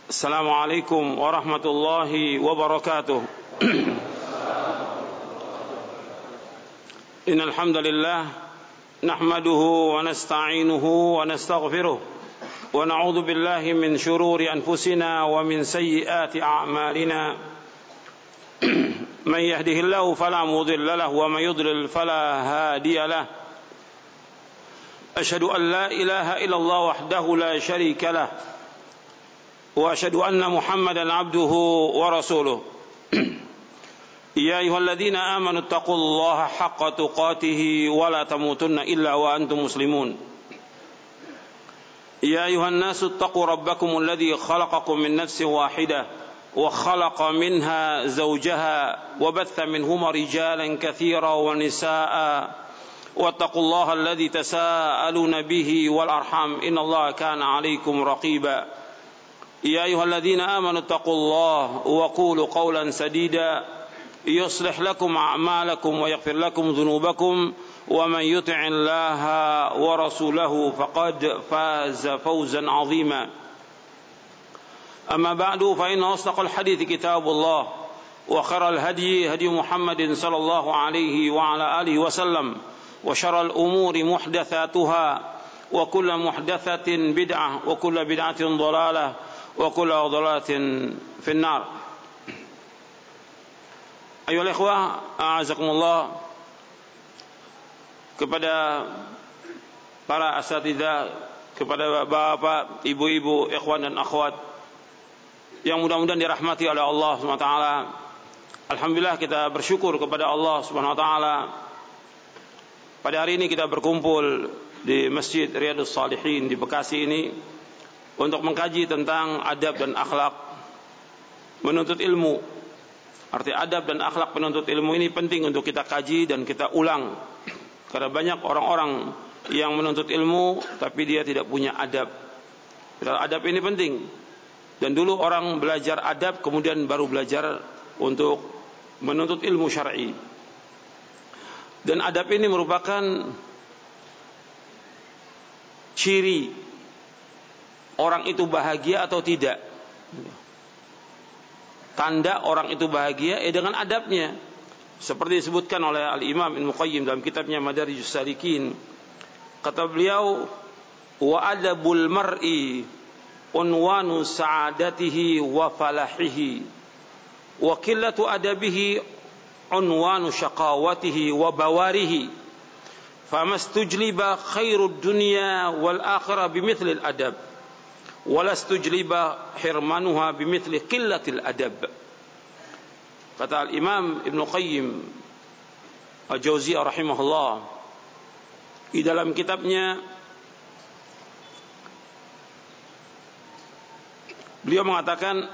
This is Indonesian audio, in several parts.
Assalamualaikum warahmatullahi wabarakatuh. Innal hamdalillah nahmaduhu wa nasta'inuhu wa nastaghfiruh wa na'udzu billahi min shururi anfusina wa min sayyiati a'malina. Man yahdihillahu fala mudilla lahu wa man yudlil fala hadiya lahu. Asyhadu an la ilaha illallah wahdahu la syarika lahu wa asyhadu anna Muhammadan abduhu wa rasuluh. Ya ayyuhalladzina amanu taqullaha haqqa tuqatih wa la tamutunna illa wa antum muslimun. Ya ayyuhan nasu taqu rabbakumul ladzi khalaqakum min nafsin wahidah wa khalaqa minha zawjaha wa batha minhuma rijalan katsiran wa nisaa'a wattaqullaha alladzi tasaaluna bihi wal arham innallaha kana 'alaikum raqiba. يا أيها الذين آمنوا اتقوا الله وقولوا قولا سديدا يصلح لكم أعمالكم ويغفر لكم ذنوبكم ومن يطع الله ورسوله فقد فاز فوزا عظيما. أما بعد فإن أصدق الحديث كتاب الله وخير الهدي هدي محمد صلى الله عليه وعلى آله وسلم وشر الأمور محدثاتها وكل محدثة بدعة وكل بدعة ضلالة wa kullu dhalalatin finnar. Ayyuhal ikhwah, a'azakumullah, kepada para asatidzah, kepada bapak, ibu-ibu, ikhwan dan akhwat yang mudah-mudahan dirahmati oleh Allah Subhanahu wa taala. Alhamdulillah, kita bersyukur kepada Allah Subhanahu wa taala. Pada hari ini kita berkumpul di Masjid Riyadhus Shalihin di Bekasi ini untuk mengkaji tentang adab dan akhlak menuntut ilmu. Arti adab dan akhlak penuntut ilmu ini penting untuk kita kaji dan kita ulang. Karena banyak orang-orang yang menuntut ilmu tapi dia tidak punya adab. Adab ini penting. Dan dulu orang belajar adab kemudian baru belajar untuk menuntut ilmu syar'i. Dan adab ini merupakan ciri orang itu bahagia atau tidak. Tanda orang itu bahagia dengan adabnya. Seperti disebutkan oleh Al-Imam Ibnu Qayyim dalam kitabnya Madarijus Salikin. Kata beliau, wa adabul mar'i unwanu sa'adatihi wa falahihi wa qillatu adabihi unwanu syaqawatihi wa bawarihi. Famastujliba khairud dunya wal akhirah bimithli al-adab. Walastujliba hirmanuha bimithli qillatil adab. Kata Al-Imam Ibnu Qayyim Al-Jauziyah rahimahullah di dalam kitabnya, beliau mengatakan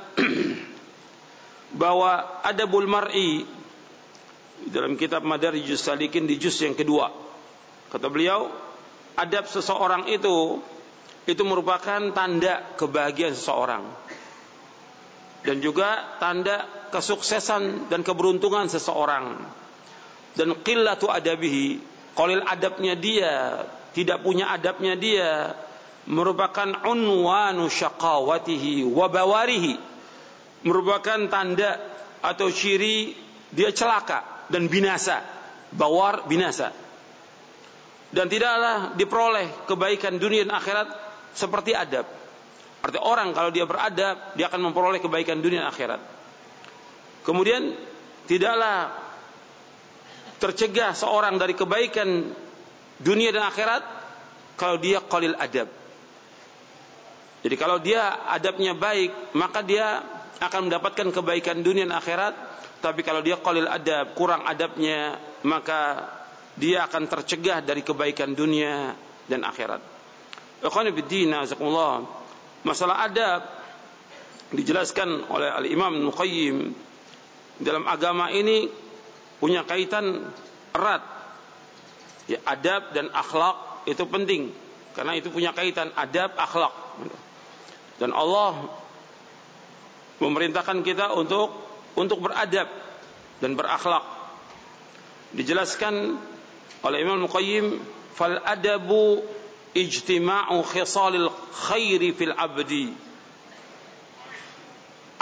bahwa adabul mar'i dalam kitab Madarijus Salikin di juz yang kedua, kata beliau, adab seseorang itu merupakan tanda kebahagiaan seseorang dan juga tanda kesuksesan dan keberuntungan seseorang. Dan qillatu adabihi, qalil adabnya dia, tidak punya adabnya dia, merupakan unwanu syaqawatihi wa bawarihi, merupakan tanda atau ciri dia celaka dan binasa. Bawar, binasa. Dan tidaklah diperoleh kebaikan dunia dan akhirat seperti adab. Arti orang kalau dia beradab, dia akan memperoleh kebaikan dunia dan akhirat. Kemudian tidaklah tercegah seorang dari kebaikan dunia dan akhirat kalau dia qalil adab. Jadi kalau dia adabnya baik, maka dia akan mendapatkan kebaikan dunia dan akhirat. Tapi kalau dia qalil adab, kurang adabnya, maka dia akan tercegah dari kebaikan dunia dan akhirat. Ikhwani fiddin, azakumullah. Masalah adab dijelaskan oleh Al-Imam Ibnu Qayyim dalam agama ini punya kaitan erat. Ya, adab dan akhlak itu penting karena itu punya kaitan adab akhlak. Dan Allah memerintahkan kita untuk beradab dan berakhlak. Dijelaskan oleh Imam Ibnu Qayyim, fal adabu ijtima'u khisalil khairi fil abdi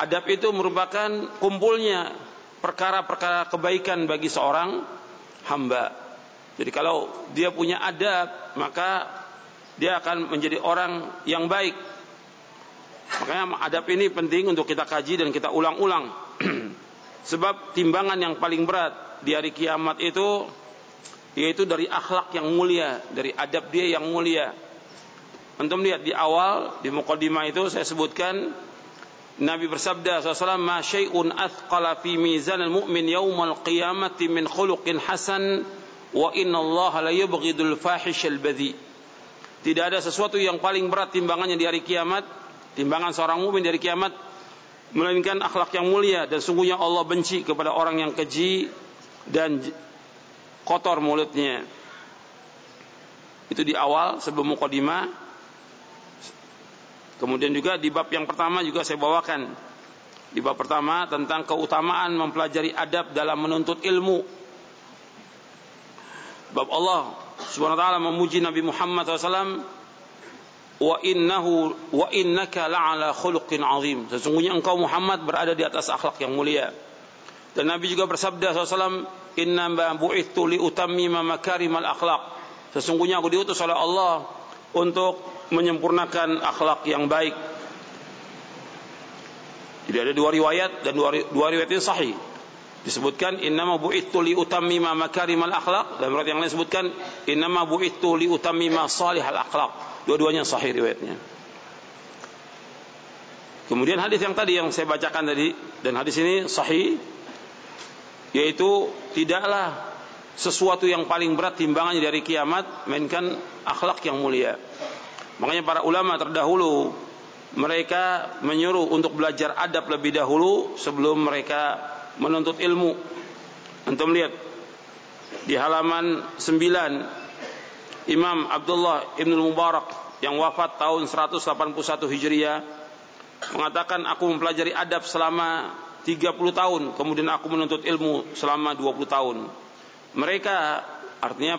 Adab itu merupakan kumpulnya perkara-perkara kebaikan bagi seorang hamba. Jadi kalau dia punya adab, maka dia akan menjadi orang yang baik. Makanya adab ini penting untuk kita kaji dan kita ulang-ulang. Sebab timbangan yang paling berat di hari kiamat itu yaitu dari akhlak yang mulia, dari adab dia yang mulia. Antum lihat di awal, di muqaddimah itu saya sebutkan, Nabi bersabda SAW, "Ma syai'un athqala fi mizanil mu'min yaumal qiyamati min khuluqin hasan wa inna Allah la yubghidul fahishal badhi." Tidak ada sesuatu yang paling berat timbangannya di hari kiamat, timbangan seorang mukmin di hari kiamat, melainkan akhlak yang mulia, dan sungguhnya Allah benci kepada orang yang keji dan kotor mulutnya. Itu di awal sebelum muqaddimah. Kemudian juga di bab yang pertama juga saya bawakan. Di bab pertama tentang keutamaan mempelajari adab dalam menuntut ilmu. Bab Allah Subhanahu wa taala memuji Nabi Muhammad SAW, wa innaka la'ala khuluqin azim. Sesungguhnya engkau Muhammad berada di atas akhlak yang mulia. Dan Nabi juga bersabda SAW, inna ma bu'ithu li utammima makarimal akhlaq. Sesungguhnya aku diutus oleh Allah untuk menyempurnakan akhlak yang baik. Jadi ada dua riwayat, dan dua riwayat itu sahih. Disebutkan innama bu'ithu li utammima makarimal akhlaq, dan riwayat yang lain disebutkan innama bu'ithu li utammima salihal akhlaq. Dua-duanya sahih riwayatnya. Kemudian hadis yang tadi yang saya bacakan tadi, dan hadis ini sahih, yaitu tidaklah sesuatu yang paling berat timbangannya dari kiamat melainkan akhlak yang mulia. Makanya para ulama terdahulu mereka menyuruh untuk belajar adab lebih dahulu sebelum mereka menuntut ilmu. Antum lihat di halaman 9, Imam Abdullah Ibn Mubarak yang wafat tahun 181 Hijriah mengatakan, aku mempelajari adab selama 30 tahun, kemudian aku menuntut ilmu selama 20 tahun. Mereka artinya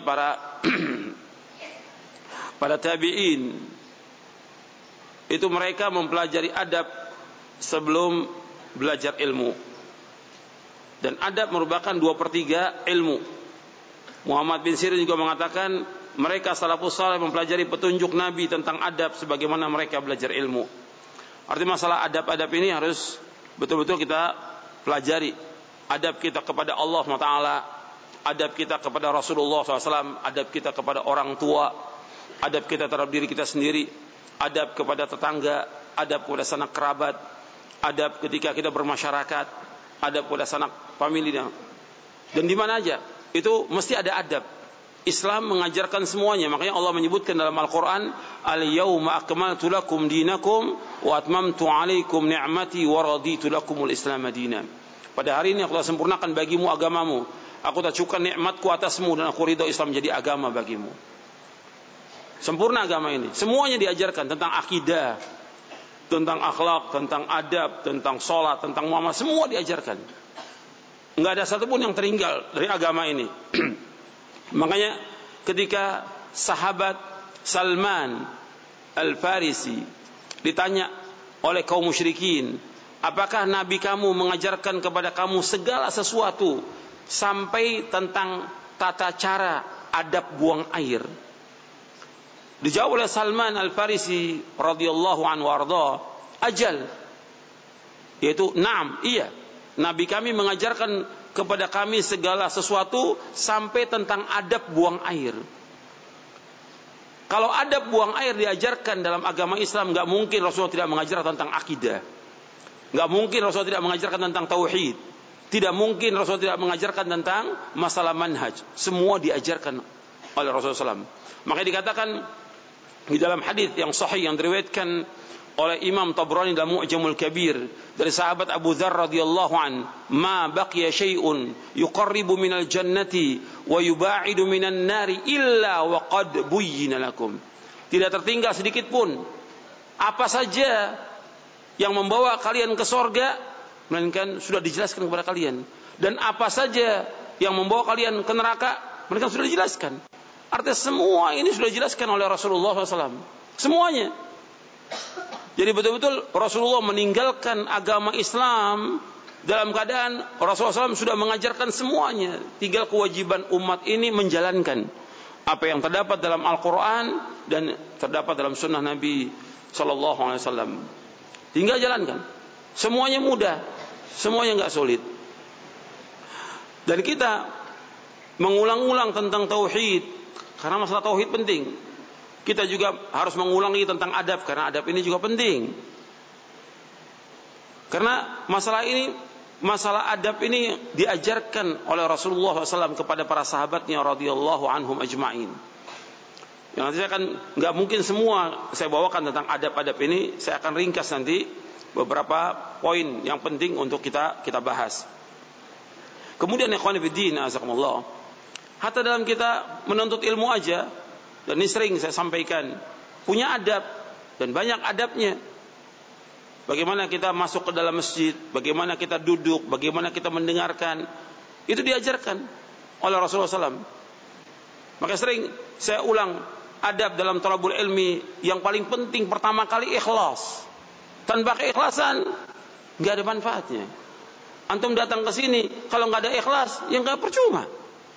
para tabi'in itu mereka mempelajari adab sebelum belajar ilmu. Dan adab merupakan 2/3 ilmu. Muhammad bin Sirin juga mengatakan mereka salafus saleh mempelajari petunjuk Nabi tentang adab sebagaimana mereka belajar ilmu. Artinya masalah adab-adab ini harus betul-betul kita pelajari. Adab kita kepada Allah SWT, adab kita kepada Rasulullah SAW, adab kita kepada orang tua, adab kita terhadap diri kita sendiri, adab kepada tetangga, adab kepada sanak kerabat, adab ketika kita bermasyarakat, adab kepada sanak famili, dan di mana aja itu mesti ada adab. Islam mengajarkan semuanya. Makanya Allah menyebutkan dalam Al-Quran, al-yawma akmaltu lakum dinakum wa atmamtu alaikum ni'mati wa raditu lakumul islam madina. Pada hari ini aku telah sempurnakan bagimu agamamu, aku telah cukupkan nikmatku atasmu, dan aku ridho Islam menjadi agama bagimu. Sempurna agama ini. Semuanya diajarkan tentang akidah, tentang akhlak, tentang adab, tentang sholat, tentang muamalah, semua diajarkan. Enggak ada satupun yang tertinggal dari agama ini. Makanya ketika sahabat Salman Al-Farisi ditanya oleh kaum musyrikin, apakah Nabi kamu mengajarkan kepada kamu segala sesuatu sampai tentang tata cara adab buang air? Dijawab oleh Salman Al-Farisi radhiyallahu anhu warda, ajal, yaitu na'am, iya, Nabi kami mengajarkan kepada kami segala sesuatu sampai tentang adab buang air. Kalau adab buang air diajarkan dalam agama Islam, enggak mungkin Rasulullah tidak mengajarkan tentang akidah, enggak mungkin Rasulullah tidak mengajarkan tentang tauhid, tidak mungkin Rasulullah tidak mengajarkan tentang masalah manhaj. Semua diajarkan oleh Rasulullah SAW. Makanya dikatakan di dalam hadis yang sahih yang diriwayatkan oleh Imam Tabrani dalam Mu'jamul Kabir dari sahabat Abu Dzar radhiyallahu an, ma baqiya syai'un yuqarribu minal jannati wa yuba'idu minan nari illa wa qad buyyina lakum. Tidak tertinggal sedikit pun apa saja yang membawa kalian ke surga, melainkan sudah dijelaskan kepada kalian, dan apa saja yang membawa kalian ke neraka, melainkan sudah dijelaskan. Artinya semua ini sudah dijelaskan oleh Rasulullah SAW. Semuanya. Jadi betul-betul Rasulullah meninggalkan agama Islam dalam keadaan Rasulullah SAW sudah mengajarkan semuanya. Tinggal kewajiban umat ini menjalankan apa yang terdapat dalam Al-Quran dan terdapat dalam sunnah Nabi SAW. Tinggal jalankan. Semuanya mudah, semuanya nggak sulit. Dan kita mengulang-ulang tentang tauhid karena masalah tauhid penting. Kita juga harus mengulangi tentang adab karena adab ini juga penting. Karena masalah adab ini diajarkan oleh Rasulullah SAW kepada para sahabatnya radhiyallahu anhum ajma'in. Yang nanti saya akan nggak mungkin semua saya bawakan tentang adab-adab ini. Saya akan ringkas nanti beberapa poin yang penting untuk kita bahas. Kemudian ikhwan fillah, azakumullah, hatta dalam kita menuntut ilmu aja, dan ini sering saya sampaikan, punya adab dan banyak adabnya. Bagaimana kita masuk ke dalam masjid, bagaimana kita duduk, bagaimana kita mendengarkan, itu diajarkan oleh Rasulullah SAW. Maka sering saya ulang, adab dalam thalabul ilmi yang paling penting pertama kali ikhlas. Tanpa keikhlasan nggak ada manfaatnya. Antum datang ke sini kalau nggak ada ikhlas, ya nggak percuma.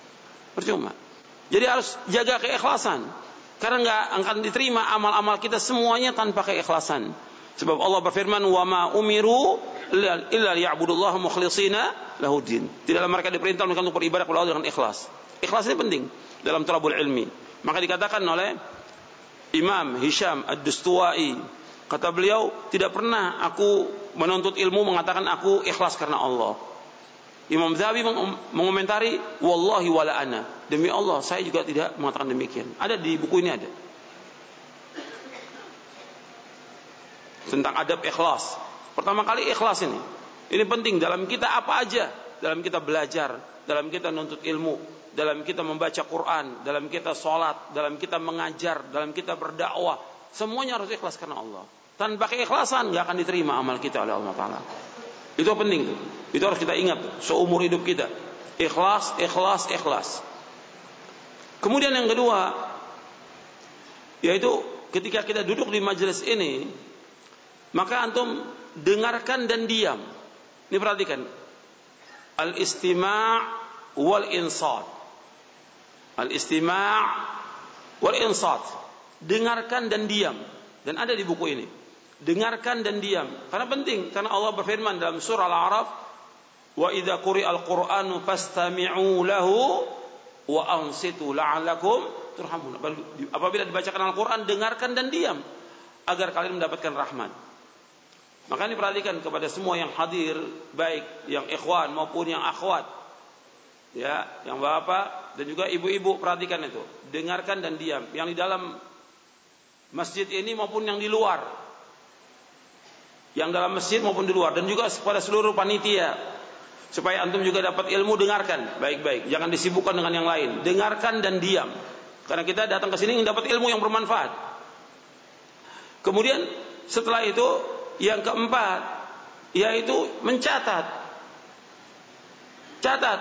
Jadi harus jaga keikhlasan, karena nggak akan diterima amal-amal kita semuanya tanpa keikhlasan. Sebab Allah berfirman, wa ma umiru illa liya'budullaha mukhlishina lahuddin. Tidaklah mereka diperintah untuk beribadah kepada Allah dengan ikhlas. Ikhlas ini penting dalam thalabul ilmi. Maka dikatakan oleh Imam Hisham Ad-Dustuwai, kata beliau, tidak pernah aku menuntut ilmu mengatakan aku ikhlas karena Allah. Imam Zahabi mengomentari, wallahi wala ana, demi Allah saya juga tidak mengatakan demikian. Ada di buku ini ada. Tentang adab ikhlas. Pertama kali ikhlas ini. Ini penting dalam kita apa aja, dalam kita belajar, dalam kita menuntut ilmu, dalam kita membaca Quran, dalam kita sholat, dalam kita mengajar, dalam kita berdakwah, semuanya harus ikhlas karena Allah. Tanpa keikhlasan nggak akan diterima amal kita oleh Allah Taala. Itu penting tuh. Itu harus kita ingat tuh, seumur hidup kita. Ikhlas, ikhlas, ikhlas. Kemudian yang kedua, yaitu ketika kita duduk di majelis ini, maka antum dengarkan dan diam. Ini perhatikan. Al-istima' wal insat. Al-istima' wal insat. Dengarkan dan diam. Dan ada di buku ini. Dengarkan dan diam. Karena penting. Karena Allah berfirman dalam surah Al-A'raf, wa idza quri'al Qur'anu fastami'u lahu wa ansitu la'allakum turhamun. Apabila dibacakan Al-Quran, dengarkan dan diam agar kalian mendapatkan rahmat. Maka ini perhatikan kepada semua yang hadir, baik yang ikhwan maupun yang akhwat, ya, yang bapak dan juga ibu-ibu, perhatikan itu. Dengarkan dan diam. Yang di dalam masjid ini maupun yang di luar, yang dalam masjid maupun di luar, dan juga kepada seluruh panitia, supaya antum juga dapat ilmu. Dengarkan baik-baik, jangan disibukkan dengan yang lain. Dengarkan dan diam, karena kita datang ke sini ingin dapat ilmu yang bermanfaat. Kemudian setelah itu yang keempat, yaitu mencatat. Catat.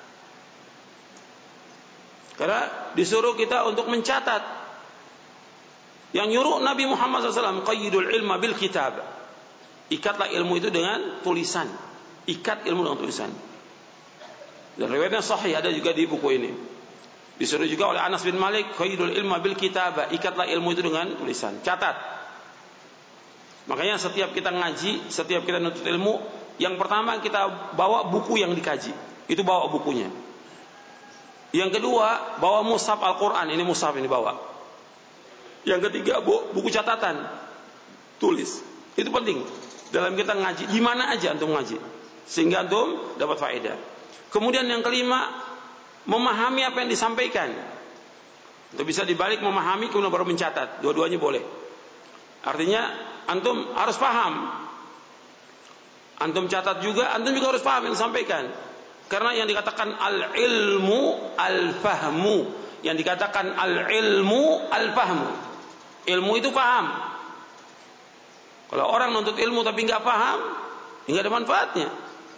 Karena disuruh kita untuk mencatat. Yang nyuruh Nabi Muhammad SAW, qayyidul ilma bil kitab. Ikatlah ilmu itu dengan tulisan. Ikat ilmu dengan tulisan. Dan riwayatnya sahih, ada juga di buku ini. Disuruh juga oleh Anas bin Malik, qayyidul ilma bil kitab. Ikatlah ilmu itu dengan tulisan. Catat. Makanya setiap kita ngaji, setiap kita nuntut ilmu, yang pertama kita bawa buku yang dikaji. Itu bawa bukunya. Yang kedua, bawa mushaf Al-Quran. Ini mushaf ini bawa. Yang ketiga, buku catatan. Tulis. Itu penting. Dalam kita ngaji, di mana aja antum ngaji, sehingga antum dapat faedah. Kemudian yang kelima, memahami apa yang disampaikan. Itu bisa dibalik, memahami kemudian baru mencatat. Dua-duanya boleh. Artinya antum harus paham. Antum catat juga, antum juga harus paham yang disampaikan. Karena yang dikatakan al-ilmu al-fahmu, yang dikatakan al-ilmu al-fahmu. Ilmu itu paham. Kalau orang nuntut ilmu tapi nggak paham, nggak ada manfaatnya.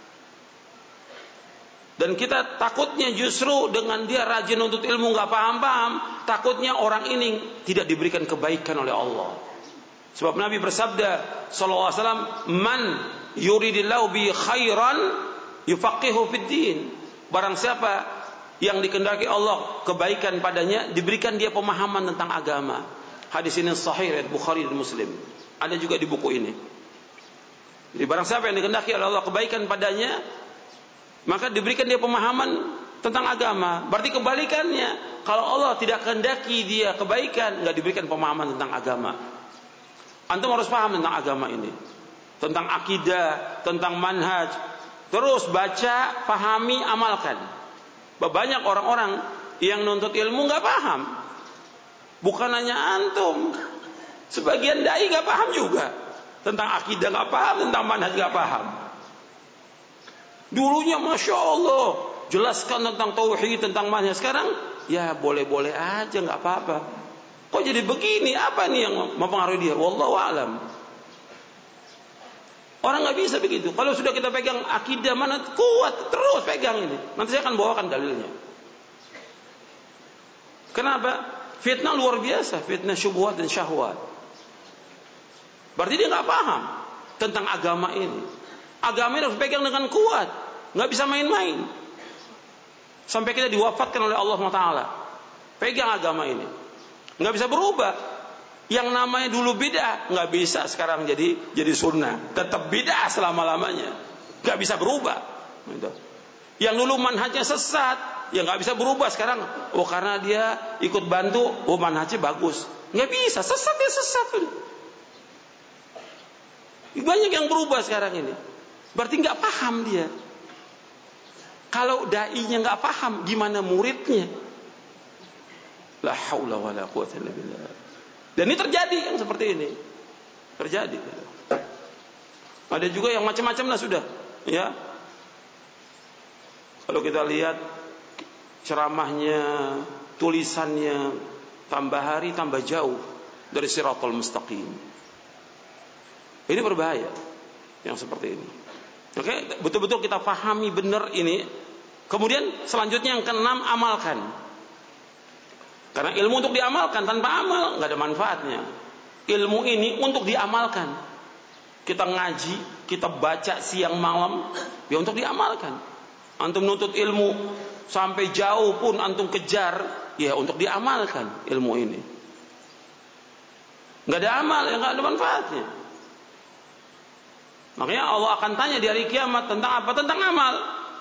Dan kita takutnya justru dengan dia rajin nuntut ilmu nggak paham-paham, takutnya orang ini tidak diberikan kebaikan oleh Allah. Sebab Nabi bersabda sallallahu alaihi wasallam, "Man yuridillahu bi khairan yufaqihu fid din." Barang siapa yang dikehendaki Allah kebaikan padanya, diberikan dia pemahaman tentang agama. Hadis ini sahih riwayat Bukhari dan Muslim. Ada juga di buku ini. Jadi barang siapa yang dikehendaki oleh Allah kebaikan padanya, maka diberikan dia pemahaman tentang agama. Berarti kebalikannya, kalau Allah tidak kehendaki dia kebaikan, enggak diberikan pemahaman tentang agama. Antum harus paham tentang agama ini, tentang akidah, tentang manhaj. Terus baca, pahami, amalkan. Banyak orang-orang yang nuntut ilmu nggak paham. Bukan hanya antum, sebagian dai nggak paham juga tentang akidah, nggak paham tentang manhaj, nggak paham. Dulunya masya Allah jelaskan tentang tauhid, tentang manhaj. Sekarang ya boleh-boleh aja, nggak apa-apa. Kok jadi begini? Apa nih yang mempengaruhi dia? Wallahu a'lam. Orang nggak bisa begitu. Kalau sudah kita pegang akidah mana kuat, terus pegang ini. Nanti saya akan bawakan dalilnya. Kenapa? Fitnah luar biasa, fitnah syubhat dan syahwat. Berarti dia nggak paham tentang agama ini. Agama ini harus pegang dengan kuat, nggak bisa main-main. Sampai kita diwafatkan oleh Allah SWT. Pegang agama ini. Nggak bisa berubah. Yang namanya dulu bid'ah nggak bisa sekarang jadi sunnah. Tetap bid'ah selama-lamanya. Nggak bisa berubah. Yang dulu manhajnya sesat, ya nggak bisa berubah sekarang. Oh karena dia ikut bantu, oh manhajnya bagus. Nggak bisa, sesat ya sesat. Banyak yang berubah sekarang ini. Berarti nggak paham dia. Kalau dai-nya nggak paham, gimana muridnya? La haula wala quwwata illa billah. Dan ini terjadi yang seperti ini. Terjadi. Ada juga yang macam-macam lah sudah, ya. Kalau kita lihat ceramahnya, tulisannya, tambah hari tambah jauh dari Shirathul Mustaqim. Ini berbahaya yang seperti ini. Oke, betul-betul kita pahami benar ini. Kemudian selanjutnya yang keenam, amalkan. Karena ilmu untuk diamalkan, tanpa amal nggak ada manfaatnya. Ilmu ini untuk diamalkan. Kita ngaji, kita baca siang malam, ya untuk diamalkan. Antum nuntut ilmu sampai jauh pun antum kejar, ya untuk diamalkan ilmu ini. Nggak ada amal, ya nggak ada manfaatnya. Makanya Allah akan tanya di hari kiamat tentang apa? Tentang amal.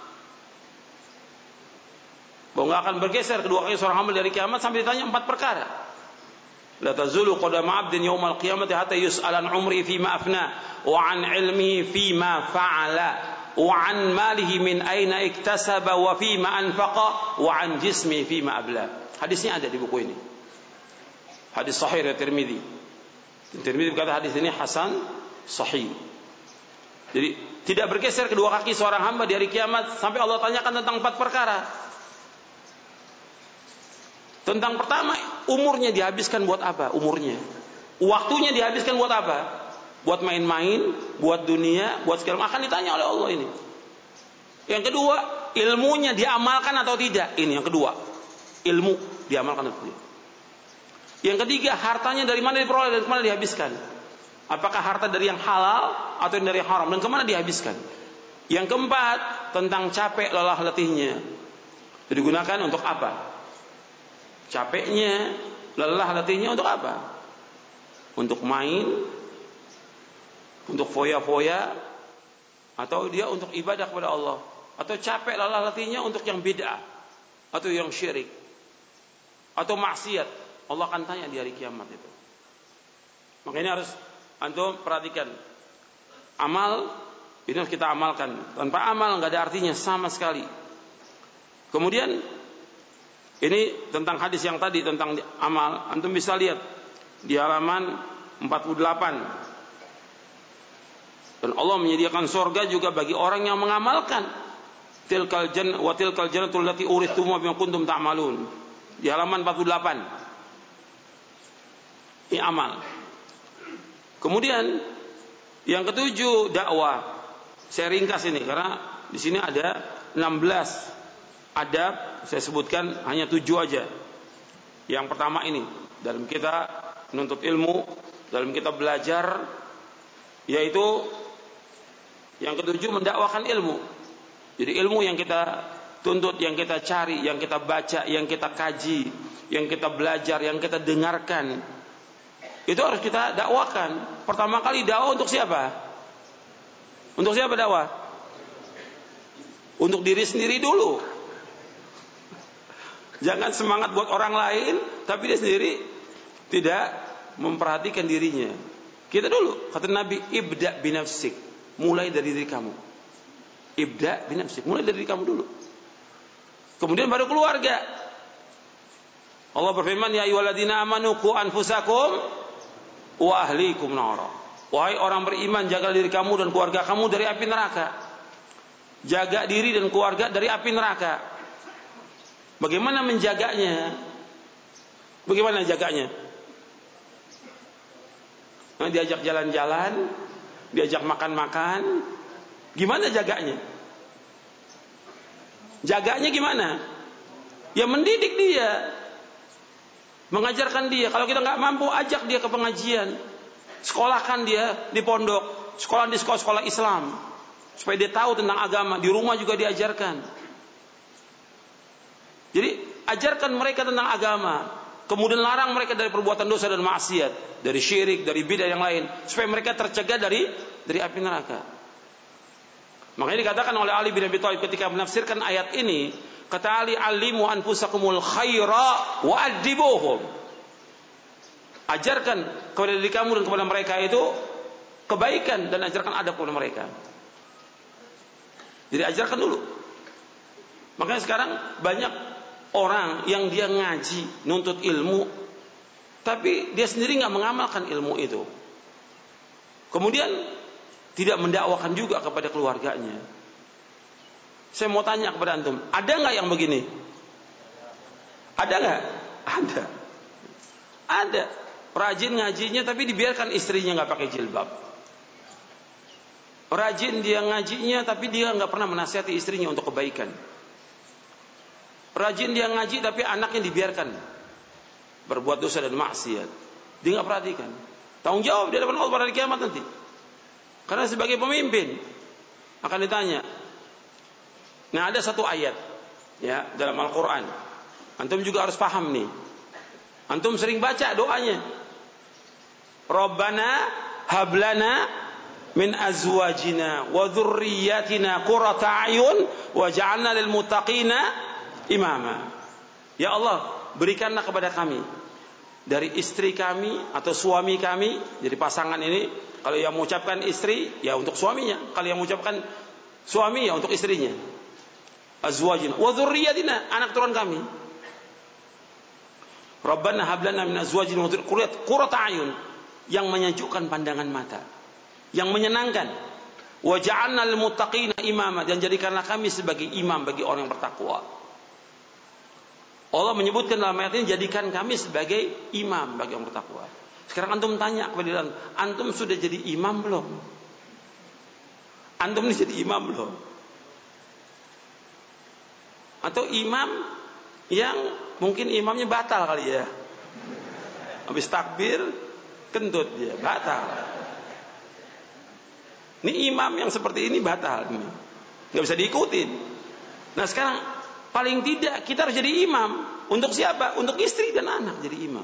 Bahwa nggak akan bergeser kedua kaki seorang hamba dari kiamat sampai ditanya 4 perkara. La tazulu qadama 'abdin yaumal qiyamati hatta yus'alan umri fi ma afna wa 'an ilmihi fi ma fa'ala wa 'an malihi min aina iktasaba wa fi ma anfaqa wa 'an jismihi fi ma abla. Hadisnya ada di buku ini. Hadis sahih riwayat Tirmidzi. Tirmidzi berkata hadis ini hasan sahih. Jadi tidak bergeser kedua kaki seorang hamba di hari kiamat sampai Allah tanyakan tentang 4 perkara. Tentang pertama, umurnya dihabiskan buat apa? Umurnya. Waktunya dihabiskan buat apa? Buat main-main, buat dunia, buat segala macam. Akan ditanya oleh Allah ini. Yang kedua, ilmunya diamalkan atau tidak? Ini yang kedua. Ilmu diamalkan atau tidak? Yang ketiga, hartanya dari mana diperoleh dan kemana dihabiskan? Apakah harta dari yang halal atau dari yang haram dan kemana dihabiskan? Yang keempat, tentang capek lelah letihnya. Digunakan untuk apa? Capeknya, lelah letihnya untuk apa? Untuk main, untuk foya-foya, atau dia untuk ibadah kepada Allah? Atau capek lelah letihnya untuk yang bid'ah, atau yang syirik, atau maksiat? Allah akan tanya di hari kiamat itu. Makanya harus antum perhatikan. Amal ini harus kita amalkan. Tanpa amal nggak ada artinya sama sekali. Kemudian ini tentang hadis yang tadi tentang amal, antum bisa lihat di halaman 48. Dan Allah menyediakan surga juga bagi orang yang mengamalkan. Tilkal jannah wa tilkal jannatul lati urithtum bima kuntum ta'malun. Di halaman 48. Ini amal. Kemudian yang ketujuh, dakwah. Saya ringkas ini karena di sini ada 16 adab, saya sebutkan hanya 7 aja. Yang pertama ini, dalam kita menuntut ilmu, dalam kita belajar, yaitu yang ketujuh, mendakwakan ilmu. Jadi ilmu yang kita tuntut, yang kita cari, yang kita baca, yang kita kaji, yang kita belajar, yang kita dengarkan, itu harus kita dakwakan. Pertama kali dakwah untuk siapa? Untuk siapa dakwah? Untuk diri sendiri dulu. Jangan semangat buat orang lain, tapi dia sendiri tidak memperhatikan dirinya. Kita dulu, kata Nabi, ibda binafsik, mulai dari diri kamu. Ibda binafsik, mulai dari diri kamu dulu. Kemudian baru keluarga. Allah berfirman, ya ayyuhalladzina amanu qu anfusakum wa ahlikum nara. Wahai orang beriman, jaga diri kamu dan keluarga kamu dari api neraka. Jaga diri dan keluarga dari api neraka. Bagaimana menjaganya? Bagaimana jaganya? Nah, diajak jalan-jalan, diajak makan-makan. Gimana jaganya? Jaganya gimana? Ya mendidik dia, mengajarkan dia. Kalau kita nggak mampu, ajak dia ke pengajian, sekolahkan dia di pondok, sekolah di sekolah-sekolah Islam, supaya dia tahu tentang agama. Di rumah juga diajarkan. Jadi ajarkan mereka tentang agama, kemudian larang mereka dari perbuatan dosa dan maksiat, dari syirik, dari bidah yang lain, supaya mereka tercegah dari api neraka. Makanya dikatakan oleh Ali bin Abi Thalib ketika menafsirkan ayat ini, kata Ali, alimu anfusakumul khaira wa adibuhum. Ajarkan kepada diri kamu dan kepada mereka itu kebaikan, dan ajarkan adab kepada mereka. Jadi ajarkan dulu. Makanya sekarang banyak orang yang dia ngaji, nuntut ilmu, tapi dia sendiri nggak mengamalkan ilmu itu. Kemudian tidak mendakwakan juga kepada keluarganya. Saya mau tanya kepada antum, ada nggak yang begini? Ada nggak? Ada. Ada. Rajin ngajinya tapi dibiarkan istrinya nggak pakai jilbab. Rajin dia ngajinya tapi dia nggak pernah menasihati istrinya untuk kebaikan. Rajin dia ngaji tapi anaknya dibiarkan berbuat dosa dan maksiat. Dia nggak perhatikan. Tanggung jawab di hadapan Allah pada hari kiamat nanti. Karena sebagai pemimpin akan ditanya. Nah, ada satu ayat ya dalam Al-Qur'an. Antum juga harus paham nih. Antum sering baca doanya. Rabbana hablana min azwajina wa dzurriyyatina qurrata a'yun waj'alna lil muttaqina imama. Ya Allah, berikanlah kepada kami dari istri kami atau suami kami. Jadi pasangan ini, kalau yang mengucapkan istri ya untuk suaminya, kalau yang mengucapkan suami ya untuk istrinya. Azwajina wa dzurriyyatina, anak turun kami. Rabbana hab lana min azwajina wa dzurriyyatina qurrata a'yun, yang menyejukkan pandangan mata, yang menyenangkan. Wa ja'alna lil muttaqina imama, dan jadikanlah kami sebagai imam bagi orang yang bertakwa. Allah menyebutkan dalam ayat ini, jadikan kami sebagai imam bagi orang bertakwa. Sekarang antum tanya kepada dia, antum sudah jadi imam belum? Antum ini jadi imam belum? Atau imam yang mungkin imamnya batal kali ya, habis takbir kentut dia, batal. Ini imam yang seperti ini batal, ini nggak bisa diikutin. Nah sekarang paling tidak kita harus jadi imam. Untuk siapa? Untuk istri dan anak jadi imam.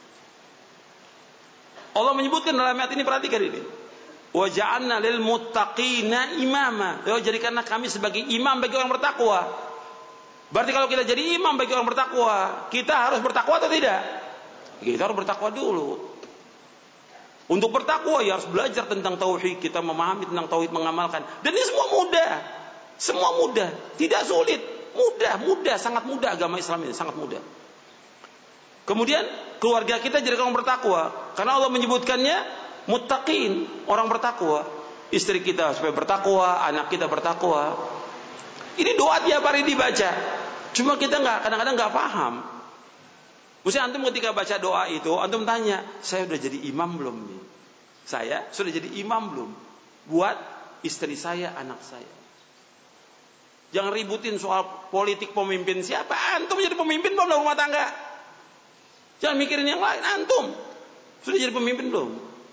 Allah menyebutkan dalam ayat ini, perhatikan ini. Wa ja'alna lil muttaqina imama. Jadikanlah kami sebagai imam bagi orang bertakwa. Berarti kalau kita jadi imam bagi orang bertakwa, kita harus bertakwa atau tidak? Kita harus bertakwa dulu. Untuk bertakwa ya harus belajar tentang tauhid, kita memahami tentang tauhid, mengamalkan. Dan ini semua mudah. Semua mudah, tidak sulit. Mudah, sangat mudah agama Islam ini, sangat mudah. Kemudian keluarga kita jadi orang bertakwa, karena Allah menyebutkannya muttaqin, orang bertakwa. Istri kita supaya bertakwa, anak kita bertakwa. Ini doa tiap hari dibaca. Cuma kita kadang-kadang nggak paham. Maksudnya antum ketika baca doa itu, antum tanya, saya sudah jadi imam belum nih? Saya sudah jadi imam belum? Buat istri saya, anak saya. Jangan ributin soal politik pemimpin siapa. Antum jadi pemimpin belum dalam rumah tangga? Jangan mikirin yang lain. Antum sudah jadi pemimpin belum?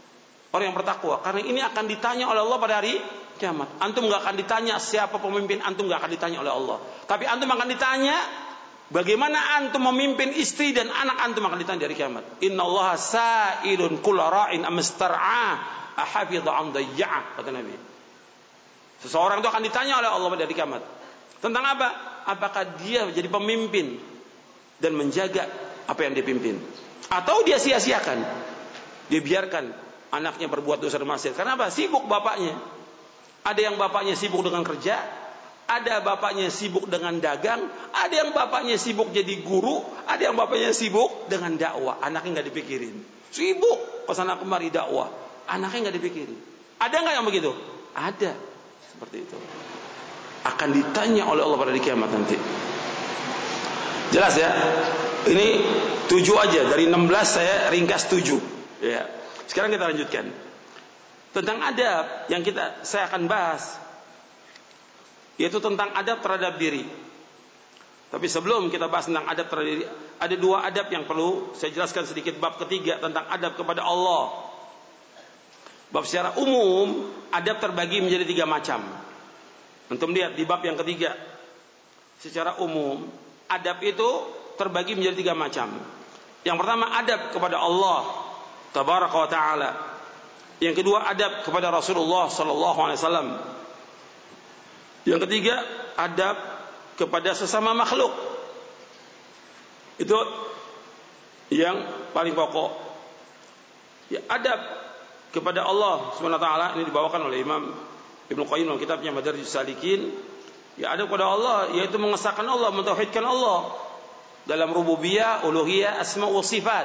Orang yang bertakwa. Karena ini akan ditanya oleh Allah pada hari kiamat. Antum gak akan ditanya siapa pemimpin antum, gak akan ditanya oleh Allah. Tapi antum akan ditanya bagaimana antum memimpin istri dan anak antum, akan ditanya dari kiamat. Innallaha sa'ilun kulla ra'in amstar'a ahafidha am dayya'ah, kata Nabi. Seseorang itu akan ditanya oleh Allah pada hari kiamat. Tentang apa? Apakah dia menjadi pemimpin dan menjaga apa yang dipimpin, atau dia sia-siakan, dia biarkan anaknya berbuat dosa dan maksiat. Karena apa? Sibuk bapaknya. Ada yang bapaknya sibuk dengan kerja, ada bapaknya sibuk dengan dagang, ada yang bapaknya sibuk jadi guru, ada yang bapaknya sibuk dengan dakwah. Anaknya nggak dipikirin. Sibuk kesana kemari dakwah, anaknya nggak dipikirin. Ada nggak yang begitu? Ada. Seperti itu. Akan ditanya oleh Allah pada hari kiamat nanti. Jelas ya? Ini 7 aja. Dari 16 saya ringkas 7. Ya. Sekarang kita lanjutkan. Tentang adab yang saya akan bahas, yaitu tentang adab terhadap diri. Tapi sebelum kita bahas tentang adab terhadap diri, ada 2 adab yang perlu saya jelaskan sedikit. Bab ketiga tentang adab kepada Allah. Bab secara umum, adab terbagi menjadi 3 macam. Antum lihat di bab yang ketiga. Secara umum, adab itu terbagi menjadi 3 macam. Yang pertama, adab kepada Allah Tabaraka wa ta'ala. Yang kedua, adab kepada Rasulullah sallallahu alaihi wasallam. Yang ketiga, adab kepada sesama makhluk. Itu yang paling pokok. Ya, adab kepada Allah Subhanahu wa taala ini dibawakan oleh Imam Ibnu Qayyim dalam kitabnya Madarijus Salikin. Ya, adab kepada Allah yaitu mengesahkan Allah, mentauhidkan Allah dalam rububiyah, uluhiyah, asma wa sifat.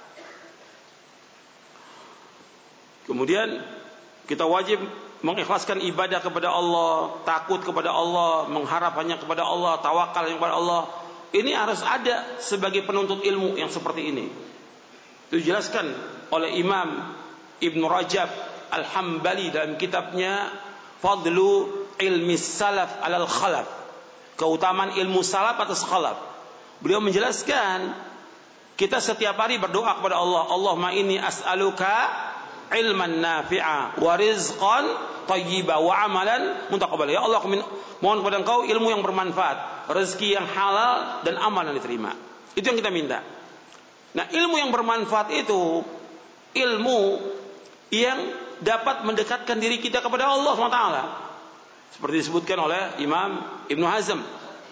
Kemudian kita wajib mengikhlaskan ibadah kepada Allah, takut kepada Allah, mengharap hanya kepada Allah, tawakal hanya kepada Allah. Ini harus ada sebagai penuntut ilmu yang seperti ini. Itu dijelaskan oleh Imam Ibnu Rajab Al-Hambali dalam kitabnya Fadlu Ilmi Salaf Alal Khalaf. Keutamaan ilmu salaf atas khalaf. Beliau menjelaskan kita setiap hari berdoa kepada Allah, Allahumma inni as'aluka ilman nafi'a wa rizqan thayyiba wa amalan mutaqabbal. Ya Allah, mohon kepada Engkau ilmu yang bermanfaat, rezeki yang halal dan amal yang diterima. Itu yang kita minta. Nah, ilmu yang bermanfaat itu ilmu yang dapat mendekatkan diri kita kepada Allah SWT. Seperti disebutkan oleh Imam Ibnu Hazm.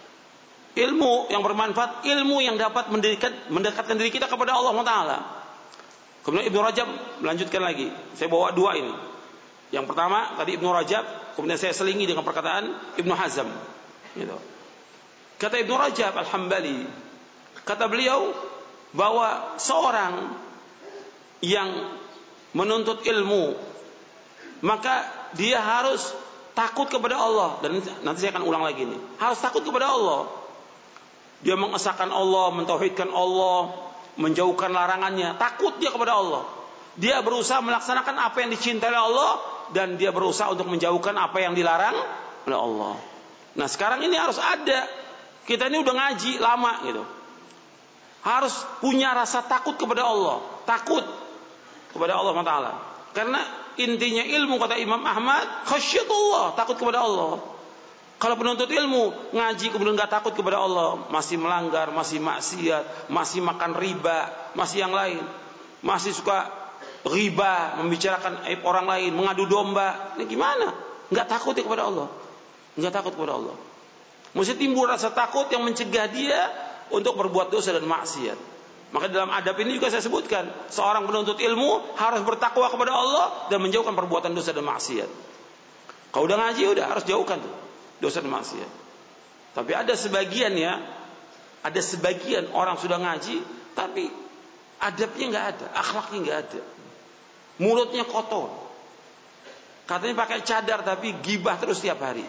Ilmu yang bermanfaat, ilmu yang dapat mendekatkan diri kita kepada Allah SWT. Kemudian Ibnu Rajab melanjutkan lagi. Saya bawa 2 ini. Yang pertama tadi Ibnu Rajab, kemudian saya selingi dengan perkataan Ibnu Hazm. Gitu. Kata Ibnu Rajab Al-Hambali, kata beliau bahwa seorang yang menuntut ilmu, maka dia harus takut kepada Allah. Dan nanti saya akan ulang lagi nih. Harus takut kepada Allah. Dia mengesahkan Allah, mentauhidkan Allah, menjauhkan larangannya. Takut dia kepada Allah. Dia berusaha melaksanakan apa yang dicintai oleh Allah, dan dia berusaha untuk menjauhkan apa yang dilarang oleh Allah. Nah, sekarang ini harus ada. Kita ini udah ngaji lama gitu. Harus punya rasa takut kepada Allah. Takut kepada Allah Taala. Karena intinya ilmu, kata Imam Ahmad, khasyatullah, takut kepada Allah. Kalau penuntut ilmu ngaji kemudian gak takut kepada Allah, masih melanggar, masih maksiat, masih makan riba, masih yang lain, masih suka riba, membicarakan aib orang lain, mengadu domba, ini gimana? Gak takut ya kepada Allah, gak takut kepada Allah. Mesti timbul rasa takut yang mencegah dia untuk berbuat dosa dan maksiat. Maka dalam adab ini juga saya sebutkan, seorang penuntut ilmu harus bertakwa kepada Allah dan menjauhkan perbuatan dosa dan maksiat. Kalau udah ngaji udah harus jauhkan tuh dosa dan maksiat. Tapi ada sebagian ya, ada sebagian orang sudah ngaji tapi adabnya nggak ada, akhlaknya nggak ada, mulutnya kotor, katanya pakai cadar tapi gibah terus tiap hari.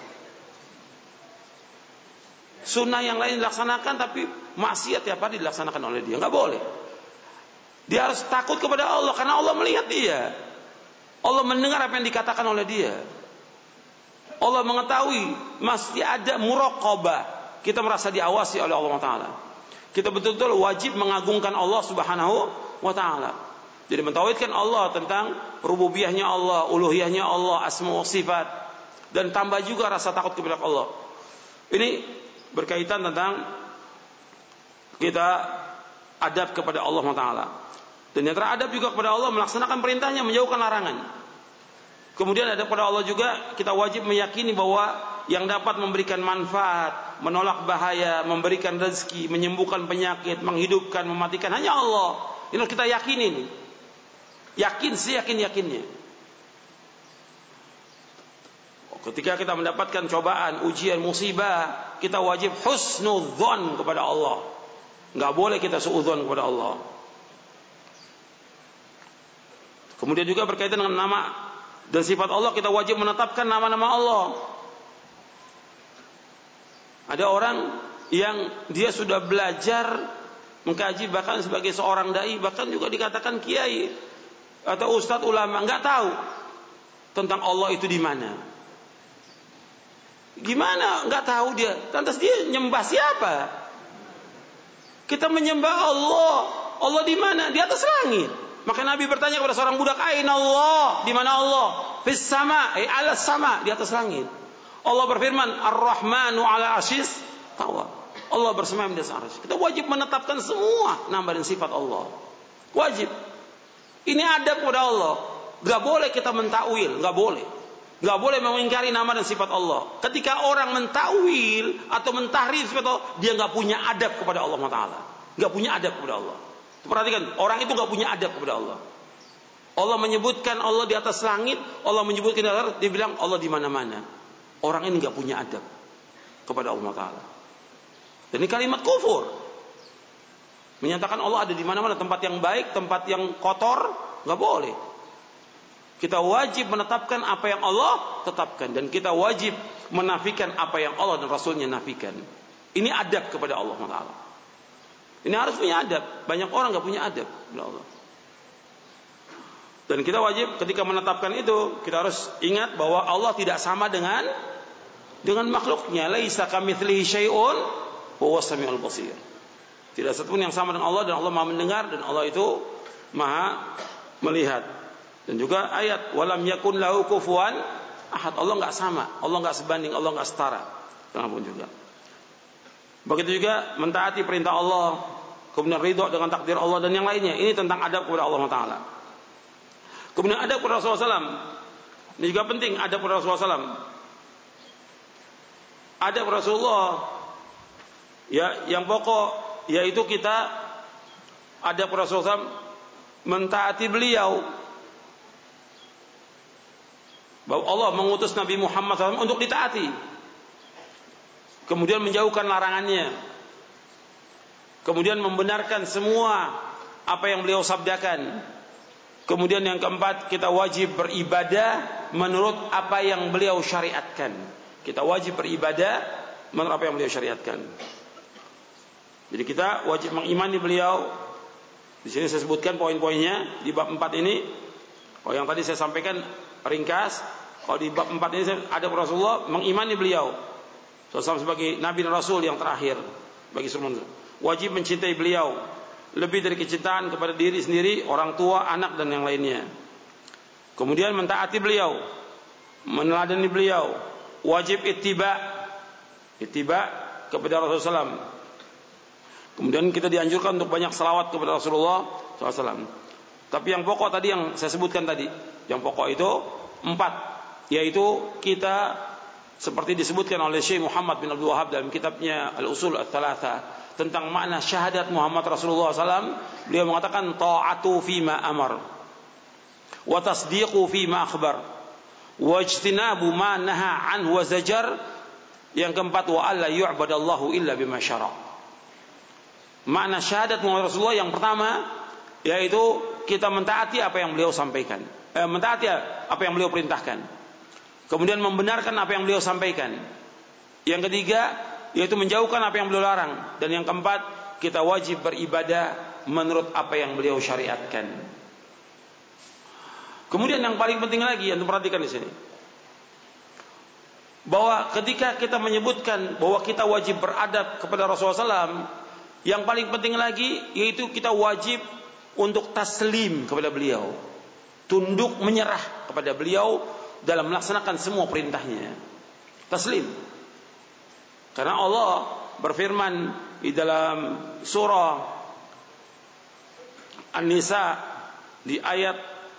Sunnah yang lain dilaksanakan tapi maksiat tiap hari dilaksanakan oleh dia. Nggak boleh. Dia harus takut kepada Allah karena Allah melihat dia. Allah mendengar apa yang dikatakan oleh dia. Allah mengetahui, masih ada muraqabah. Kita merasa diawasi oleh Allah Taala. Kita betul-betul wajib mengagungkan Allah Subhanahu wa taala. Jadi mentauhidkan Allah tentang rububiyahnya Allah, uluhiyahnya Allah, asma wa sifat, dan tambah juga rasa takut kepada Allah. Ini berkaitan tentang kita adab kepada Allah Taala. Dan yang teradab juga kepada Allah melaksanakan perintahnya, menjauhkan larangan. Kemudian ada kepada Allah juga kita wajib meyakini bahwa yang dapat memberikan manfaat, menolak bahaya, memberikan rezeki, menyembuhkan penyakit, menghidupkan, mematikan hanya Allah. Ini kita yakini nih. Yakin seyakin-yakinnya. Ketika kita mendapatkan cobaan, ujian, musibah, kita wajib husnudzon kepada Allah. Enggak boleh kita suudzon kepada Allah. Kemudian juga berkaitan dengan nama dan sifat Allah, kita wajib menetapkan nama-nama Allah. Ada orang yang dia sudah belajar mengkaji, bahkan sebagai seorang dai, bahkan juga dikatakan kiai atau ustadz ulama, nggak tahu tentang Allah itu di mana. Gimana nggak tahu dia? Lantas dia nyembah siapa? Kita menyembah Allah. Allah di mana? Di atas langit. Maka Nabi bertanya kepada seorang budak, "Aina Allah?" Di mana Allah? Fis sama, ala sama, di atas langit. Allah berfirman, "Ar-Rahmanu 'ala 'arsyis tawa." Allah bersemayam di atas arsy. Kita wajib menetapkan semua nama dan sifat Allah. Wajib. Ini adab kepada Allah. Gak boleh kita mentakwil, gak boleh. Gak boleh mengingkari nama dan sifat Allah. Ketika orang mentakwil atau mentahrif sifat Allah, dia gak punya adab kepada Allah Taala. Gak punya adab kepada Allah. Perhatikan, orang itu gak punya adab kepada Allah. Allah menyebutkan Allah di atas langit, Allah menyebutkan dia bilang Allah di mana-mana. Orang ini gak punya adab kepada Allah Taala. Dan ini kalimat kufur. Menyatakan Allah ada di mana-mana, tempat yang baik, tempat yang kotor, nggak boleh. Kita wajib menetapkan apa yang Allah tetapkan, dan kita wajib menafikan apa yang Allah dan Rasulnya nafikan. Ini adab kepada Allah Taala. Ini harus punya adab. Banyak orang nggak punya adab kepada Allah. Dan kita wajib ketika menetapkan itu, kita harus ingat bahwa Allah tidak sama dengan makhluknya. Laisa kamitslihi syai'un wa huwas samiul basir. Tidak satu pun yang sama dengan Allah, dan Allah Maha mendengar, dan Allah itu Maha melihat. Dan juga ayat walam yakun lahu kufuwan ahad. Allah enggak sama, Allah enggak sebanding, Allah enggak setara. Kenapun juga. Begitu juga mentaati perintah Allah, kemudian ridho dengan takdir Allah dan yang lainnya. Ini tentang adab kepada Allah Taala. Kemudian adab kepada Rasulullah SAW. Ini juga penting, adab kepada Rasulullah SAW. Adab Rasulullah ya yang pokok, yaitu kita ada Rasulullah SAW mentaati beliau, bahwa Allah mengutus Nabi Muhammad SAW untuk ditaati, kemudian menjauhkan larangannya, kemudian membenarkan semua apa yang beliau sabdakan. Kemudian yang keempat, kita wajib beribadah menurut apa yang beliau syariatkan. Kita wajib beribadah menurut apa yang beliau syariatkan. Jadi kita wajib mengimani beliau. Di sini saya sebutkan poin-poinnya di bab 4 ini. Kalau yang tadi saya sampaikan ringkas, kalau di bab 4 ini ada Rasulullah mengimani beliau sebagai Nabi dan Rasul yang terakhir bagi semua. Wajib mencintai beliau lebih dari kecintaan kepada diri sendiri, orang tua, anak dan yang lainnya. Kemudian mentaati beliau, meneladani beliau. Wajib ittiba kepada Rasulullah SAW. Kemudian kita dianjurkan untuk banyak salawat kepada Rasulullah SAW. Tapi yang pokok tadi yang saya sebutkan tadi, yang pokok itu 4, yaitu kita seperti disebutkan oleh Syekh Muhammad bin Abdul Wahhab dalam kitabnya Al-Usul Ats-Tsalatsa tentang makna syahadat Muhammad Rasulullah SAW. Beliau mengatakan ta'atu fima amar wa tasdiqu fima akhbar wa ijtinabu ma naha anhu wa zajar. Yang keempat, wa alla yu'badallahu illa bima syara'. Makna syahadat Muhammad Rasulullah yang pertama yaitu kita mentaati apa yang beliau sampaikan, mentaati apa yang beliau perintahkan, kemudian membenarkan apa yang beliau sampaikan. Yang ketiga yaitu menjauhkan apa yang beliau larang, dan yang keempat kita wajib beribadah menurut apa yang beliau syariatkan. Kemudian yang paling penting lagi yang diperhatikan di sini, bahwa ketika kita menyebutkan bahwa kita wajib beradab kepada Rasulullah SAW, yang paling penting lagi yaitu kita wajib untuk taslim kepada beliau, tunduk menyerah kepada beliau dalam melaksanakan semua perintahnya. Taslim. Karena Allah berfirman di dalam surah An-Nisa di ayat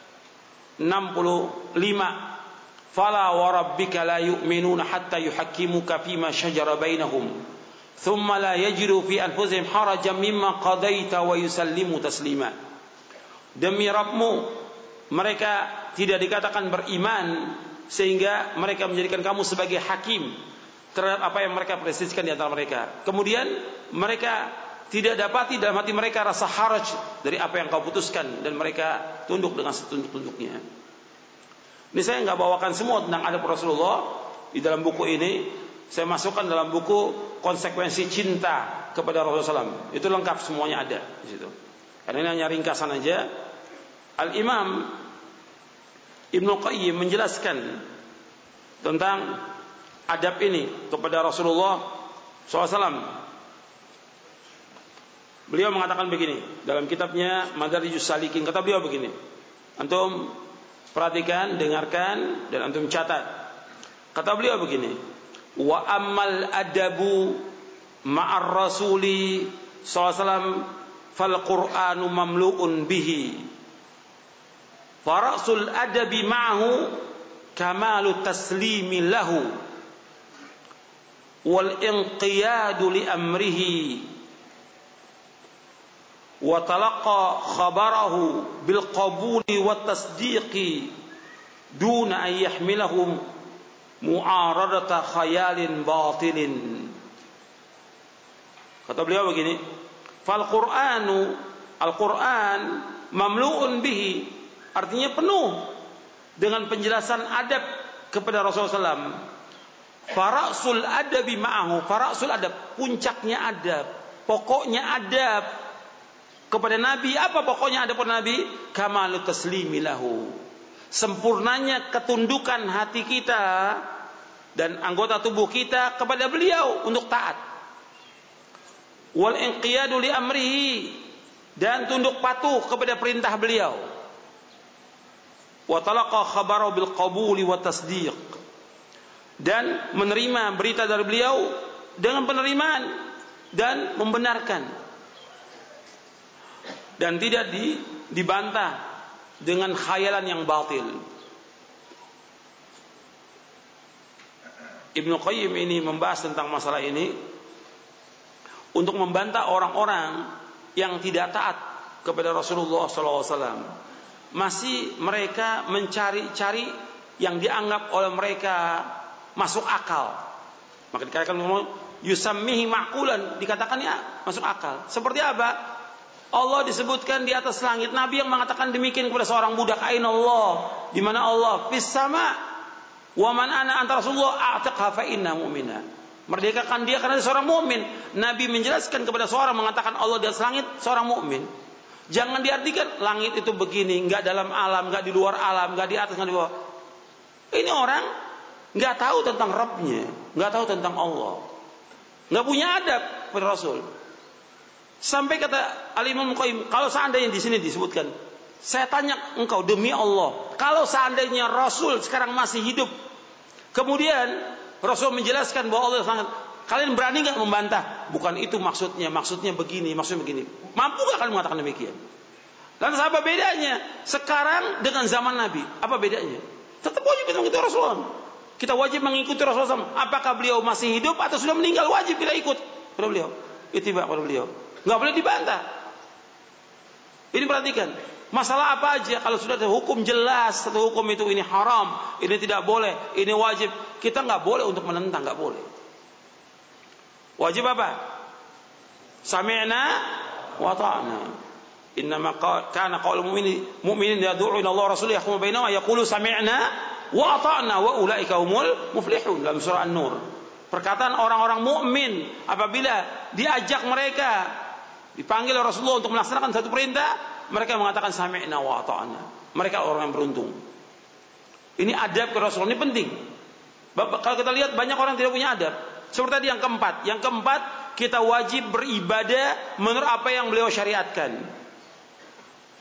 65, "Fala wa rabbika la yu'minuna hatta yuhakkimuka fima shajara bainahum, thumma la yajidu fi anfusihim harajan mimma qadaita wa yusallimu taslima." Demi Rabbmu, mereka tidak dikatakan beriman sehingga mereka menjadikan kamu sebagai hakim terhadap apa yang mereka presisikan di antara mereka. Kemudian mereka tidak dapati dalam hati mereka rasa haraj dari apa yang kau putuskan, dan mereka tunduk dengan setunduk-tunduknya. Ini saya nggak bawakan semua tentang adab Rasulullah di dalam buku ini. Saya masukkan dalam buku konsekuensi cinta kepada Rasulullah SAW. Itu lengkap, semuanya ada di situ. Karena ini hanya ringkasan aja. Al-Imam Ibnu Qayyim menjelaskan tentang adab ini kepada Rasulullah SAW. Beliau mengatakan begini dalam kitabnya Madarijus Salikin. Kata beliau begini, antum perhatikan, dengarkan, dan antum catat. Kata beliau begini, wa ammal adabu ma'ar rasuli SAW fal qur'anu mamlu'un bihi, farasul adabi ma'ahu kamalu taslimi lahu wal inqiyadu li amrihi wa talaqa khabarahu bil qabuli wat tasdiqi duna an yahmilahum mu'aradata khayalin batilin. Kata beliau begini, fal qur'anu, al-Qur'an mamlu'un bihi, artinya penuh dengan penjelasan adab kepada Rasulullah SAW. Farasul adabi ma'ahu, farasul adab, puncaknya adab, pokoknya adab kepada Nabi. Apa pokoknya adab kepada Nabi? Kamalu taslimi lahu, sempurnanya ketundukan hati kita dan anggota tubuh kita kepada beliau untuk taat. Wal inqiyadu li amrihi, dan tunduk patuh kepada perintah beliau. Wa talaqa khabarahu bil qabuli wa tasdiq, dan menerima berita dari beliau dengan penerimaan dan membenarkan, dan tidak dibantah dengan khayalan yang batil. Ibnu Qayyim ini membahas tentang masalah ini untuk membantah orang-orang yang tidak taat kepada Rasulullah SAW. Masih mereka mencari-cari yang dianggap oleh mereka masuk akal. Maka dikatakan yusammihi ma'qulan, dikatakan ya masuk akal. Seperti apa? Allah disebutkan di atas langit. Nabi yang mengatakan demikian kepada seorang budak, aina Allah, di mana Allah? Fis sama. Wa man ana anta Rasulullah a'taqha fa inna mu'mina. Merdekakan dia karena dia seorang mukmin. Nabi menjelaskan kepada seorang mengatakan Allah di atas langit, seorang mukmin. Jangan diartikan langit itu begini, enggak dalam alam, enggak di luar alam, enggak di atas, enggak di bawah. Ini orang enggak tahu tentang Rabbnya, enggak tahu tentang Allah, enggak punya adab kepada Rasul. Sampai kata Al-Imam Qayyim, kalau seandainya di sini disebutkan, saya tanya engkau demi Allah, kalau seandainya Rasul sekarang masih hidup, kemudian Rasul menjelaskan bahwa Allah sangat, kalian berani nggak membantah? Bukan itu maksudnya begini, maksudnya begini. Mampu nggak kalian mengatakan demikian? Lantas apa bedanya sekarang dengan zaman Nabi? Apa bedanya? Tetap wajib kita mengikuti Rasulullah. Kita wajib mengikuti Rasulullah SAW. Apakah beliau masih hidup atau sudah meninggal, wajib kita ikut pada beliau, ittiba pada beliau. Nggak boleh dibantah. Ini perhatikan. Masalah apa aja, kalau sudah ada hukum jelas, satu hukum itu ini haram, ini tidak boleh, ini wajib, kita nggak boleh untuk menentang, nggak boleh. Wajib apa? Sami'na wa ta'na. Innama kana qaulul mu'minin yad'u ila Allah rasulih yahkum bainahum yaqulu sami'na wa ata'na wa ulaika humul muflihun, dalam surah An-Nur. Perkataan orang-orang mukmin apabila diajak mereka, dipanggil oleh Rasulullah untuk melaksanakan satu perintah, mereka mengatakan sami'na wa ata'na. Mereka orang yang beruntung. Ini adab ke Rasulullah, ini penting. Kalau kita lihat banyak orang tidak punya adab. Seperti tadi yang keempat. Yang keempat, kita wajib beribadah menurut apa yang beliau syariatkan.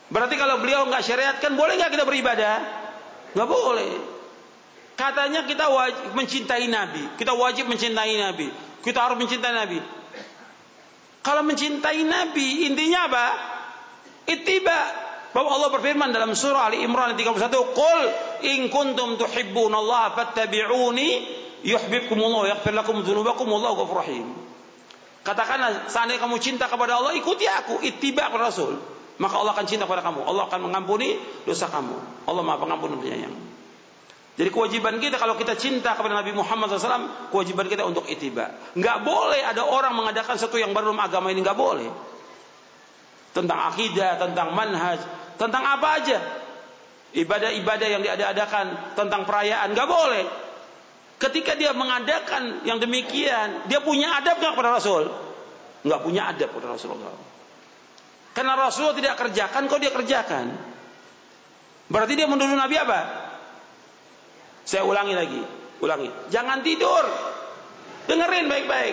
Berarti kalau beliau nggak syariatkan, boleh nggak kita beribadah? Nggak boleh. Katanya kita wajib mencintai Nabi, kita wajib mencintai Nabi, kita harus mencintai Nabi. Kalau mencintai Nabi, intinya apa? Ittiba. Bahwa Allah berfirman dalam surah Ali Imran 31, "Qul in kuntum tuhibbunallaha fattabi'uni yuhibbukumullah wa yaghfir lakum dzunubakum wallahu ghafurur rahim." Katakanlah, seandainya kamu cinta kepada Allah, ikuti aku, ittiba kepada Rasul, maka Allah akan cinta kepada kamu. Allah akan mengampuni dosa kamu. Allah Maha Pengampun dan Penyayang. Jadi kewajiban kita kalau kita cinta kepada Nabi Muhammad SAW, kewajiban kita untuk ittiba. Nggak boleh ada orang mengadakan sesuatu yang baru dalam agama ini, nggak boleh. Tentang akidah, tentang manhaj, tentang apa aja, ibadah-ibadah yang diadakan, tentang perayaan, nggak boleh. Ketika dia mengadakan yang demikian, dia punya adab nggak kepada Rasul? Nggak punya adab kepada Rasulullah. Karena Rasulullah tidak kerjakan, kok dia kerjakan. Berarti dia menuduh Nabi apa? Saya ulangi lagi. Jangan tidur. Dengerin baik-baik.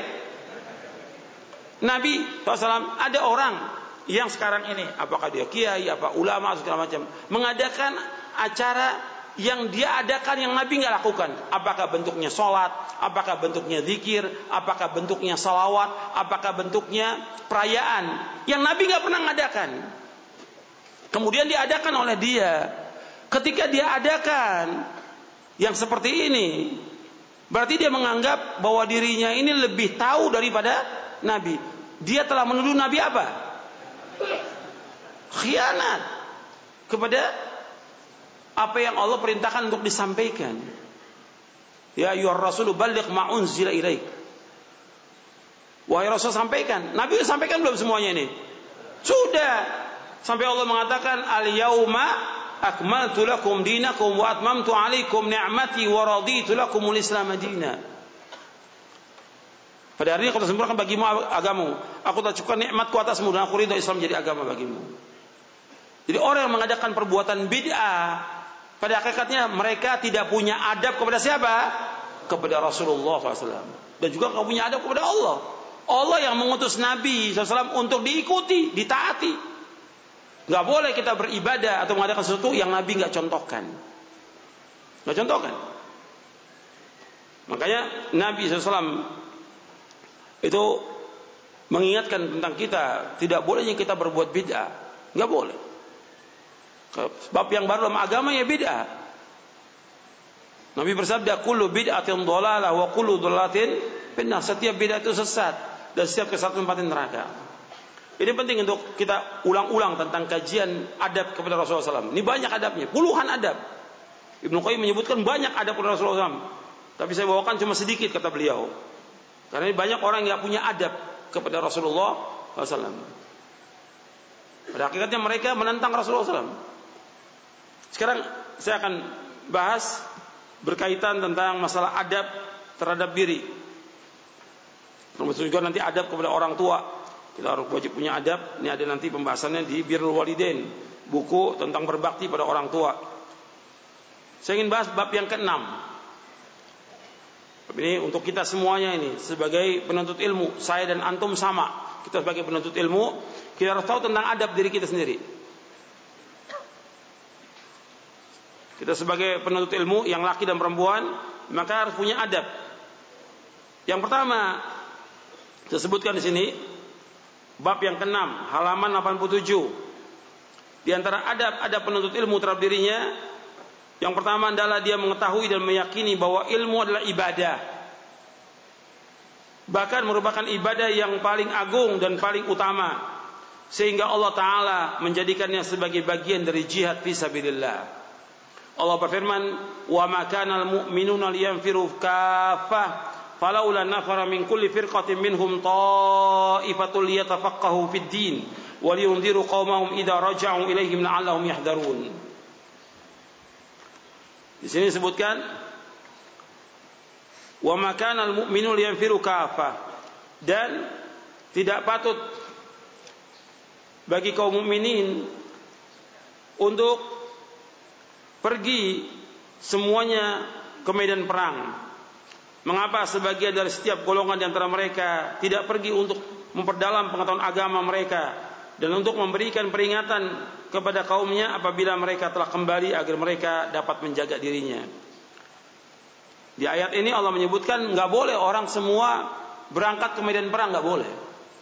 Nabi SAW, ada orang yang sekarang ini, apakah dia kiai, apa ulama, segala macam, mengadakan acara yang dia adakan yang Nabi nggak lakukan. Apakah bentuknya sholat, apakah bentuknya zikir, apakah bentuknya salawat, apakah bentuknya perayaan yang Nabi nggak pernah ngadakan. Kemudian diadakan oleh dia. Ketika dia adakan yang seperti ini, berarti dia menganggap bahwa dirinya ini lebih tahu daripada Nabi. Dia telah menuduh Nabi apa? Khianat kepada apa yang Allah perintahkan untuk disampaikan. Ya ayyuhar rasulu balligh ma unzila ilaik. Wahai Rasul, sampaikan. Nabi sudah sampaikan belum semuanya ini? Sudah. Sampai Allah mengatakan al-yauma akmaltu lakum dinakum wa atmamtu alaikum ni'mati wa raditu lakumul Islam madina. Pada hari ini aku telah sempurnakan bagimu agamamu. Aku telah cukupkan nikmatku atasmu dan aku ridha Islam menjadi agama bagimu. Jadi orang yang mengadakan perbuatan bid'ah, pada hakikatnya mereka tidak punya adab kepada siapa? Kepada Rasulullah SAW. Dan juga tidak punya adab kepada Allah. Allah yang mengutus Nabi SAW untuk diikuti, ditaati. Nggak boleh kita beribadah atau mengadakan sesuatu yang Nabi nggak contohkan. Nggak contohkan. Makanya Nabi SAW itu mengingatkan tentang kita, tidak bolehnya kita berbuat bid'ah. Nggak boleh. Sebab yang baru dalam agama ya bid'ah. Nabi bersabda, kullu bid'atin dhalalah wa kullu dhalalatin finnar. Setiap bid'ah itu sesat dan setiap kesesatan tempat neraka. Ini penting untuk kita ulang-ulang tentang kajian adab kepada Rasulullah SAW. Ini banyak adabnya, puluhan adab. Ibnu Qayyim menyebutkan banyak adab kepada Rasulullah SAW. Tapi saya bawakan cuma sedikit kata beliau. Karena ini banyak orang yang tidak punya adab kepada Rasulullah SAW. Pada hakikatnya mereka menentang Rasulullah SAW. Sekarang saya akan bahas berkaitan tentang masalah adab terhadap diri. Termasuk juga nanti adab kepada orang tua. Kita harus wajib punya adab. Ini ada nanti pembahasannya di Birrul Walidain, buku tentang berbakti pada orang tua. Saya ingin bahas bab yang ke-6. Ini untuk kita semuanya ini sebagai penuntut ilmu, saya dan antum sama. Kita sebagai penuntut ilmu, kita harus tahu tentang adab diri kita sendiri. Kita sebagai penuntut ilmu yang laki dan perempuan, maka harus punya adab. Yang pertama, saya sebutkan di sini bab yang ke-6, halaman 87. Di antara adab penuntut ilmu terhadap dirinya, yang pertama adalah dia mengetahui dan meyakini bahwa ilmu adalah ibadah. Bahkan merupakan ibadah yang paling agung dan paling utama, sehingga Allah Ta'ala menjadikannya sebagai bagian dari jihad fisabilillah. Allah berfirman, "Wa ma kana al-mu'minuna liyanfiru kaffah falaula nafara min kulli firqatin minhum ta'ifatul liyatafaqahu fid din wa liyunziru qaumahum idza raja'u ilaihim la'allahum yahdharun." Di sini disebutkan wa ma kana al-mu'minu liyanfiru kaffah, dan tidak patut bagi kaum mukminin untuk pergi semuanya ke medan perang. Mengapa sebagian dari setiap golongan di antara mereka tidak pergi untuk memperdalam pengetahuan agama mereka dan untuk memberikan peringatan kepada kaumnya apabila mereka telah kembali agar mereka dapat menjaga dirinya. Di ayat ini Allah menyebutkan nggak boleh orang semua berangkat ke medan perang, nggak boleh.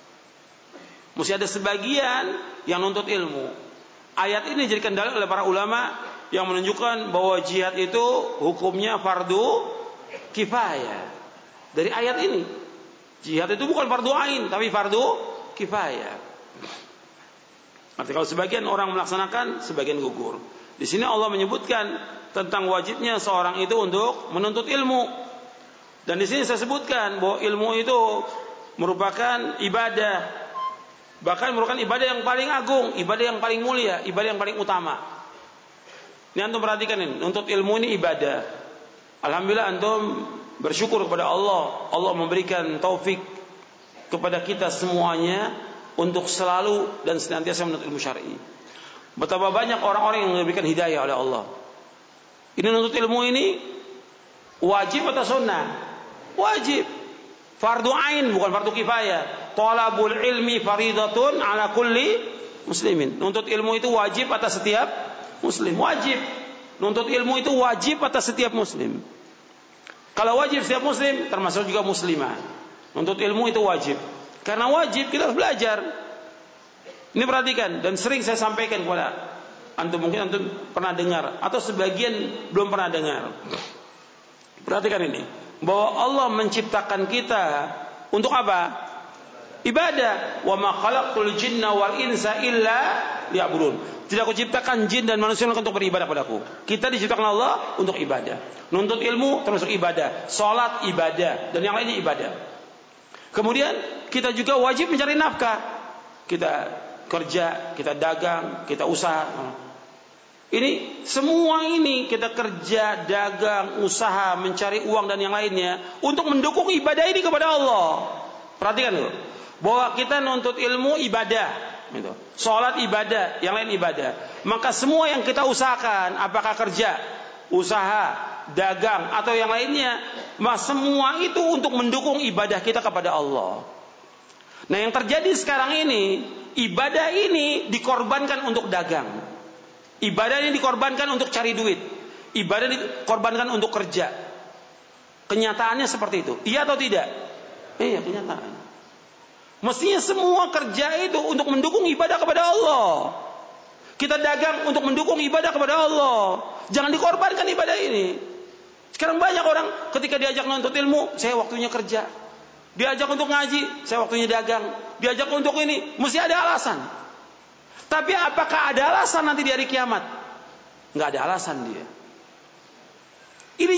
Mesti ada sebagian yang nuntut ilmu. Ayat ini dijadikan dalil oleh para ulama yang menunjukkan bahwa jihad itu hukumnya fardu kifayah. Dari ayat ini, jihad itu bukan fardu ain tapi fardu kifayah. Artinya kalau sebagian orang melaksanakan, sebagian gugur. Di sini Allah menyebutkan tentang wajibnya seorang itu untuk menuntut ilmu. Dan di sini saya sebutkan bahwa ilmu itu merupakan ibadah, bahkan merupakan ibadah yang paling agung, ibadah yang paling mulia, ibadah yang paling utama. Ini antum perhatikan ini, nuntut ilmu ini ibadah. Alhamdulillah antum bersyukur kepada Allah. Allah memberikan taufik kepada kita semuanya untuk selalu dan senantiasa menuntut ilmu syar'i. Betapa banyak orang-orang yang diberikan hidayah oleh Allah. Ini menuntut ilmu ini wajib atau sunnah? Wajib. Fardu ain bukan fardu kifayah. Talabul ilmi faridatun ala kulli muslimin. Nuntut ilmu itu wajib atas setiap muslim. Wajib. Nuntut ilmu itu wajib atas setiap muslim. Kalau wajib setiap muslim, termasuk juga muslimah. Nuntut ilmu itu wajib. Karena wajib kita harus belajar. Ini perhatikan, dan sering saya sampaikan kepada antum, mungkin antum pernah dengar atau sebagian belum pernah dengar. Perhatikan ini, bahwa Allah menciptakan kita untuk apa? Ibadah. Wa ma khalaqtul jinna wal insa illa liya'budun. Tidak aku ciptakan jin dan manusia untuk beribadah padaku. Kita diciptakan Allah untuk ibadah. Nuntut ilmu termasuk ibadah, salat ibadah, dan yang lainnya ibadah. Kemudian kita juga wajib mencari nafkah. Kita kerja, kita dagang, kita usaha. Ini semua ini kita kerja, dagang, usaha, mencari uang dan yang lainnya untuk mendukung ibadah ini kepada Allah. Perhatikan dulu, bahwa kita nuntut ilmu ibadah, gitu. Salat ibadah, yang lain ibadah. Maka semua yang kita usahakan, apakah kerja, usaha, dagang atau yang lainnya, semua itu untuk mendukung ibadah kita kepada Allah. Nah, yang terjadi sekarang ini, ibadah ini dikorbankan untuk dagang. Ibadah ini dikorbankan untuk cari duit. Ibadah dikorbankan untuk kerja. Kenyataannya seperti itu. Iya atau tidak? Iya, kenyataan. Mestinya semua kerja itu untuk mendukung ibadah kepada Allah. Kita dagang untuk mendukung ibadah kepada Allah. Jangan dikorbankan ibadah ini. Sekarang banyak orang ketika diajak nuntut ilmu, saya waktunya kerja. Diajak untuk ngaji, saya waktunya dagang. Diajak untuk ini, mesti ada alasan. Tapi apakah ada alasan nanti di hari kiamat? Nggak ada alasan dia. Ini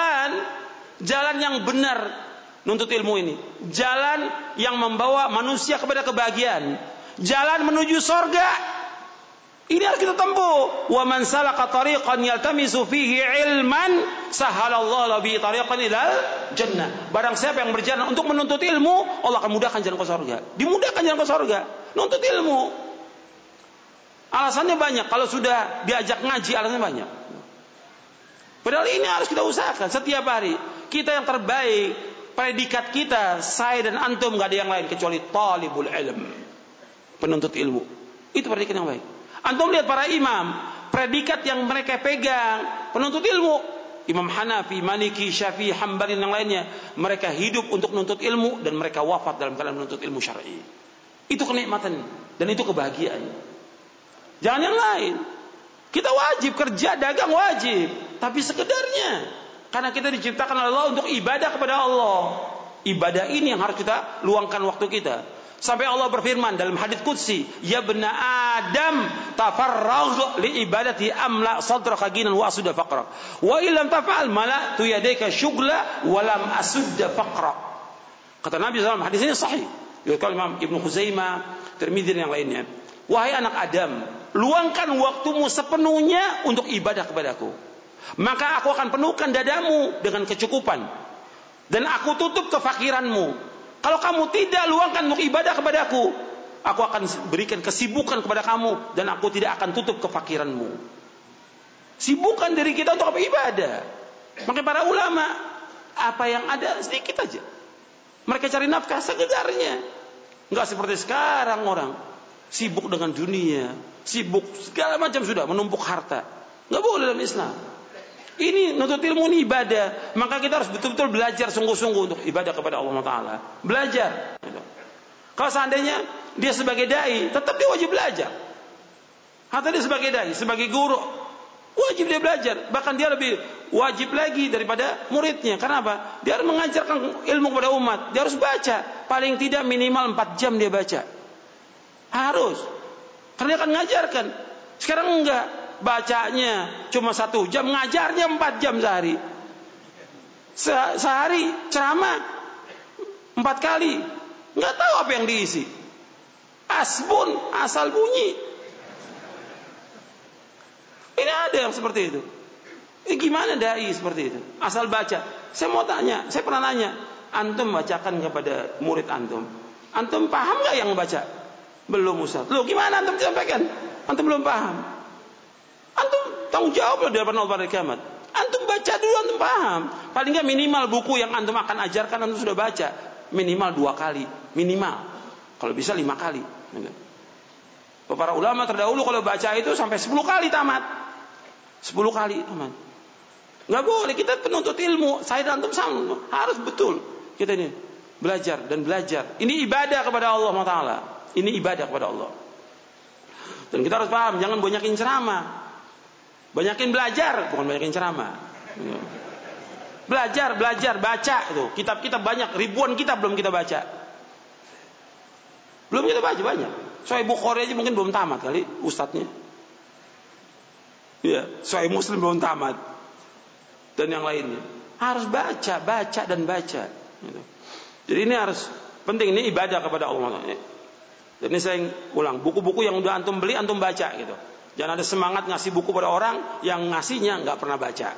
jalan yang benar nuntut ilmu ini. Jalan yang membawa manusia kepada kebahagiaan. Jalan menuju sorga. Ini harus kita tempuh. Wa man salaka tariqan yaltamisu fihi ilman sahalallahu lahu bihi tariqan ilal jannah. Barang siapa yang berjalan untuk menuntut ilmu, Allah akan mudahkan jalan ke surga. Dimudahkan jalan ke surga. Nuntut ilmu. Alasannya banyak. Kalau sudah diajak ngaji, alasannya banyak. Padahal ini harus kita usahakan setiap hari. Kita yang terbaik, predikat kita, saya dan antum, gak ada yang lain kecuali talibul ilm, penuntut ilmu. Itu predikat yang baik. Antum lihat para imam, predikat yang mereka pegang, penuntut ilmu. Imam Hanafi, Maliki, Syafi'i, Hambali dan yang lainnya, mereka hidup untuk menuntut ilmu dan mereka wafat dalam keadaan menuntut ilmu syar'i. Itu kenikmatan dan itu kebahagiaan. Jangan yang lain. Kita wajib kerja, dagang wajib, tapi sekedarnya. Karena kita diciptakan oleh Allah untuk ibadah kepada Allah. Ibadah ini yang harus kita luangkan waktu kita. Sampai Allah berfirman dalam hadits qudsi, "Ya bna Adam, tafarragh li ibadati amla sadraka ginan wa asudda faqra. Wa illam taf'al mala'tu yadayka syughla wa lam asudda faqra." Kata Nabi SAW, hadis ini sahih. Diriwayatkan Imam Ibnu Khuzaimah, Tirmidzi dan yang lainnya. Wahai anak Adam, luangkan waktumu sepenuhnya untuk ibadah kepadaku. Maka aku akan penuhkan dadamu dengan kecukupan. Dan aku tutup kefakiranmu. Kalau kamu tidak luangkan untuk ibadah kepadaku, aku akan berikan kesibukan kepada kamu. Dan aku tidak akan tutup kefakiranmu. Sibukkan diri kita untuk apa? Ibadah. Makanya para ulama, apa yang ada sedikit aja. Mereka cari nafkah sekedarnya. Enggak seperti sekarang orang. sibuk dengan dunia, sibuk segala macam sudah, menumpuk harta. Nggak boleh dalam Islam. Ini nuntut ilmu ini ibadah, maka kita harus betul-betul belajar sungguh-sungguh untuk ibadah kepada Allah Taala. Belajar. Kalau seandainya dia sebagai dai, tetap dia wajib belajar. Atau dia sebagai dai, sebagai guru, wajib dia belajar. Bahkan dia lebih wajib lagi daripada muridnya. Karena apa? Dia harus mengajarkan ilmu kepada umat. Dia harus baca. Paling tidak minimal 4 jam dia baca. Harus. Karena dia akan mengajarkan. Sekarang enggak. Bacanya cuma 1 jam. Ngajarnya 4 jam sehari. Sehari ceramah 4 kali. Enggak tahu apa yang diisi. Asbun, asal bunyi. Ini ada yang seperti itu. Gimana dai seperti itu? Asal baca. Saya mau tanya, saya pernah nanya, antum bacakan kepada murid antum. Antum paham nggak yang baca? Belum, Ustaz. Loh, gimana antum sampaikan? Antum belum paham. Antum tanggung jawab di hadapan Allah pada kiamat. Antum baca dulu, antum paham. Paling nggak minimal buku yang antum akan ajarkan antum sudah baca. Minimal 2 kali, minimal. Kalau bisa 5 kali. Para ulama terdahulu kalau baca itu sampai 10 kali tamat. 10 kali tamat. Nggak boleh, kita penuntut ilmu. Saya dan antum sama, harus betul kita ini belajar dan belajar. Ini ibadah kepada Allah Taala. Ini ibadah kepada Allah. Dan kita harus paham, jangan banyakin ceramah, banyakin belajar, bukan banyakin ceramah. Belajar, baca itu. Kitab-kitab banyak, ribuan kitab belum kita baca. Belum kita baca banyak. Sahih Bukhari aja mungkin belum tamat kali ustadznya. Ya, Sahih Muslim belum tamat. Dan yang lainnya harus baca dan baca. Jadi ini harus penting, ini ibadah kepada Allah. Dan ini saya ulang, buku-buku yang udah antum beli antum baca gitu. Jangan ada semangat ngasih buku pada orang yang ngasihnya nggak pernah baca.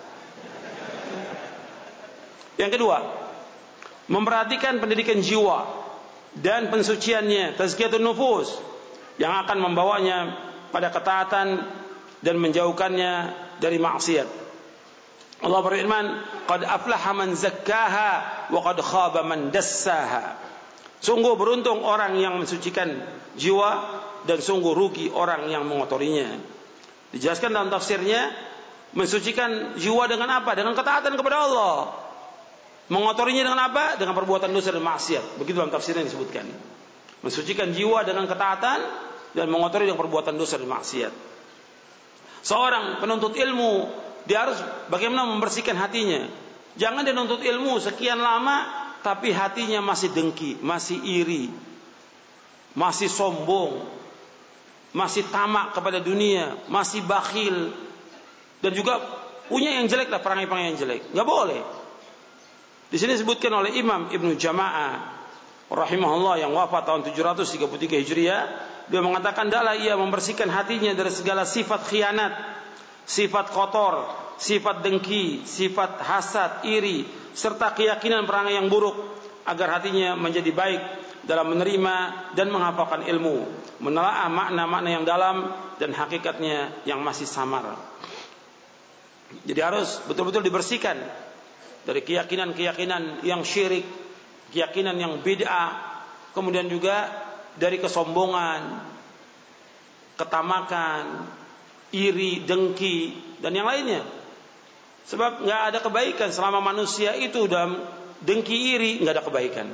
Yang kedua, memperhatikan pendidikan jiwa dan pensuciannya, tazkiyatun nufus, yang akan membawanya pada ketaatan dan menjauhkannya dari maksiat. Allah berfirman, "Qad aflaha man zakkaha wa qad khaba man dassaha." Sungguh beruntung orang yang mensucikan jiwa dan sungguh rugi orang yang mengotorinya. Dijelaskan dalam tafsirnya, mensucikan jiwa dengan apa? Dengan ketaatan kepada Allah. Mengotorinya dengan apa? Dengan perbuatan dosa dan maksiat. Begitu dalam tafsirnya disebutkan. Mensucikan jiwa dengan ketaatan dan mengotori dengan perbuatan dosa dan maksiat. Seorang penuntut ilmu, dia harus bagaimana membersihkan hatinya. Jangan dia nuntut ilmu sekian lama tapi hatinya masih dengki, masih iri, masih sombong, masih tamak kepada dunia, masih bakhil, dan juga punya yang jelek lah, perangai-perangai yang jelek. Nggak boleh. Di sini disebutkan oleh Imam Ibnu Jama'ah rahimahullah yang wafat tahun 733 Hijriah, dia mengatakan, "Hendaklah ia membersihkan hatinya dari segala sifat khianat, sifat kotor, sifat dengki, sifat hasad, iri, serta keyakinan perangai yang buruk, agar hatinya menjadi baik dalam menerima dan menghafalkan ilmu, menelaah makna-makna yang dalam dan hakikatnya yang masih samar." Jadi harus betul-betul dibersihkan dari keyakinan-keyakinan yang syirik, keyakinan yang bid'ah, kemudian juga dari kesombongan, ketamakan, iri, dengki, dan yang lainnya. Sebab nggak ada kebaikan selama manusia itu dalam dengki, iri, nggak ada kebaikan.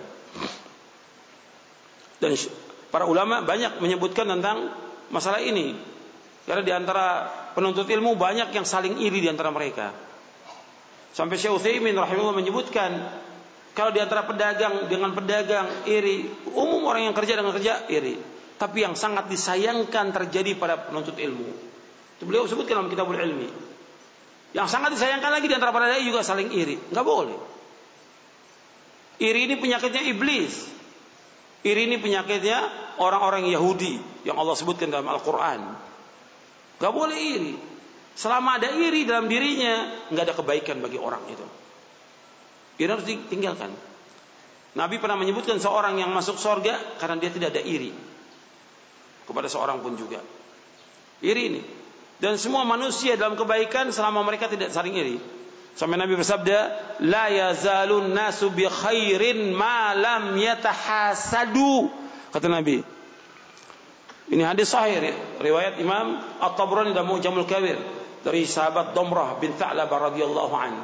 Dan para ulama banyak menyebutkan tentang masalah ini, karena di antara penuntut ilmu banyak yang saling iri di antara mereka. Sampai Syekh Utsaimin rahimahullah menyebutkan, kalau di antara pedagang dengan pedagang iri, umum orang yang kerja dengan kerja iri. Tapi yang sangat disayangkan terjadi pada penuntut ilmu. Itu beliau sebutkan dalam Kitabul Ilmi. Yang sangat disayangkan lagi di antara para dai juga saling iri. Enggak boleh. Iri ini penyakitnya iblis. Iri ini penyakitnya orang-orang Yahudi yang Allah sebutkan dalam Al-Quran. Enggak boleh iri. Selama ada iri dalam dirinya, enggak ada kebaikan bagi orang itu. Iri harus ditinggalkan. Nabi pernah menyebutkan seorang yang masuk surga karena dia tidak ada iri kepada seorang pun juga. Iri ini. Dan semua manusia dalam kebaikan selama mereka tidak saling iri. Sampai Nabi bersabda, "La yazalun nasu bi khairin ma lam yatahasadu." Kata Nabi, Ini hadis sahih riwayat Imam At-Tabrani dalam Mu'jamul Kabir dari sahabat Damrah bin Tha'labah radhiyallahu anhu.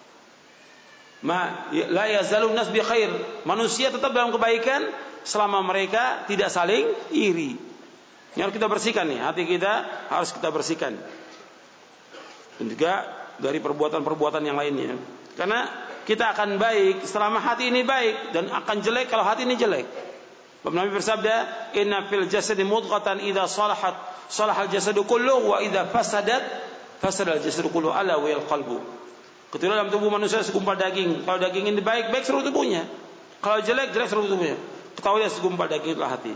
La yazalun nas bi khair. Manusia tetap dalam kebaikan selama mereka tidak saling iri. Ini harus kita bersihkan nih, hati kita harus kita bersihkan. Dan juga dari perbuatan-perbuatan yang lainnya. Karena kita akan baik selama hati ini baik, dan akan jelek kalau hati ini jelek. Nabi bersabda, "Inna fil jasadi mudghatan idza salahat salahal jasadu kulluhu wa idza fasadat fasadal jasadu kulluhu ala wal qalbu." Ketika dalam tubuh manusia segumpal daging, kalau daging ini baik, baik seluruh tubuhnya. Kalau jelek, jelek seluruh tubuhnya. Ketahuilah segumpal daging itulah hati.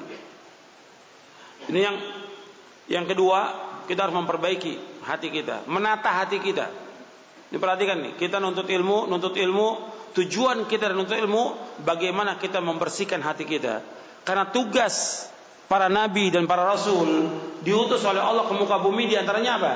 Ini yang kedua, kita harus memperbaiki hati kita, menata hati kita. Ini perhatikan nih, kita nuntut ilmu, tujuan kita nuntut ilmu, bagaimana kita membersihkan hati kita. Karena tugas para nabi dan para rasul diutus oleh Allah ke muka bumi, diantaranya apa?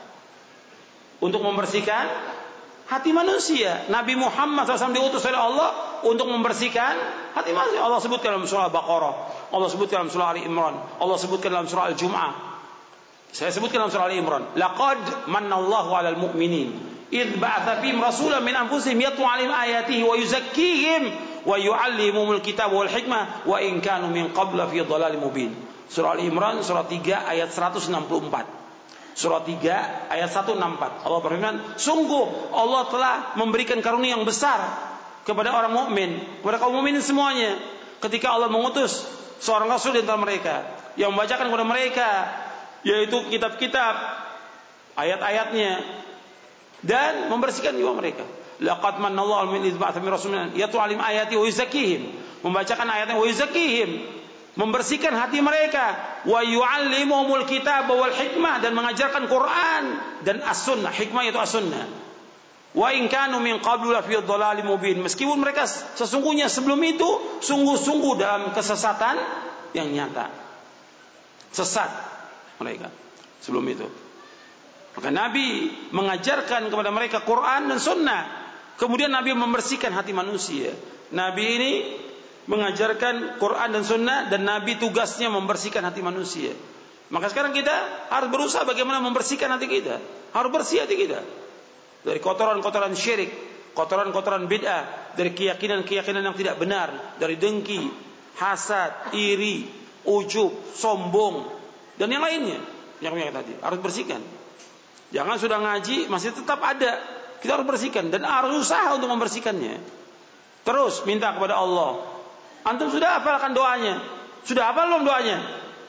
Untuk membersihkan hati manusia. Nabi Muhammad SAW diutus oleh Allah untuk membersihkan hati manusia. Allah sebutkan dalam surah Al-Baqarah, Allah sebutkan dalam surah Ali Imran, Allah sebutkan dalam surah Al-Jum'ah. Saya sebutkan dalam surah Ali Imran, laqad manallahu 'alal mu'minin idh ba'atha fihim rasulan min anfusihim yatlu 'alaihim ayatihi wa yuzakkihim wa yu'allimuhumul kitaba wal hikmah wa in kanu min qabla fi dhalalin mubin. Surah Ali Imran surah 3 ayat 164. Surah 3 ayat 164. Allah berfirman, sungguh Allah telah memberikan karunia yang besar kepada orang mukmin, kepada kaum mukminin semuanya, ketika Allah mengutus seorang rasul di antara mereka yang membacakan kepada mereka yaitu kitab-kitab, ayat-ayatnya, dan membersihkan jiwa mereka. Laqad manallahu 'alal mu'minina idh ba'atha fihim rasulan yatlu 'alaihim ayatihi wa yuzakkihim, membacakan ayatnya, wa yuzakkihim, membersihkan hati mereka, wa yu'allimuhumul kitaba wal hikmah, dan mengajarkan Quran dan as-sunnah. Hikmah itu as-sunnah. Wa in kanu min qablu la fi dhalalin mubin, meskipun mereka sesungguhnya sebelum itu sungguh-sungguh dalam kesesatan yang nyata. Sesat mereka sebelum itu. Maka Nabi mengajarkan kepada mereka Quran dan sunnah. Kemudian Nabi membersihkan hati manusia. Nabi ini mengajarkan Quran dan sunnah, dan Nabi tugasnya membersihkan hati manusia. Maka sekarang kita harus berusaha bagaimana membersihkan hati kita. Harus bersih hati kita dari kotoran-kotoran syirik, kotoran-kotoran bid'ah, dari keyakinan-keyakinan yang tidak benar, dari dengki, hasad, iri, ujub, sombong, dan yang lainnya. Yang tadi harus bersihkan. Jangan sudah ngaji masih tetap ada. Kita harus bersihkan dan harus usaha untuk membersihkannya. Terus minta kepada Allah. Antum sudah hafalkan doanya? Sudah hafal belum doanya?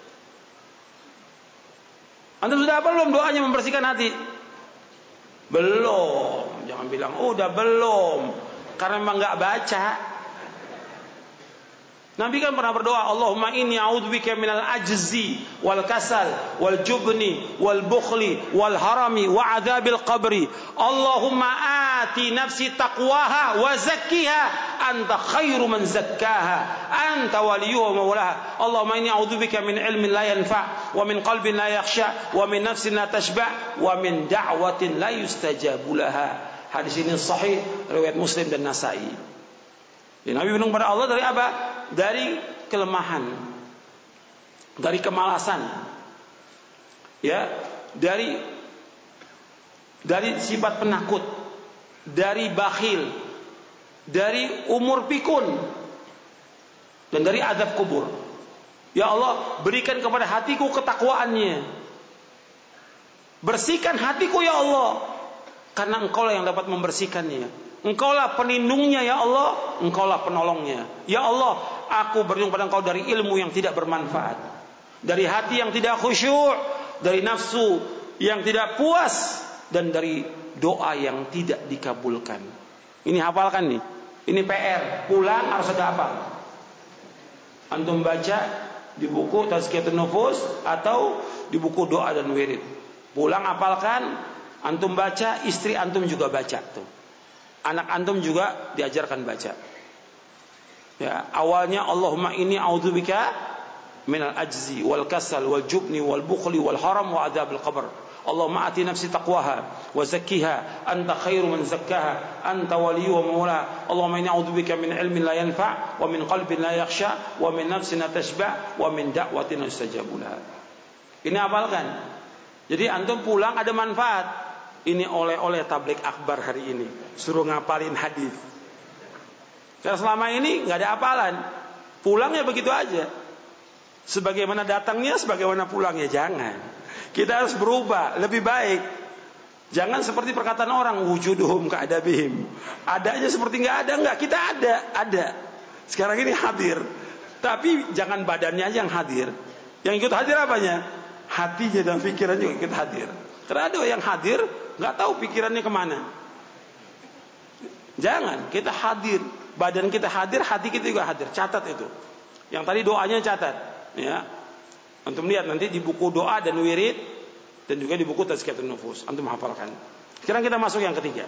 Antum sudah hafal belum doanya membersihkan hati? Belum. Jangan bilang udah belum, karena memang nggak baca. Nabi kan pernah berdoa, Allahumma inni a'udzubika minal ajzi wal kasal wal jubni wal bukhli wal harami wa adzabil qabri. Allahumma ati nafsi taqwaha wa zakkiha anta khairu man zakkaha anta waliyuha wa maulaha. Allahumma inni a'udzubika min ilmin la yanfa' wa min qalbin la yakhsha wa min nafsin la tashba' wa min da'watin la yustajabu laha. Hadis ini sahih riwayat Muslim dan Nasa'i. Ya, Nabi berdoa kepada Allah dari apa? Dari kelemahan, dari kemalasan, ya, dari sifat penakut, dari bakhil, dari umur pikun, dan dari azab kubur. Ya Allah, berikan kepada hatiku ketakwaannya. Bersihkan hatiku ya Allah, karena Engkau lah yang dapat membersihkannya. Engkaulah pelindungnya ya Allah, Engkaulah penolongnya. Ya Allah, aku berlindung pada Engkau dari ilmu yang tidak bermanfaat, dari hati yang tidak khusyuk, dari nafsu yang tidak puas, dan dari doa yang tidak dikabulkan. Ini hafalkan nih. Ini PR. Pulang harus ada hafal. Antum baca di buku Tazkiyatun Nufus atau di buku doa dan wirid. Pulang hafalkan, antum baca, istri antum juga baca tuh. Anak antum juga diajarkan baca. Ya, awalnya Allahumma inni a'udzubika minal ajzi wal kasal wal jubni wal bukhli wal haram wa adzabil qabr. Allahumma ati nafsi taqwaha wa zakkiha anta khairu man zakkaha anta waliyyu wa maula. Allahumma inni a'udzubika min ilmin la yanfa' wa min qalbin la yakhsha wa min nafsin la tashba' wa min da'watin la yustajabu laha. Ini hafalkan. Jadi antum pulang ada manfaat. Ini oleh tabligh akbar hari ini. Suruh ngapalin hadis. Karena selama ini nggak ada hafalan. Pulangnya begitu aja. Sebagaimana datangnya, sebagaimana pulangnya. Jangan. Kita harus berubah, lebih baik. Jangan seperti perkataan orang, wujuduhum ka'adabihim. Ada aja seperti nggak ada, nggak. Kita ada. Sekarang ini hadir. Tapi jangan badannya aja yang hadir. Yang ikut hadir apanya? Hatinya dan pikirannya juga ikut hadir. Karena ada yang hadir, nggak tahu pikirannya kemana. Jangan, kita hadir. Badan kita hadir, hati kita juga hadir. Catat itu. Yang tadi doanya catat. Ya. Antum lihat nanti di buku doa dan wirid dan juga di buku Tazkiyatun Nufus. Antum hafalkan. Sekarang kita masuk yang ketiga.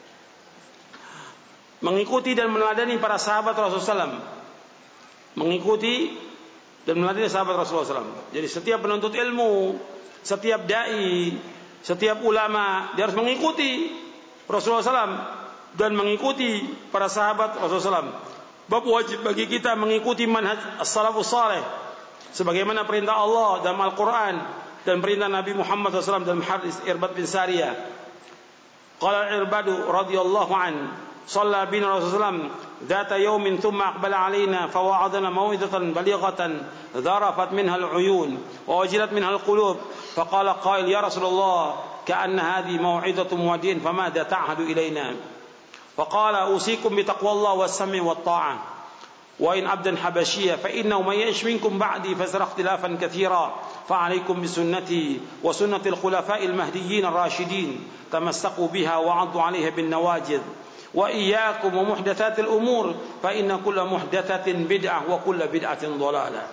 Mengikuti dan meneladani para sahabat Rasulullah SAW. Mengikuti dan meneladani sahabat Rasulullah SAW. Jadi setiap penuntut ilmu, setiap dai, setiap ulama, dia harus mengikuti Rasulullah SAW dan mengikuti para sahabat Rasulullah SAW. Bab wajib bagi kita mengikuti manhaj as-salafus saleh. Sebagaimana perintah Allah dalam Al-Quran dan perintah Nabi Muhammad SAW dalam hadis Irbad bin Sariyah. Qala Irbadu radhiyallahu an, shalla bina Rasulullah dhata yawmin thumma aqbala alaina fawa'adana maw'idatan balighatan dharafat minha al-uyun wa wajilat minha al-qulub faqala qail ya Rasulullah ka'anna hadhihi maw'idatu muwaddi'in famadha ta'hadu ilaina faqala usikum bi taqwallah was-sam'i wat-ta'ah وإن عبدا حبشيا فإنه من يعش منكم بعدي فسيرى اختلافا كثيرا فعليكم بسنتي وسنة الخلفاء المهديين الراشدين تمسكوا بها وعضوا عليها بالنواجذ وإياكم ومحدثات الأمور فإن كل محدثة بدعة وكل بدعة ضلالة.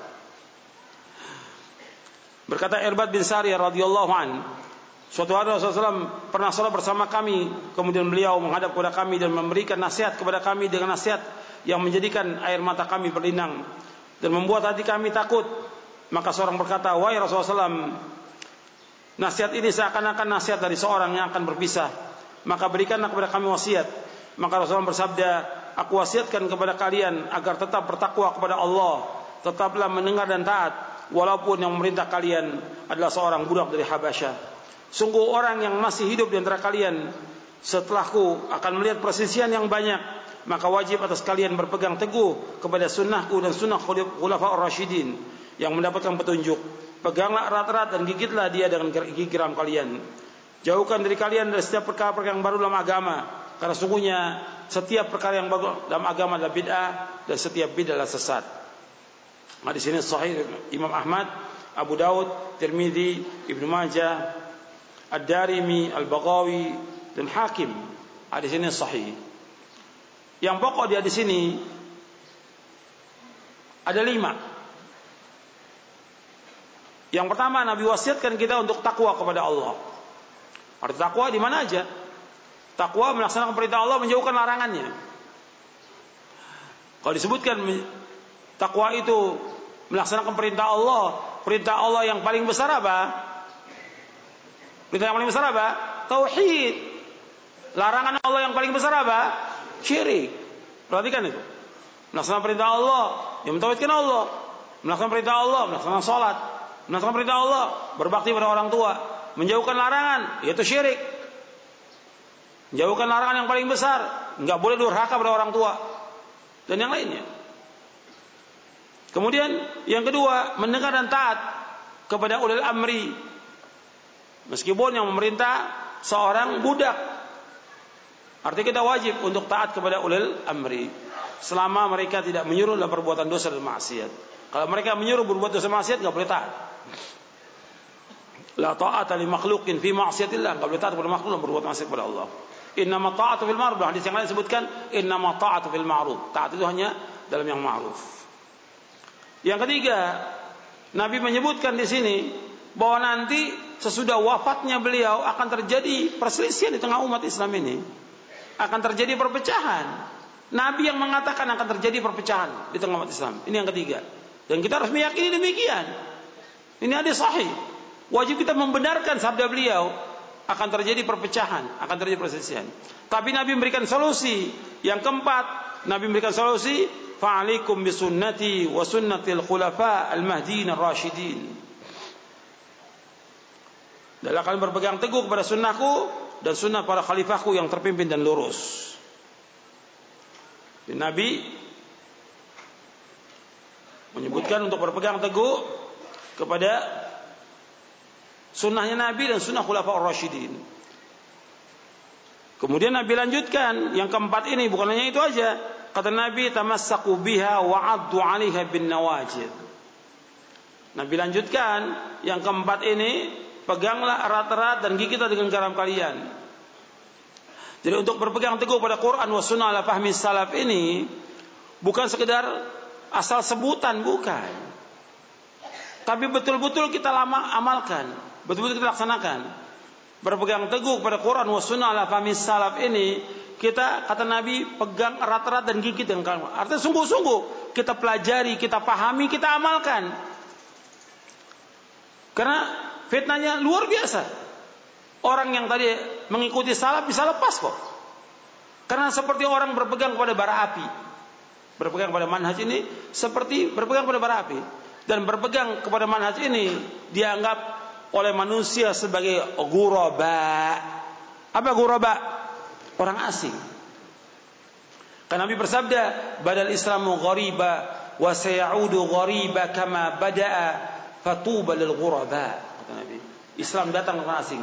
Berkata Irbad bin Sariyah radhiyallahu an, suatu hari Rasulullah SAW pernah salat bersama kami, kemudian beliau menghadap kepada kami dan memberikan nasihat kepada kami dengan nasihat yang menjadikan air mata kami berlinang dan membuat hati kami takut. Maka seorang berkata, wahai Rasulullah SAW, nasihat ini seakan-akan nasihat dari seorang yang akan berpisah, maka berikanlah kepada kami wasiat. Maka Rasulullah bersabda, aku wasiatkan kepada kalian agar tetap bertakwa kepada Allah, tetaplah mendengar dan taat, walaupun yang memerintah kalian adalah seorang budak dari Habasyah. Sungguh orang yang masih hidup di antara kalian setelahku akan melihat persisian yang banyak, maka wajib atas kalian berpegang teguh kepada sunnahku dan sunnah khulafa'ur rasyidin yang mendapatkan petunjuk. Peganglah erat-erat dan gigitlah dia dengan gigi geram kalian. Jauhkan dari kalian dari setiap perkara-perkara yang baru dalam agama, karena sungguhnya setiap perkara yang baru dalam agama adalah bid'ah dan setiap bid'ah adalah sesat. Hadis ini sahih Imam Ahmad, Abu Daud, Tirmidzi, Ibnu Majah, Ad-Darimi, Al-Baghawi dan Hakim. Hadis ini sahih. Yang pokok dia di sini ada 5. Yang pertama, Nabi wasiatkan kita untuk takwa kepada Allah. Arti takwa di mana aja? Takwa melaksanakan perintah Allah, menjauhkan larangannya. Kalau disebutkan takwa itu melaksanakan perintah Allah yang paling besar apa? Perintah yang paling besar apa? Tauhid. Larangan Allah yang paling besar apa? Syirik. Perhatikan itu. Melaksanakan perintah Allah, yang mentauhidkan Allah. Melaksanakan perintah Allah, melaksanakan salat. Melaksanakan perintah Allah, berbakti pada orang tua. Menjauhkan larangan, yaitu syirik. Menjauhkan larangan yang paling besar, enggak boleh durhaka pada orang tua dan yang lainnya. Kemudian yang kedua, mendengar dan taat kepada ulil amri. Meskipun yang memerintah seorang budak, artinya kita wajib untuk taat kepada ulil amri selama mereka tidak menyuruh dalam perbuatan dosa dan maksiat. Kalau mereka menyuruh berbuat dosa maksiat, enggak boleh taat. La ta'ata li makhluqin fi ma'siyatillah, enggak boleh taat kepada makhluk dalam berbuat maksiat kepada Allah. Innama ta'atu fil ma'ruf. Hadis yang lain disebutkan innama ta'atu fil ma'ruf. Taat itu hanya dalam yang ma'ruf. Yang ketiga, Nabi menyebutkan di sini bahwa nanti sesudah wafatnya beliau akan terjadi perselisihan di tengah umat Islam ini. Akan terjadi perpecahan. Nabi yang mengatakan akan terjadi perpecahan di tengah umat Islam. Ini yang ketiga. Dan kita harus meyakini demikian. Ini hadis sahih. Wajib kita membenarkan sabda beliau, akan terjadi perpecahan, akan terjadi perselisihan. Tapi Nabi memberikan solusi. Yang keempat, Nabi memberikan solusi, fa'alaikum bisunnati wa sunnatil khulafa al-mahdiin ar-rasyidin. Dan kalian berpegang teguh kepada sunnahku dan sunnah para khalifahku yang terpimpin dan lurus. Dan Nabi menyebutkan untuk berpegang teguh kepada sunnahnya Nabi dan sunnah khulafa ar-rasyidin. Kemudian Nabi lanjutkan, yang keempat ini bukan hanya itu aja. Kata Nabi, tamassaku biha wa'addu 'alaiha bin nawajid. Nabi lanjutkan, yang keempat ini, peganglah erat-erat dan gigitlah dengan garam kalian. Jadi untuk berpegang teguh pada Quran wa sunnah ala fahmi salaf ini bukan sekedar asal sebutan, bukan. Tapi betul-betul kita amalkan, betul-betul kita laksanakan. Berpegang teguh pada Quran wa sunnah ala fahmi salaf ini, kita, kata Nabi, pegang erat-erat dan gigit dengan kalem. Artinya sungguh-sungguh kita pelajari, kita pahami, kita amalkan. Karena fitnahnya luar biasa. Orang yang tadi mengikuti salaf bisa lepas kok. Karena seperti orang berpegang kepada bara api. Berpegang kepada manhaj ini seperti berpegang kepada bara api. Dan berpegang kepada manhaj ini dianggap oleh manusia sebagai ghuraba. Apa ghuraba? Orang asing. Karena Nabi bersabda, badal Islamu ghariba wa sayaudu ghariba kama bada'a fatuba lil ghuraba. Kata Nabi, Islam datang orang asing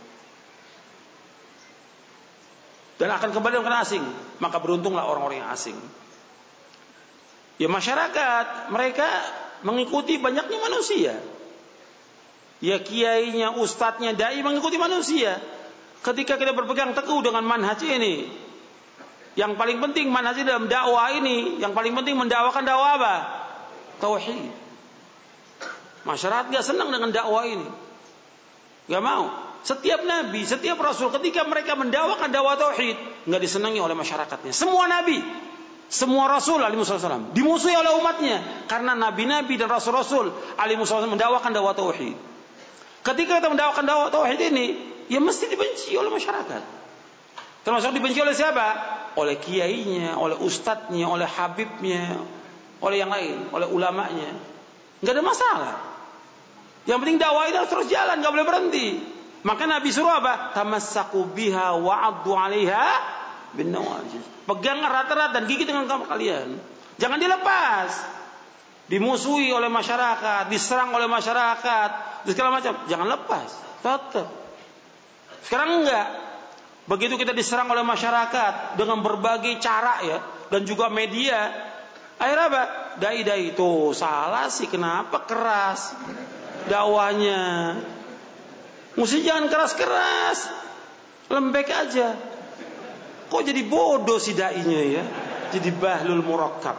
dan akan kembali orang asing, maka beruntunglah orang-orang yang asing. Ya masyarakat mereka mengikuti banyaknya manusia. Ya kiainya, ustadznya, dai mengikuti manusia. Ketika kita berpegang teguh dengan manhaj ini, yang paling penting manhaj dalam dakwah ini, yang paling penting mendakwakan dakwah apa? Tauhid. Masyarakat gak senang dengan dakwah ini, gak mau. Setiap nabi, setiap rasul ketika mereka mendakwakan dakwah tauhid, gak disenangi oleh masyarakatnya. Semua nabi, semua rasul alaihi wasallam dimusuhi oleh umatnya karena nabi-nabi dan rasul-rasul alaihi wasallam mendakwakan dakwah tauhid. Ketika kita mendakwakan dakwah tauhid ini, ya mesti dibenci oleh masyarakat. Termasuk dibenci oleh siapa? Oleh kiainya, oleh ustadznya, oleh habibnya, oleh yang lain, oleh ulamanya. Gak ada masalah. Yang penting dakwah ini harus terus jalan, gak boleh berhenti. Maka Nabi suruh apa? Tamassaku biha wa'addu 'alaiha bin nawajid. Pegang erat-erat dan gigit dengan kalian. Jangan dilepas. Dimusuhi oleh masyarakat, diserang oleh masyarakat, segala macam. Jangan lepas. Tetap. Sekarang enggak. Begitu kita diserang oleh masyarakat dengan berbagai cara ya, dan juga media, akhirnya apa? Dai-dai tuh salah sih, kenapa keras dakwanya? Mesti jangan keras-keras, lembek aja. Kok jadi bodoh si dai-nya ya? Jadi bahlul murakkab.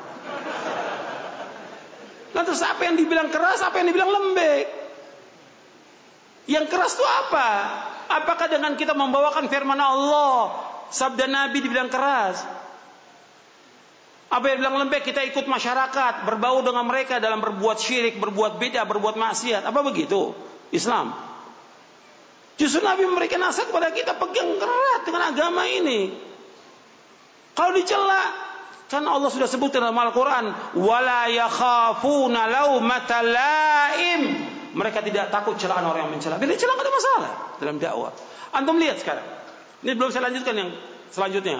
Lantas apa yang dibilang keras, apa yang dibilang lembek? Yang keras itu apa? Apakah dengan kita membawakan firman Allah, sabda Nabi dibilang keras? Apa yang bilang lembek? Kita ikut masyarakat, berbau dengan mereka dalam berbuat syirik, berbuat bid'ah, berbuat maksiat. Apa begitu Islam? Justru Nabi memberikan nasihat kepada kita, pegang erat dengan agama ini. Kalau dicela, kan Allah sudah sebut dalam Al-Quran, wala yakhafuna laumata laim. Mereka tidak takut celaan orang yang mencela. Bila celaan tidak ada masalah dalam dakwah. Antum lihat sekarang. Ini belum saya lanjutkan yang selanjutnya.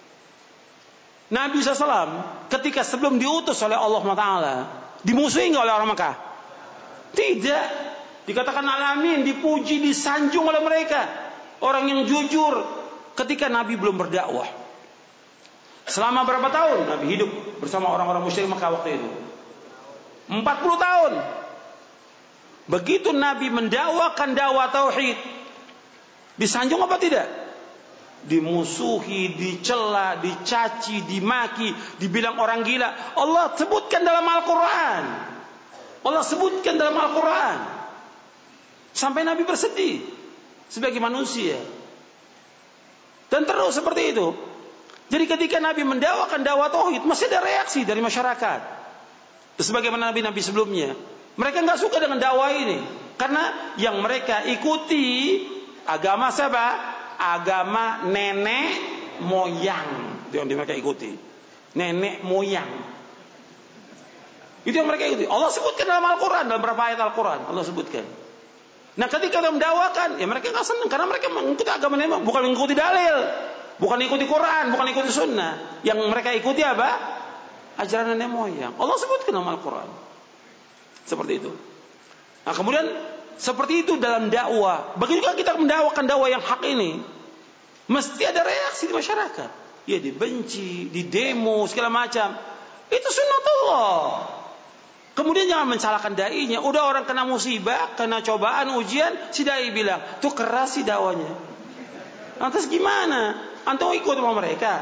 Nabi SAW ketika sebelum diutus oleh Allah Taala dimusuhi nggak oleh orang Mekah? Tidak. Dikatakan alamin, dipuji, disanjung oleh mereka. Orang yang jujur ketika Nabi belum berdakwah. Selama berapa tahun Nabi hidup bersama orang-orang musyrik Mekah waktu itu? 40 tahun. Begitu Nabi mendakwakan dakwah tauhid, disanjung apa tidak? Dimusuhi, dicela, dicaci, dimaki, dibilang orang gila. Allah sebutkan dalam Al-Quran. Allah sebutkan dalam Al-Quran. Sampai Nabi bersedih sebagai manusia. Dan terus seperti itu. Jadi ketika Nabi mendakwakan dakwah tauhid, masih ada reaksi dari masyarakat. Sebagaimana Nabi-Nabi sebelumnya. Mereka nggak suka dengan dakwah ini karena yang mereka ikuti agama siapa? Agama nenek moyang. Itu yang mereka ikuti. Nenek moyang. Itu yang mereka ikuti. Allah sebutkan dalam Al-Quran, dalam beberapa ayat Al-Quran Allah sebutkan. Nah ketika mereka mendakwakan, ya mereka nggak senang karena mereka mengikuti agama nenek moyang, bukan mengikuti dalil, bukan mengikuti Quran, bukan mengikuti Sunnah. Yang mereka ikuti apa? Ajaran nenek moyang. Allah sebutkan dalam Al-Quran. Seperti itu. Nah kemudian seperti itu dalam dakwah. Bagaimana juga kita mendakwakan dakwah yang hak ini, mesti ada reaksi di masyarakat. Ya dibenci, di demo segala macam. Itu sunnatullah. Kemudian jangan mencalahkan dai-nya. Udah orang kena musibah, kena cobaan, ujian, si dai bilang, tuh keras sih dakwanya. Lantas gimana? Antum ikut sama mereka?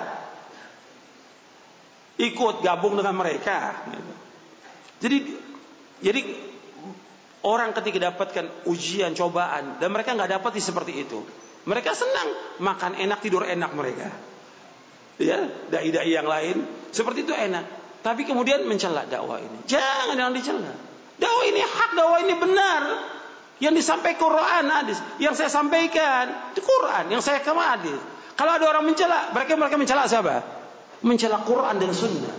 Ikut gabung dengan mereka. Jadi orang ketika dapatkan ujian, cobaan, dan mereka nggak dapat seperti itu, mereka senang makan enak, tidur enak mereka. Ya, dai-dai yang lain seperti itu enak. Tapi kemudian mencela dakwah ini. Jangan dicela. Dakwah ini hak, dakwah ini benar. Yang disampaikan Quran, hadis. Yang saya sampaikan itu Quran, yang saya kama hadis. Kalau ada orang mencela, mereka mencela siapa? Mencela Quran dan Sunnah.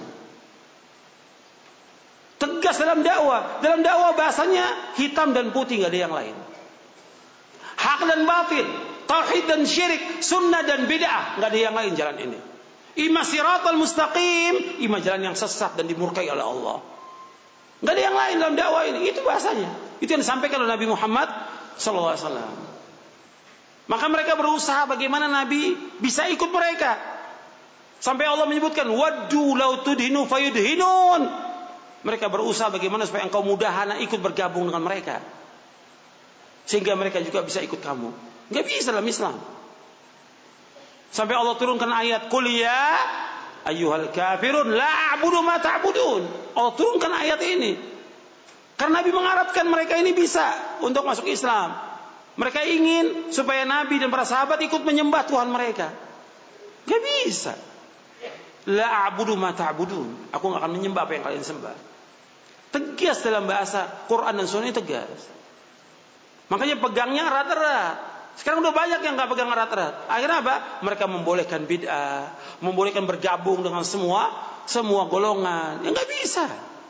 Tegas dalam dakwah. Dalam dakwah bahasanya hitam dan putih, nggak ada yang lain. Hak dan batil, tauhid dan syirik, sunnah dan bid'ah, nggak ada yang lain jalan ini. Ima siratal mustaqim, ima jalan yang sesat dan dimurkai oleh Allah. Nggak ada yang lain dalam dakwah ini. Itu bahasanya. Itu yang disampaikan oleh Nabi Muhammad SAW. Maka mereka berusaha bagaimana Nabi bisa ikut mereka. Sampai Allah menyebutkan waddu law tudhinu fayudhinun. Mereka berusaha bagaimana supaya engkau mudahana ikut bergabung dengan mereka, sehingga mereka juga bisa ikut kamu. Nggak bisa dalam Islam. Sampai Allah turunkan ayat qul ya ayyuhal kafirun la a'budu ma ta'budun. Allah turunkan ayat ini karena Nabi mengharapkan mereka ini bisa untuk masuk Islam. Mereka ingin supaya Nabi dan para sahabat ikut menyembah Tuhan mereka. Gak bisa. La a'budu ma ta'budun. Aku gak akan menyembah apa yang kalian sembah. Tegas dalam bahasa Quran dan Sunnah, tegas. Makanya pegangnya erat-erat. Sekarang udah banyak yang gak pegang erat-erat. Akhirnya apa? Mereka membolehkan bid'ah, membolehkan bergabung dengan semua golongan. Ya gak bisa.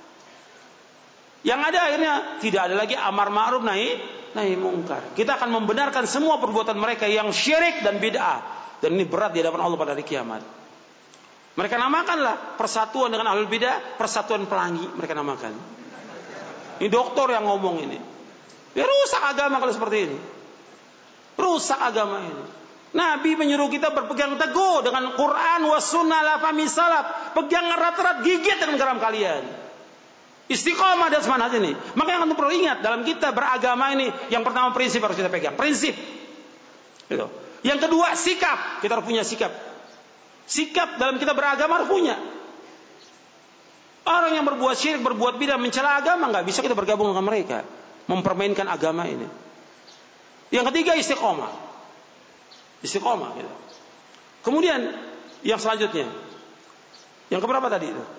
Yang ada akhirnya tidak ada lagi amar ma'ruf nahi mungkar. Kita akan membenarkan semua perbuatan mereka yang syirik dan bid'ah. Dan ini berat di hadapan Allah pada hari kiamat. Mereka namakanlah persatuan dengan ahlul bid'ah persatuan pelangi, mereka namakan. Ini doktor yang ngomong ini. Ya rusak agama kalau seperti ini. Rusak agama ini. Nabi menyuruh kita berpegang teguh dengan Quran was sunnah la fahmi salaf. Pegang erat-erat, gigit dengan garam kalian. Istiqomah dan semangat ini. Maka yang perlu ingat dalam kita beragama ini, yang pertama prinsip harus kita pegang, prinsip. Gitu. Yang kedua sikap, kita harus punya sikap. Sikap dalam kita beragama harus punya. Orang yang berbuat syirik, berbuat bidah, mencela agama, nggak bisa kita bergabung dengan mereka, mempermainkan agama ini. Yang ketiga istiqomah. Istiqomah gitu. Kemudian yang selanjutnya, yang keberapa tadi itu?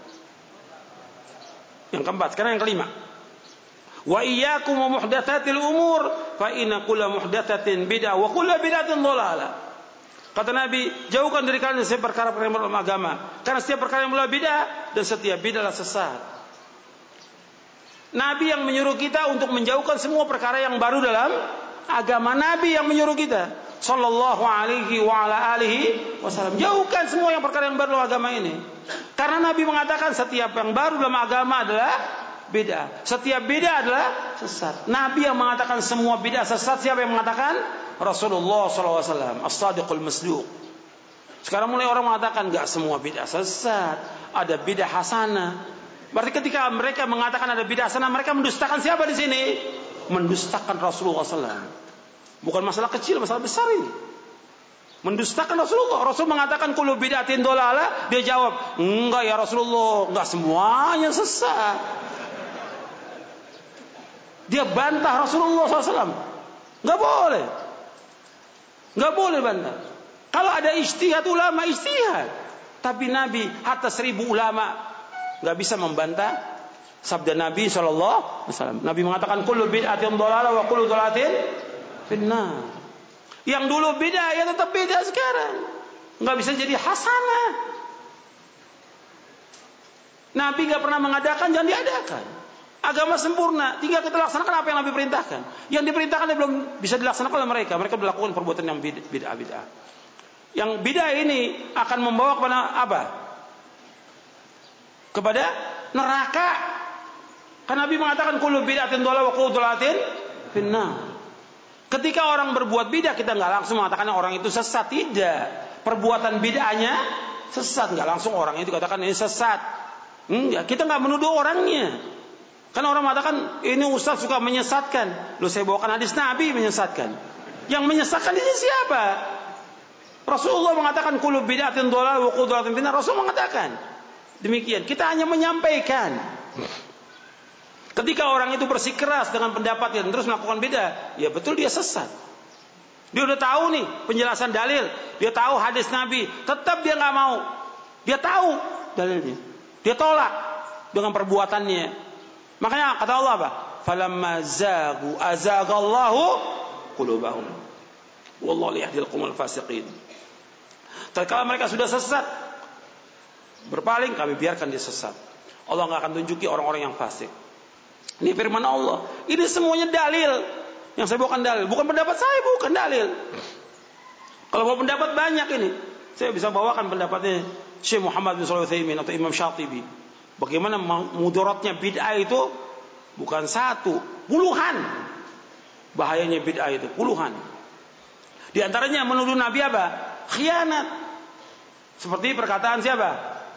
Yang keempat, sekarang yang kelima. Wa iyyakum wa muhdatsatil umur fa inna kulla muhdatsatin bid'ah wa kullu bid'atin dhalalah. Kata Nabi, jauhkan dari kalian setiap perkara-perkara yang dalam agama, karena setiap perkara yang adalah bid'ah dan setiap bid'ah adalah sesat. Nabi yang menyuruh kita untuk menjauhkan semua perkara yang baru dalam agama. Nabi yang menyuruh kita sallallahu alaihi wa ala alihi wasallam, jauhkan semua yang perkara yang baru dalam agama ini. Karena Nabi mengatakan setiap yang baru dalam agama adalah bid'ah. Setiap bid'ah adalah sesat. Nabi yang mengatakan semua bid'ah sesat. Siapa yang mengatakan? Rasulullah SAW, as-sadiqul masduq. Sekarang mulai orang mengatakan enggak semua bid'ah sesat, ada bid'ah hasanah. Berarti ketika mereka mengatakan ada bid'ah hasanah, mereka mendustakan siapa di sini? Mendustakan Rasulullah SAW. Bukan masalah kecil, masalah besar ini. Mendustakan Rasulullah. Rasul mengatakan kullu bid'atin dhalalah, dia jawab, enggak ya Rasulullah, enggak semuanya sesat. Dia bantah Rasulullah SAW. Enggak boleh. Enggak boleh bantah. Kalau ada ijtihad ulama, ijtihad. Tapi Nabi atas 1000 ulama enggak bisa membantah sabda Nabi SAW. Nabi mengatakan kullu bid'atin dhalalah wa kullu dhalalatin finnar. Yang dulu bid'ah ya tetap bid'ah sekarang. Enggak bisa jadi hasanah. Nabi enggak pernah mengadakan, jangan diadakan. Agama sempurna, tinggal kita laksanakan apa yang Nabi perintahkan. Yang diperintahkan belum bisa dilaksanakan oleh mereka. Mereka melakukan perbuatan yang bid'ah. Yang bid'ah ini akan membawa kepada apa? Kepada neraka. Karena Nabi mengatakan kullu bid'atin dhalalah wa kullu dhalalatin finnar. Ketika orang berbuat bid'ah, kita nggak langsung mengatakan orang itu sesat, tidak. Perbuatan bid'ahnya sesat, nggak langsung orang itu katakan ini sesat. Enggak, kita nggak menuduh orangnya. Karena orang mengatakan ini ustaz suka menyesatkan. Loh, saya bawakan hadis Nabi menyesatkan. Yang menyesatkan ini siapa? Rasulullah mengatakan kullu bid'atin dhalalah wa kullu dhalalatin finnar. Rasul mengatakan demikian. Kita hanya menyampaikan. Ketika orang itu bersikeras dengan pendapat dan terus melakukan bid'ah, ya betul dia sesat. Dia udah tahu nih penjelasan dalil, dia tahu hadis Nabi, tetap dia nggak mau. Dia tahu dalilnya, dia tolak dengan perbuatannya. Makanya kata Allah apa? Falamma zagu azagallahu qulubahum. Wallahu yahdil qaumal fasiqin. Tatkala mereka sudah sesat, berpaling, kami biarkan dia sesat. Allah nggak akan tunjuki orang-orang yang fasik. Ini firman Allah. Ini semuanya dalil. Yang saya bawakan dalil. Bukan pendapat saya, bukan dalil. Kalau mau pendapat banyak ini. Saya bisa bawakan pendapatnya Syekh Muhammad bin Shalih Al-Utsaimin atau Imam Syatibi. Bagaimana mudaratnya bid'ah itu bukan satu, puluhan. Bahayanya bid'ah itu puluhan. Di antaranya menuduh Nabi apa? Khianat. Seperti perkataan siapa?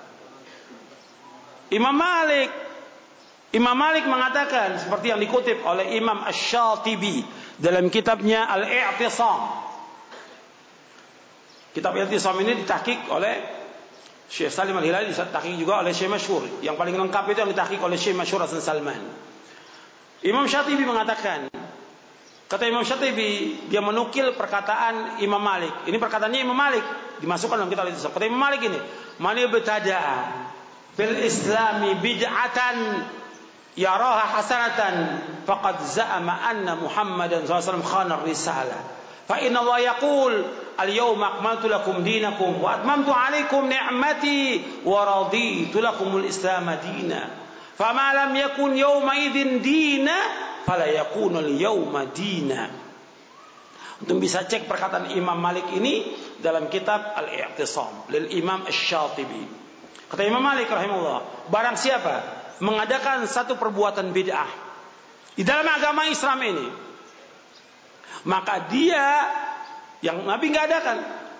Imam Malik. Imam Malik mengatakan seperti yang dikutip oleh Imam Asy-Syatibi dalam kitabnya Al-I'tisam. Kitab Al-I'tisam ini ditahqiq oleh Syekh Salim Al-Hilali, ditahqiq juga oleh Syekh Masyhur. Yang paling lengkap itu yang ditahqiq oleh Syekh Masyhur Hasan Salman. Imam Syatibi mengatakan, kata Imam Syatibi, dia menukil perkataan Imam Malik. Ini perkataannya Imam Malik, dimasukkan dalam kitab Al-I'tisam. Kata Imam Malik ini, man ibtada'a fil islami bid'atan yaraha hasanatan faqad za'ama anna Muhammadan sallallahu alaihi wasallam khana ar-risalah fa inna Allah yaqul al-yawma akmaltu lakum dinakum wa atmamtu 'alaykum ni'mati wa raditu lakum al-islam dinan fama lam yakun yawma idzin dina fala yakunu al-yawma dina. Untuk bisa cek perkataan Imam Malik ini dalam kitab Al-I'tisam lil Imam Asy-Syatibi. Kata Imam Malik rahimahullah, barang siapa mengadakan satu perbuatan bid'ah di dalam agama Islam ini, maka dia yang Nabi nggak adakan,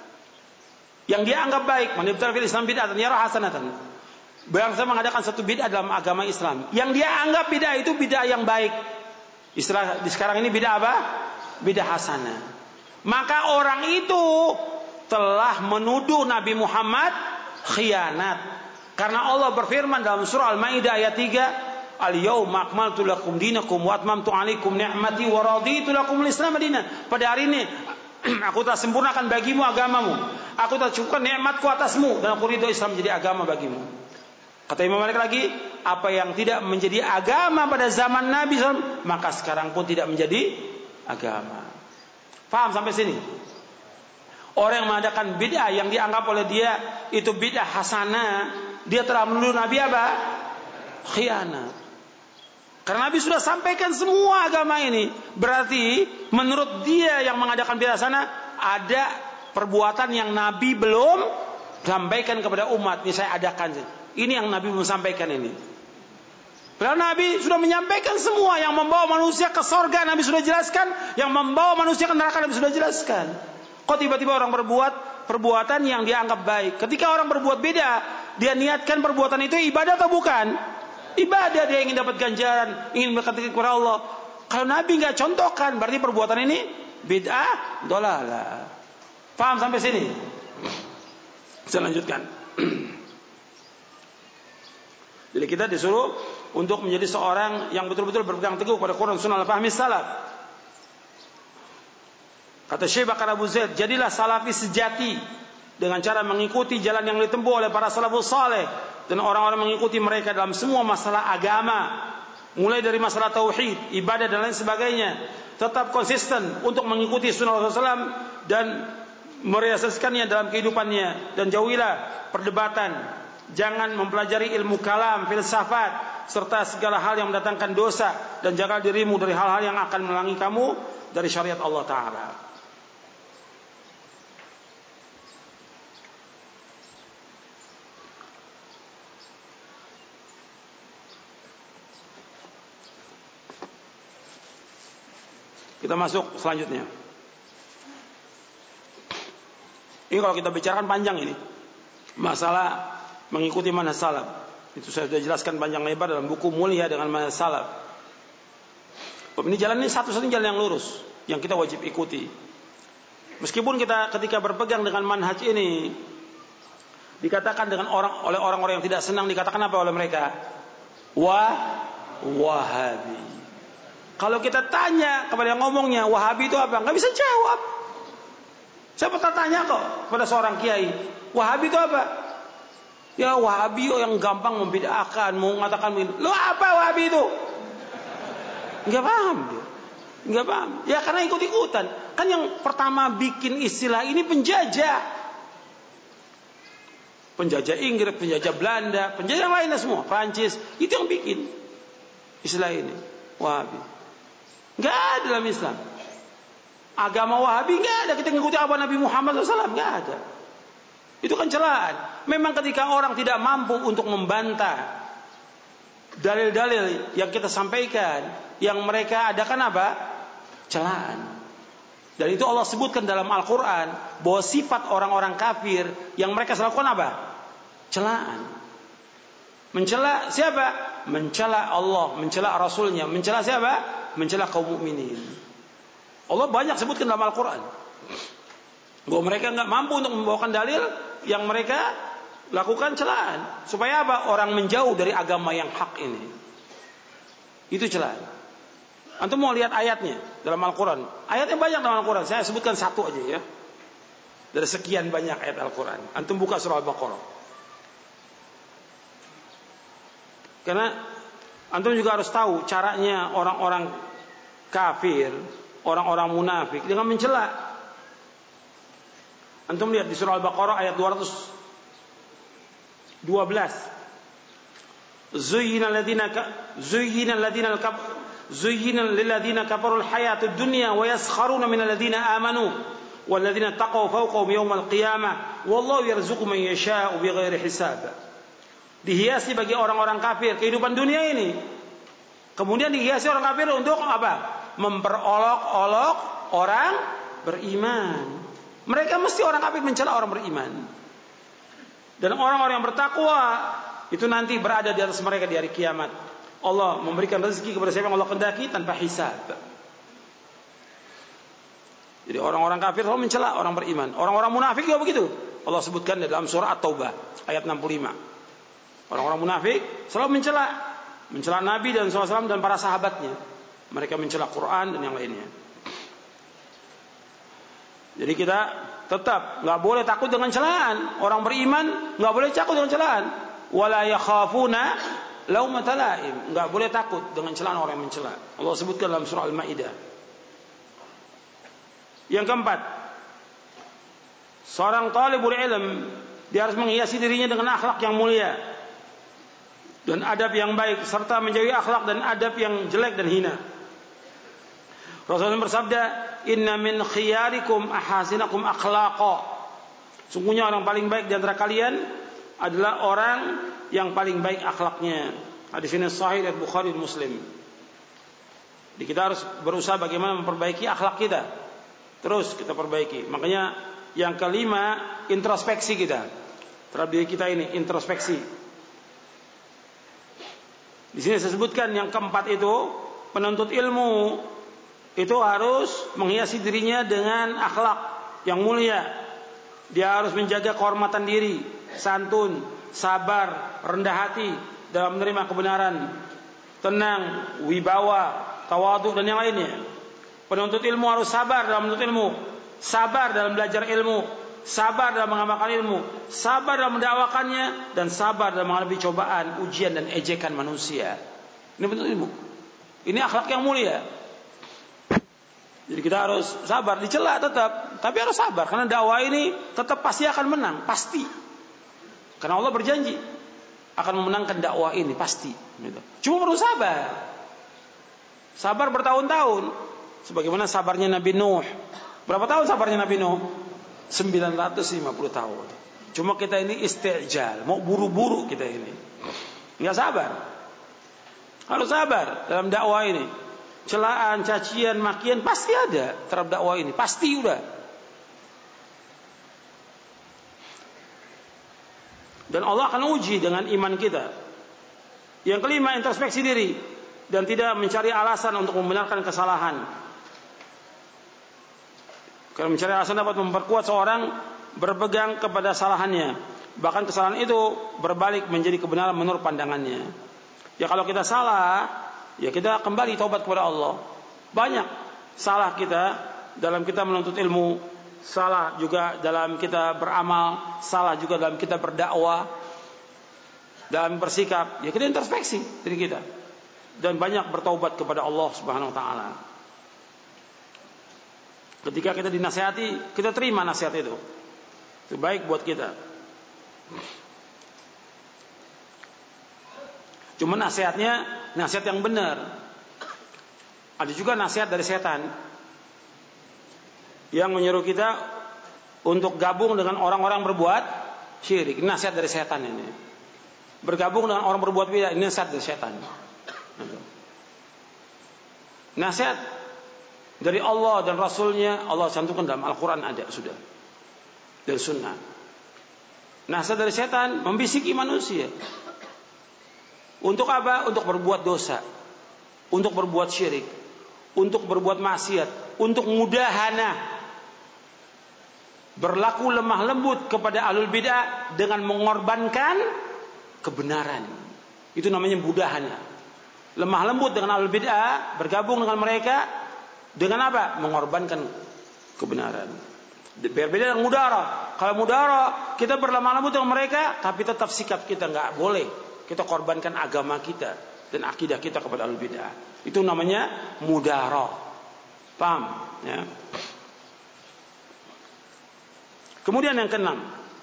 yang dia anggap baik, manibtar fil Islam bid'atan yara hasanatan. Barang siapa mengadakan satu bid'ah dalam agama Islam, yang dia anggap bid'ah itu bid'ah yang baik. Istilah di sekarang ini bid'ah apa? Bid'ah hasanah. Maka orang itu telah menuduh Nabi Muhammad khianat. Karena Allah berfirman dalam surah Al-Maidah ayat 3, al-yawma akmaltu lakum dinakum wa atmamtu 'alaikum ni'mati wa raditu lakum al-islam dinan. Pada hari ini aku telah sempurnakan bagimu agamamu. Aku telah cukupkan nikmatku atasmu dan aku ridho Islam menjadi agama bagimu. Kata Imam Malik lagi, apa yang tidak menjadi agama pada zaman Nabi SAW, maka sekarang pun tidak menjadi agama. Paham sampai sini? Orang yang mengadakan bid'ah yang dianggap oleh dia itu bid'ah hasanah, dia telah menuduh Nabi apa? Khianat. Karena Nabi sudah sampaikan semua agama ini. Berarti menurut dia yang mengadakan bid'ah hasanah, ada perbuatan yang Nabi belum sampaikan kepada umat. Ini saya adakan. Ini yang Nabi belum sampaikan ini. Padahal Nabi sudah menyampaikan semua. Yang membawa manusia ke surga Nabi sudah jelaskan. Yang membawa manusia ke neraka Nabi sudah jelaskan. Kok tiba-tiba orang berbuat perbuatan yang dianggap baik? Ketika orang berbuat beda, dia niatkan perbuatan itu ibadah atau bukan? Ibadah, dia ingin dapat ganjaran, ingin mendekati kepada Allah. Kalau Nabi nggak contohkan, berarti perbuatan ini bid'ah, dhalalah. Paham sampai sini? Saya lanjutkan. Jadi kita disuruh untuk menjadi seorang yang betul-betul berpegang teguh pada Quran Sunnah al-fahmi salaf. Kata Syekh Bakar Abu Zaid, jadilah salafi sejati dengan cara mengikuti jalan yang ditempuh oleh para salafus saleh dan orang-orang mengikuti mereka dalam semua masalah agama, mulai dari masalah tauhid, ibadah dan lain sebagainya, tetap konsisten untuk mengikuti sunnah Rasulullah SAW dan merealisasikannya dalam kehidupannya, dan jauhilah perdebatan. Jangan mempelajari ilmu kalam, filsafat, serta segala hal yang mendatangkan dosa, dan jaga dirimu dari hal-hal yang akan melangi kamu dari syariat Allah Ta'ala. Kita masuk selanjutnya. Ini kalau kita bicarakan panjang ini, masalah mengikuti manhaj salaf. Itu saya sudah jelaskan panjang lebar dalam buku Mulia dengan Manhaj Salaf. Ini jalan ini satu-satunya jalan yang lurus yang kita wajib ikuti. Meskipun kita ketika berpegang dengan manhaj ini dikatakan oleh orang-orang yang tidak senang, dikatakan apa oleh mereka? Wahabi. Kalau kita tanya kepada yang ngomongnya Wahabi itu apa, nggak bisa jawab. Saya pernah tanya kok pada seorang kiai, Wahabi itu apa? Ya Wahabi yang gampang membid'ahkan, mau mengatakan begini. Lo apa Wahabi itu? Enggak paham dia. Enggak paham. Ya karena ikut-ikutan. Kan yang pertama bikin istilah ini penjajah. Penjajah Inggris, penjajah Belanda, penjajah yang lainnya semua, Prancis, itu yang bikin istilah ini, Wahabi. Enggak ada dalam Islam. Agama Wahabi enggak ada. Kita ngikuti apa Nabi Muhammad SAW, enggak ada. Itu kan celaan. Memang ketika orang tidak mampu untuk membantah dalil-dalil yang kita sampaikan, yang mereka adakan apa? Celaan. Dan itu Allah sebutkan dalam Al-Quran bahwa sifat orang-orang kafir yang mereka lakukan apa? Celaan. Mencela siapa? Mencela Allah, mencela Rasulnya. Mencela siapa? Mencela kaum mukminin. Allah banyak sebutkan dalam Al-Quran bahwa mereka enggak mampu untuk membawakan dalil, yang mereka lakukan celaan. Supaya apa? Orang menjauh dari agama yang hak ini. Itu celaan. Antum mau lihat ayatnya dalam Al-Quran. Ayatnya banyak dalam Al-Quran. Saya sebutkan satu aja ya, dari sekian banyak ayat Al-Quran. Antum buka surah Al-Baqarah. Karena antum juga harus tahu caranya orang-orang kafir, orang-orang munafik dengan mencela. Antum lihat di surah Al-Baqarah ayat 212. Zuyyina lilladzina kafarul hayatud dunya wa yaskharuna minal ladzina amanu wal ladzina taqaw fawqahum yawmal qiyamah wallahu yarzuqu man yasha'u bighairi hisab. Dihiasi bagi orang-orang kafir kehidupan dunia ini. Kemudian dihiasi orang kafir untuk apa? Memperolok-olok orang beriman. Mereka mesti orang kafir mencela orang beriman. Dan orang-orang yang bertakwa itu nanti berada di atas mereka di hari kiamat. Allah memberikan rezeki kepada siapa yang Allah kehendaki tanpa hisab. Jadi orang-orang kafir selalu mencela orang beriman. Orang-orang munafik juga begitu. Allah sebutkan dalam surah At-Taubah ayat 65. Orang-orang munafik selalu mencela Nabi dan SAW dan para sahabatnya. Mereka mencela Quran dan yang lainnya. Jadi kita tetap nggak boleh takut dengan celaan. Orang beriman nggak boleh takut dengan celaan. Wala yakhafuna laumata laim. Nggak boleh takut dengan celaan orang yang mencela. Allah sebutkan dalam surah Al-Maidah. Yang keempat, seorang talibul ilm dia harus menghiasi dirinya dengan akhlak yang mulia dan adab yang baik, serta menjauhi akhlak dan adab yang jelek dan hina. Rasulullah bersabda, "Inna min khiyarikum ahasinakum akhlaqa." Sungguhnya orang paling baik di antara kalian adalah orang yang paling baik akhlaknya. Hadis ini sahih dari Bukhari dan Muslim. Jadi kita harus berusaha bagaimana memperbaiki akhlak kita. Terus kita perbaiki. Makanya yang kelima, introspeksi kita terhadap diri kita ini, introspeksi. Di sini saya sebutkan yang keempat itu, penuntut ilmu itu harus menghiasi dirinya dengan akhlak yang mulia. Dia harus menjaga kehormatan diri, santun, sabar, rendah hati dalam menerima kebenaran, tenang, wibawa, tawadhu dan yang lainnya. Penuntut ilmu harus sabar dalam menuntut ilmu, sabar dalam belajar ilmu, sabar dalam mengamalkan ilmu, sabar dalam mendakwakannya, dan sabar dalam menghadapi cobaan, ujian dan ejekan manusia. Ini bentuk ilmu. Ini akhlak yang mulia. Jadi kita harus sabar, dicela tetap, tapi harus sabar karena dakwah ini tetap pasti akan menang, pasti. Karena Allah berjanji akan memenangkan dakwah ini pasti. Cuma perlu sabar. Sabar bertahun-tahun, sebagaimana sabarnya Nabi Nuh. Berapa tahun sabarnya Nabi Nuh? 950 tahun. Cuma kita ini istijal, mau buru-buru kita ini. Enggak sabar. Harus sabar dalam dakwah ini. Celaan, cacian, makian pasti ada terhadap dakwah ini, pasti udah. Dan Allah akan uji dengan iman kita. Yang kelima, introspeksi diri dan tidak mencari alasan untuk membenarkan kesalahan. Karena mencari alasan dapat memperkuat seorang berpegang kepada kesalahannya. Bahkan kesalahan itu berbalik menjadi kebenaran menurut pandangannya. Ya kalau kita salah, ya kita kembali taubat kepada Allah. Banyak salah kita dalam kita menuntut ilmu, salah juga dalam kita beramal, salah juga dalam kita berdakwah, dalam bersikap. Ya kita introspeksi diri kita dan banyak bertaubat kepada Allah Subhanahu wa taala. Ketika kita dinasihati, kita terima nasihat itu. Itu baik buat kita. Cuma nasihatnya nasihat yang benar. Ada juga nasihat dari setan yang menyuruh kita untuk gabung dengan orang-orang berbuat syirik. Ini nasihat dari setan ini. Bergabung dengan orang berbuat bidah, ini nasihat dari setan. Nasihat dari Allah dan Rasulnya Allah cantumkan dalam Al-Quran ada sudah. Dari sunnah. Nasihat dari setan membisiki manusia. Untuk apa? Untuk berbuat dosa, untuk berbuat syirik, untuk berbuat maksiat, untuk mudahana, berlaku lemah lembut kepada ahlul bid'ah dengan mengorbankan kebenaran. Itu namanya mudahana. Lemah lembut dengan ahlul bid'ah, bergabung dengan mereka dengan apa? Mengorbankan kebenaran. Berbeda dengan mudarah. Kalau mudarah kita berlemah lembut dengan mereka, tapi tetap sikap kita nggak boleh. Kita korbankan agama kita dan akidah kita kepada ahlul bid'ah. Itu namanya mudarah. Paham? Ya. Kemudian yang keenam,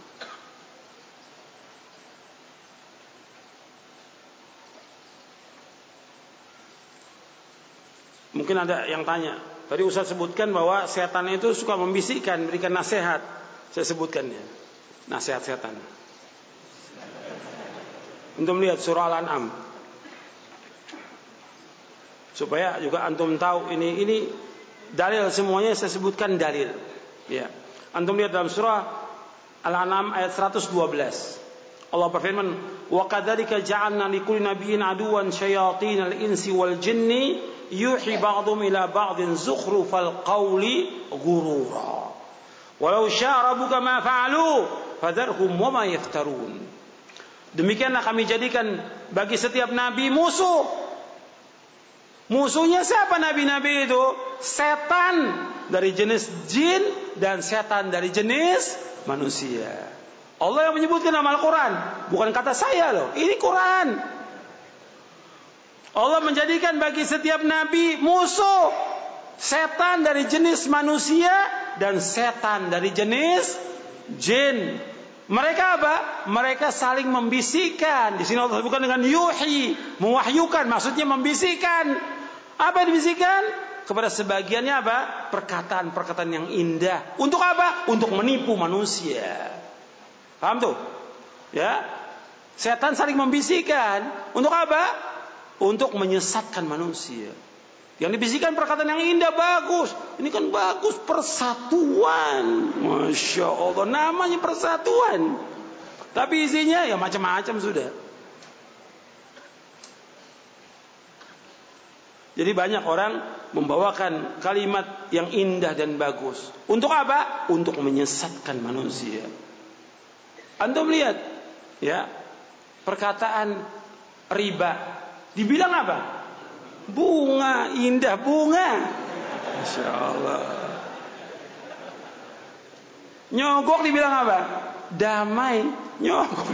mungkin ada yang tanya. Tadi Ustaz sebutkan bahwa setan itu suka membisikkan, berikan nasihat. Saya sebutkannya. Nasihat setan. Untuk melihat surah Al-An'am. Supaya juga antum tahu ini dalil semuanya saya sebutkan dalil. Ya. Antum lihat dalam surah Al-An'am ayat 112. Allah berfirman, "Wa kadzalika ja'alna likulli nabiyyin aduwan syayatinal insi wal jinni yuhi ba'dhum ila ba'dhin zukhrufal qawli ghurura. Walau syaa rabbuka ma fa'alu fadharhum wa ma yaftarun." Demikianlah kami jadikan bagi setiap nabi musuh. Musuhnya siapa nabi-nabi itu? Setan dari jenis jin dan setan dari jenis manusia. Allah yang menyebutkan dalam Al-Quran, bukan kata saya loh, ini Quran. Allah menjadikan bagi setiap nabi musuh. Setan dari jenis manusia dan setan dari jenis jin. Mereka apa? Mereka saling membisikkan. Di sini Allah sebutkan dengan yuhi, mewahyukan, maksudnya membisikkan. Apa yang dibisikkan? Kepada sebagiannya apa? Perkataan-perkataan yang indah. Untuk apa? Untuk menipu manusia. Paham tuh? Ya. Setan saling membisikkan. Untuk apa? Untuk menyesatkan manusia. Yang dibisikkan perkataan yang indah, bagus. Ini kan bagus, persatuan. Masya Allah, namanya persatuan. Tapi isinya ya macam-macam sudah. Jadi banyak orang membawakan kalimat yang indah dan bagus. Untuk apa? Untuk menyesatkan manusia. Antum lihat, ya, perkataan riba. Dibilang apa? Bunga, indah bunga. Masya Allah. Nyogok dibilang apa? Damai. Nyogok.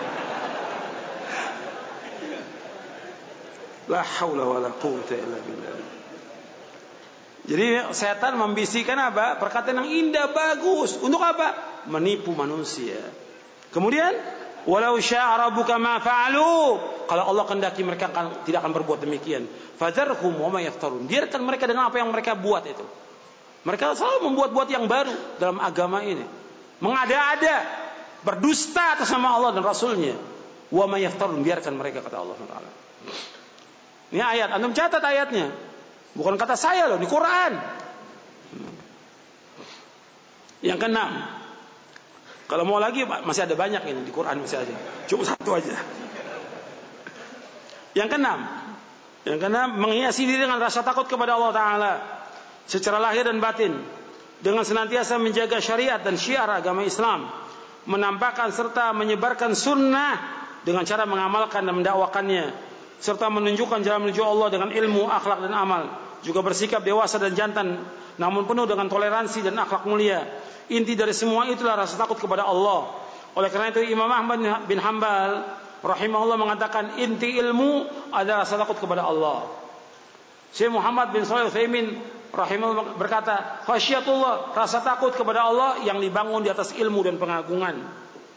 La haula wala quwwata illa billah. Jadi setan membisikkan apa? Perkataan yang indah, bagus. Untuk apa? Menipu manusia. Kemudian, walau syaa rabbuka ma fa'alu. Kalau Allah kehendaki mereka tidak akan berbuat demikian. Fadzarhum wa ma yaftarun. Biarkan mereka dengan apa yang mereka buat itu. Mereka selalu membuat-buat yang baru dalam agama ini. Mengada-ada, berdusta atas nama Allah dan Rasulnya. Wa ma yaftarun. Biarkan mereka, kata Allah Taala. Ini ayat, antum catat ayatnya. Bukan kata saya loh, di Quran. Yang keenam, kalau mau lagi masih ada banyak ini di Quran, masih ada. Cuma satu aja. Yang keenam, menghiasi diri dengan rasa takut kepada Allah Taala secara lahir dan batin, dengan senantiasa menjaga syariat dan syiar agama Islam, menampakkan serta menyebarkan sunnah dengan cara mengamalkan dan mendakwakannya, serta menunjukkan jalan menuju Allah dengan ilmu, akhlak dan amal. Juga bersikap dewasa dan jantan, namun penuh dengan toleransi dan akhlak mulia. Inti dari semua itulah rasa takut kepada Allah. Oleh karena itu Imam Ahmad bin Hanbal rahimahullah mengatakan inti ilmu adalah rasa takut kepada Allah. Syekh Muhammad bin Shalih Al-Utsaimin rahimahullah berkata, khasyatullah, rasa takut kepada Allah yang dibangun di atas ilmu dan pengagungan.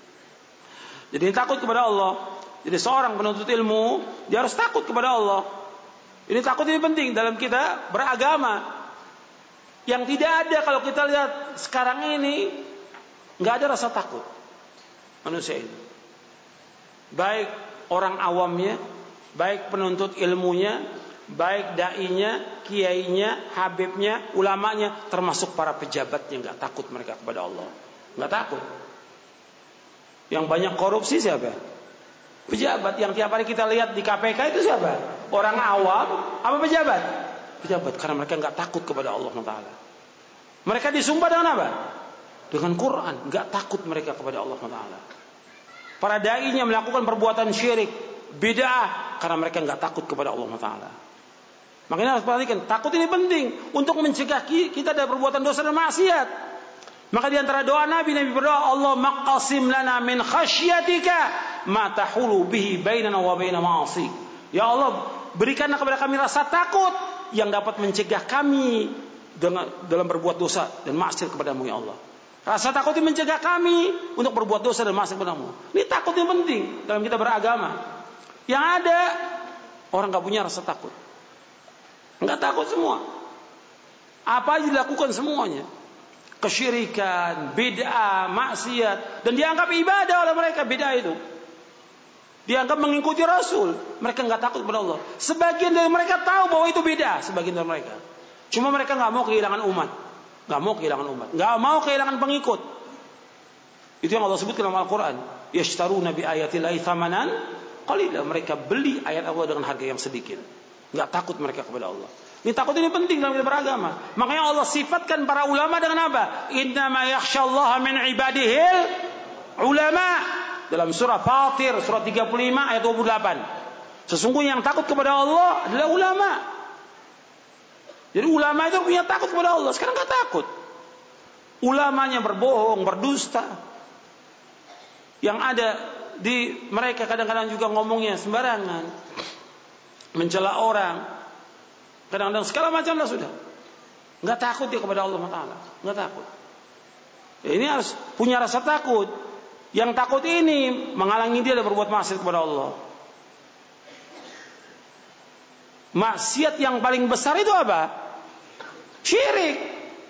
Jadi takut kepada Allah. Jadi seorang penuntut ilmu dia harus takut kepada Allah. Ini takut ini penting dalam kita beragama. Yang tidak ada kalau kita lihat sekarang ini, nggak ada rasa takut manusia ini. Baik orang awamnya, baik penuntut ilmunya, baik dai-nya, kiainya, habibnya, ulamanya, termasuk para pejabatnya, nggak takut mereka kepada Allah. Nggak takut. Yang banyak korupsi siapa? Pejabat. Yang tiap hari kita lihat di KPK itu siapa? Orang awam apa pejabat? Pejabat, karena mereka nggak takut kepada Allah Taala. Mereka disumpah dengan apa? Dengan Quran. Nggak takut mereka kepada Allah Taala. Para dai-nya melakukan perbuatan syirik, bid'ah, karena mereka nggak takut kepada Allah Taala. Makanya harus perhatikan, takut ini penting untuk mencegah kita dari perbuatan dosa dan maksiat. Maka di antara doa Nabi berdoa, Allah maqasim lana min khasyatika ma tahulu bihi bainana wa baina ma'asik. Ya Allah, berikanlah kepada kami rasa takut yang dapat mencegah kami dalam berbuat dosa dan maksiat kepadamu ya Allah. Rasa takut ini mencegah kami untuk berbuat dosa dan maksiat kepadamu. Ini takut yang penting dalam kita beragama. Yang ada orang gak punya rasa takut. Gak takut semua. Apa aja dilakukan semuanya. Kesyirikan, bid'ah, maksiat, dan dianggap ibadah oleh mereka bid'ah itu. Dianggap mengikuti Rasul. Mereka nggak takut kepada Allah. Sebagian dari mereka tahu bahwa itu beda. Sebagian dari mereka. Cuma mereka nggak mau kehilangan umat. Nggak mau kehilangan pengikut. Itu yang Allah sebutkan dalam Al-Quran. Yashtaruna bi ayatillahi thamanan qalila. Mereka beli ayat Allah dengan harga yang sedikit. Nggak takut mereka kepada Allah. Ini takut ini penting dalam kita beragama. Makanya Allah sifatkan para ulama dengan apa? Innama yakhsyallaha min ibadihil ulama. Dalam surah Fatir, surah 35 ayat 28. Sesungguhnya yang takut kepada Allah adalah ulama. Jadi ulama itu punya takut kepada Allah. Sekarang gak takut. Ulamanya berbohong, berdusta. Yang ada di mereka kadang-kadang juga ngomongnya sembarangan. Mencela orang. Kadang-kadang segala macam lah sudah. Gak takut dia kepada Allah Ta'ala. Gak takut. Ya, ini harus punya rasa takut. Yang takut ini menghalangi dia dari berbuat maksiat kepada Allah. Maksiat yang paling besar itu apa? Syirik.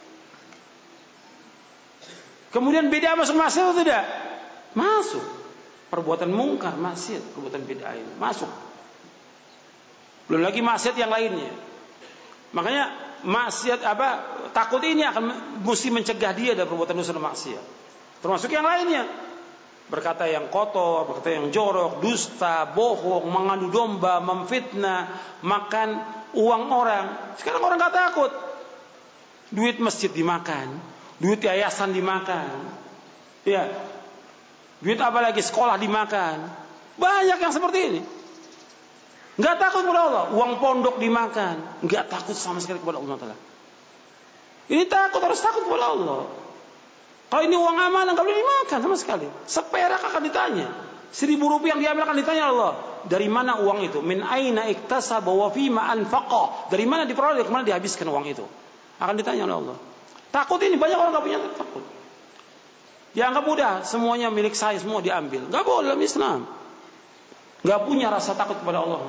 Kemudian bid'ah masuk maksiat atau tidak? Masuk. Perbuatan mungkar, maksiat, perbuatan bid'ah ini masuk. Belum lagi maksiat yang lainnya. Makanya maksiat takut ini akan mesti mencegah dia dari perbuatan dosa dan maksiat. Termasuk yang lainnya. Berkata yang kotor, berkata yang jorok, dusta, bohong, mengadu domba, memfitnah, makan uang orang. Sekarang orang gak takut. Duit masjid dimakan, duit yayasan dimakan, ya, duit apalagi sekolah dimakan. Banyak yang seperti ini. Gak takut kepada Allah. Uang pondok dimakan, gak takut sama sekali kepada Allah Ta'ala. Ini takut, harus takut kepada Allah. Kalau ini uang amalan nggak boleh dimakan sama sekali. Seperak akan ditanya. 1.000 rupiah yang diambil akan ditanya Allah. Dari mana uang itu? Min aina iktasaba wa fima anfaqa. Dari mana diperoleh, dari mana dihabiskan uang itu? Akan ditanya oleh Allah. Takut ini banyak orang nggak punya takut. Dianggap mudah, semuanya milik saya, semua diambil. Nggak boleh dalam Islam. Nggak punya rasa takut kepada Allah.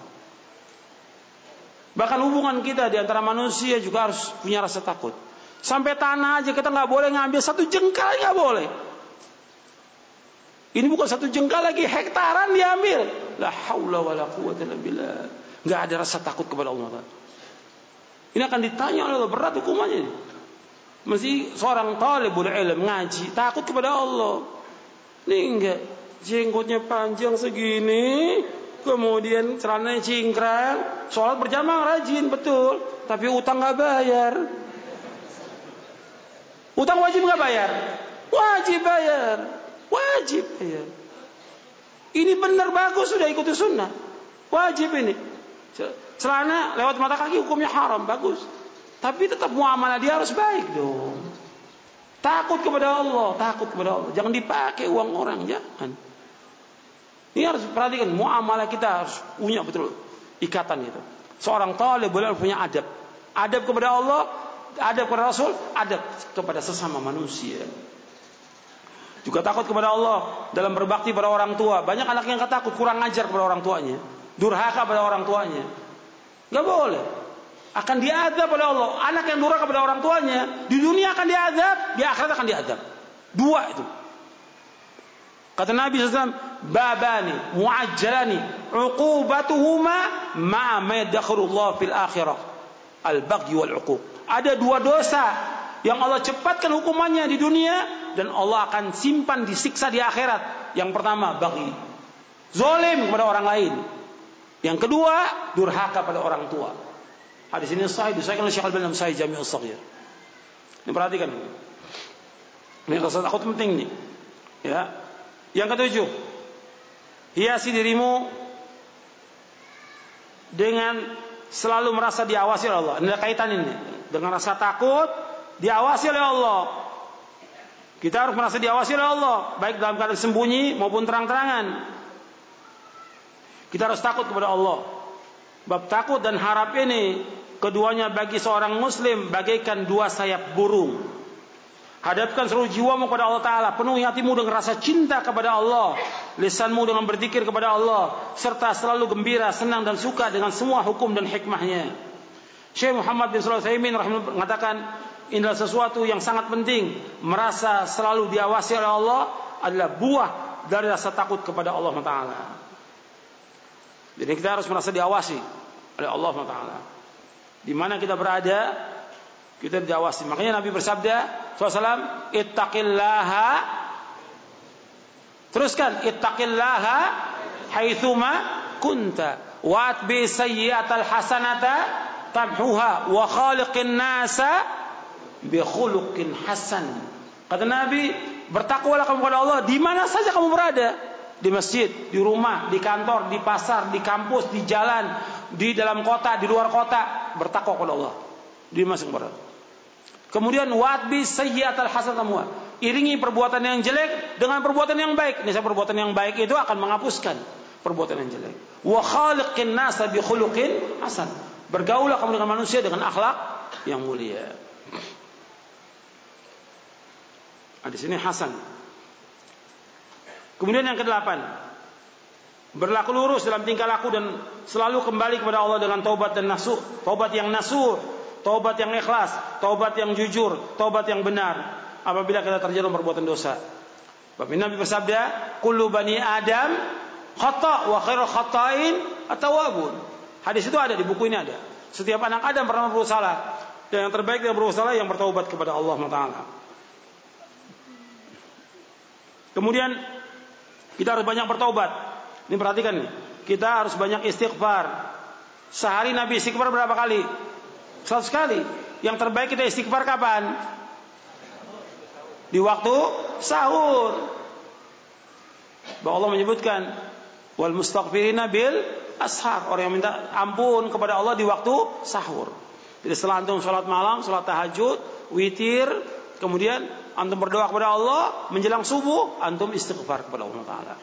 Bahkan hubungan kita di antara manusia juga harus punya rasa takut. Sampai tanah aja kita nggak boleh ngambil 1 jengkal, nggak boleh. Ini bukan 1 jengkal lagi, hektaran diambil. La haula wala quwwata illa billah. Nggak ada rasa takut kepada Allah. Ini akan ditanya oleh Allah, berat hukumannya. Mesti seorang talibul ilm ngaji takut kepada Allah. Ini enggak, jenggotnya panjang segini, kemudian celananya cingkrang, sholat berjamaah rajin betul, tapi utang nggak bayar. Utang wajib nggak bayar? Wajib bayar. Wajib bayar. Ini benar bagus, sudah ikuti sunnah. Wajib ini. Celana lewat mata kaki hukumnya haram, bagus. Tapi tetap muamalah dia harus baik dong. Takut kepada Allah, takut kepada Allah. Jangan dipakai uang orang, jangan. Ini harus perhatikan, muamalah kita harus punya betul ikatan itu. Seorang talib boleh punya adab. Adab kepada Allah, adab kepada Rasul, adab kepada sesama manusia. Juga takut kepada Allah dalam berbakti pada orang tua. Banyak anak yang takut, kurang ajar kepada orang tuanya, durhaka pada orang tuanya. Gak boleh. Akan diazab oleh Allah. Anak yang durhaka kepada orang tuanya, di dunia akan diazab, di akhirat akan diazab. 2 itu. Kata Nabi SAW, babani muajjalani uqubatuhuma ma'a ma yadkhulullah fil akhirah, al-baghy wal uquq. Ada 2 dosa yang Allah cepatkan hukumannya di dunia dan Allah akan simpan disiksa di akhirat. Yang pertama, baghi, zalim kepada orang lain. Yang kedua, durhaka pada orang tua. Hadis ini sahih, disahihkan oleh Syekh Al-Albani dalam Sahih Jami' As-Shaghir. Ini perhatikan. Ini rasa takut penting nih. Ya. Yang ke-7, hiasi dirimu dengan selalu merasa diawasi oleh Allah. Ini ada kaitan ini dengan rasa takut diawasi oleh Allah. Kita harus merasa diawasi oleh Allah, baik dalam keadaan sembunyi maupun terang-terangan. Kita harus takut kepada Allah. Bab takut dan harap ini keduanya bagi seorang muslim bagaikan 2 sayap burung. Hadapkan seluruh jiwamu kepada Allah Ta'ala, penuhi hatimu dengan rasa cinta kepada Allah, lisanmu dengan berzikir kepada Allah, serta selalu gembira, senang dan suka dengan semua hukum dan hikmahnya. Syekh Muhammad bin Shalih Al-Utsaimin rahimahullah mengatakan, inilah sesuatu yang sangat penting. Merasa selalu diawasi oleh Allah adalah buah dari rasa takut kepada Allah Ta'ala. Jadi kita harus merasa diawasi oleh Allah Ta'ala. Di mana kita berada, kita diawasi. Makanya Nabi bersabda SAW, ittaqillaha, teruskan, ittaqillaha haitsuma kunta wa atbi sayyi'atal hasanata tamhuha wa khaliqin nasa bi khuluqin hasan. Kata Nabi, bertakwalah kamu kepada Allah di mana saja kamu berada. Di masjid, di rumah, di kantor, di pasar, di kampus, di jalan, di dalam kota, di luar kota, bertakwa kepada Allah. Di masing berada. Kemudian watbi sayyi'atal hasanah, iringi perbuatan yang jelek dengan perbuatan yang baik. Ini perbuatan yang baik itu akan menghapuskan perbuatan yang jelek. Wa khaliqin nasa bi khuluqin hasan. Bergaulah kamu dengan manusia dengan akhlak yang mulia. Di sini hasan. Kemudian yang ke-8, berlaku lurus dalam tingkah laku dan selalu kembali kepada Allah dengan taubat dan nasuh, taubat yang nasuh, taubat yang ikhlas, taubat yang jujur, taubat yang benar apabila kita terjerumus perbuatan dosa. Bapak Nabi bersabda, kullu bani Adam khata' wa khairul khata'in at-tawwabun. Hadis itu ada di buku ini ada. Setiap anak Adam pernah berbuat salah dan yang terbaik dari berbuat salah yang bertaubat kepada Allah Taala. Kemudian kita harus banyak bertaubat. Ini perhatikan nih. Kita harus banyak istighfar. Sehari Nabi istighfar berapa kali? 100 kali. Yang terbaik kita istighfar kapan? Di waktu sahur. Bahwa Allah menyebutkan wal mustaghfirina bil ashar, orang yang minta ampun kepada Allah di waktu sahur. Jadi setelah antum salat malam, salat tahajud, witir, kemudian antum berdoa kepada Allah, menjelang subuh antum istighfar kepada Allah Ta'ala.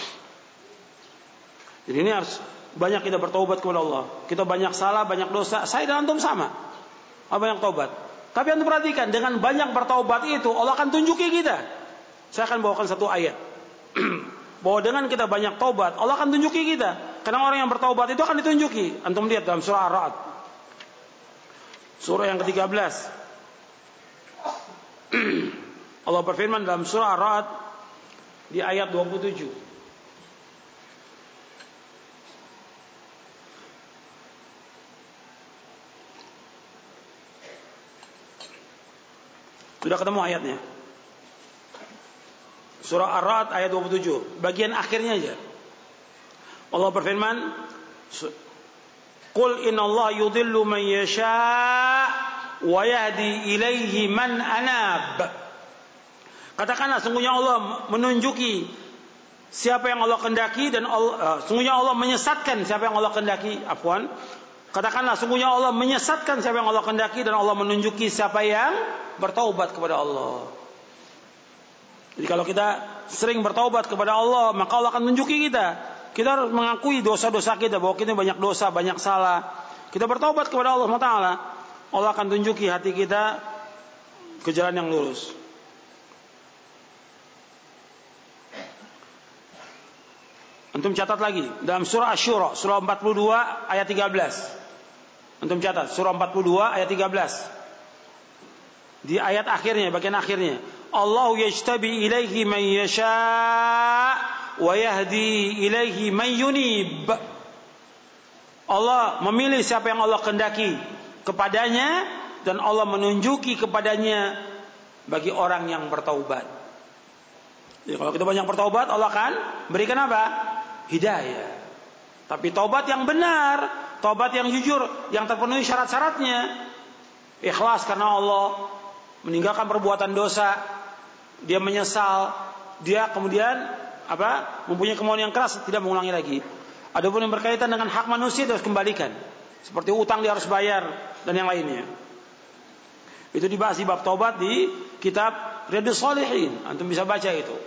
Jadi ini harus banyak kita bertaubat kepada Allah. Kita banyak salah, banyak dosa. Saya dan antum sama. Banyak taubat. Tapi antum perhatikan, dengan banyak bertaubat itu Allah akan tunjuki kita. Saya akan bawakan satu ayat. Bahwa dengan kita banyak taubat, Allah akan tunjuki kita. Karena orang yang bertaubat itu akan ditunjuki. Antum lihat dalam surah Ar-Ra'd. Surah yang ke-13. Allah berfirman dalam surah Ar-Ra'd di ayat 27. Sudah ketemu ayatnya? Surah Ar-Ra'd ayat 27, bagian akhirnya aja. Allah berfirman, "Qul innallaha yudhillu man yasha' wa yahdi ilaihi man anab." Katakanlah, sungguhnya Allah menunjuki siapa yang Allah kehendaki, dan sungguhnya Allah menyesatkan siapa yang Allah kehendaki. Katakanlah, sungguhnya Allah menyesatkan siapa yang Allah kehendaki, dan Allah menunjuki siapa yang bertaubat kepada Allah. Jadi kalau kita sering bertaubat kepada Allah, maka Allah akan tunjuki kita. Kita harus mengakui dosa-dosa kita, bahwa kita banyak dosa, banyak salah. Kita bertaubat kepada Allah Ta'ala, Allah akan tunjuki hati kita ke jalan yang lurus. Antum catat lagi dalam surah Asy-Syura, surah 42 ayat 13. Antum catat surah 42 ayat 13. Di ayat akhirnya, bagian akhirnya, Allahu yajtabi ilaihi man yasha' wa yahdi ilaihi man yunib. Allah memilih siapa yang Allah kehendaki kepadanya, dan Allah menunjuki kepadanya bagi orang yang bertaubat. Jadi kalau kita banyak bertaubat, Allah akan berikan apa? Hidayah. Tapi taubat yang benar, taubat yang jujur, yang terpenuhi syarat-syaratnya, ikhlas karena Allah, meninggalkan perbuatan dosa, dia menyesal, dia kemudian mempunyai kemauan yang keras, tidak mengulangi lagi. Adapun yang berkaitan dengan hak manusia, harus kembalikan, seperti utang dia harus bayar dan yang lainnya. Itu dibahas di bab taubat di kitab Riyadhus Shalihin. Antum bisa baca itu.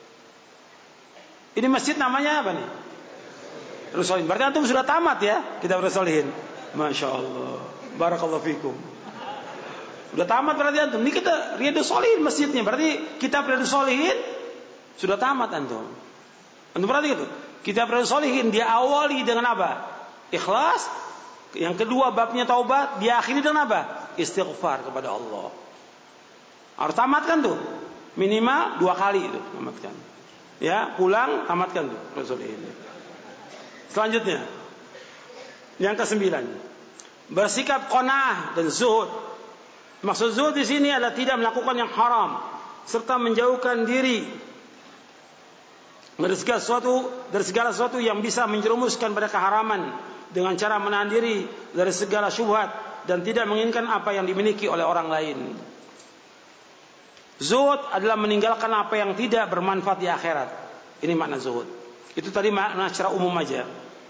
Ini masjid namanya apa nih? Riyadhus Shalihin. Berarti antum sudah tamat ya kitab Riyadhus Shalihin. Masya Allah. Barakallahu fikum. Sudah tamat berarti antum. Ini kita Riyadhus Shalihin masjidnya. Berarti kitab Riyadhus Shalihin sudah tamat antum. Antum berarti gitu. Kitab Riyadhus Shalihin dia awali dengan apa? Ikhlas. Yang kedua babnya taubat. Dia akhiri dengan apa? Istighfar kepada Allah. Harus tamatkan tuh. Minimal 2 kali itu tamatkan. Ya, pulang tamatkan tuh Riyadhus Shalihin. Selanjutnya, yang ke-9, bersikap qanaah dan zuhud. Maksud zuhud di sini adalah tidak melakukan yang haram, serta menjauhkan diri dari segala sesuatu yang bisa menjerumuskan pada keharaman, dengan cara menahan diri dari segala syubhat dan tidak menginginkan apa yang dimiliki oleh orang lain. Zuhud adalah meninggalkan apa yang tidak bermanfaat di akhirat. Ini makna zuhud. Itu tadi makna secara umum aja.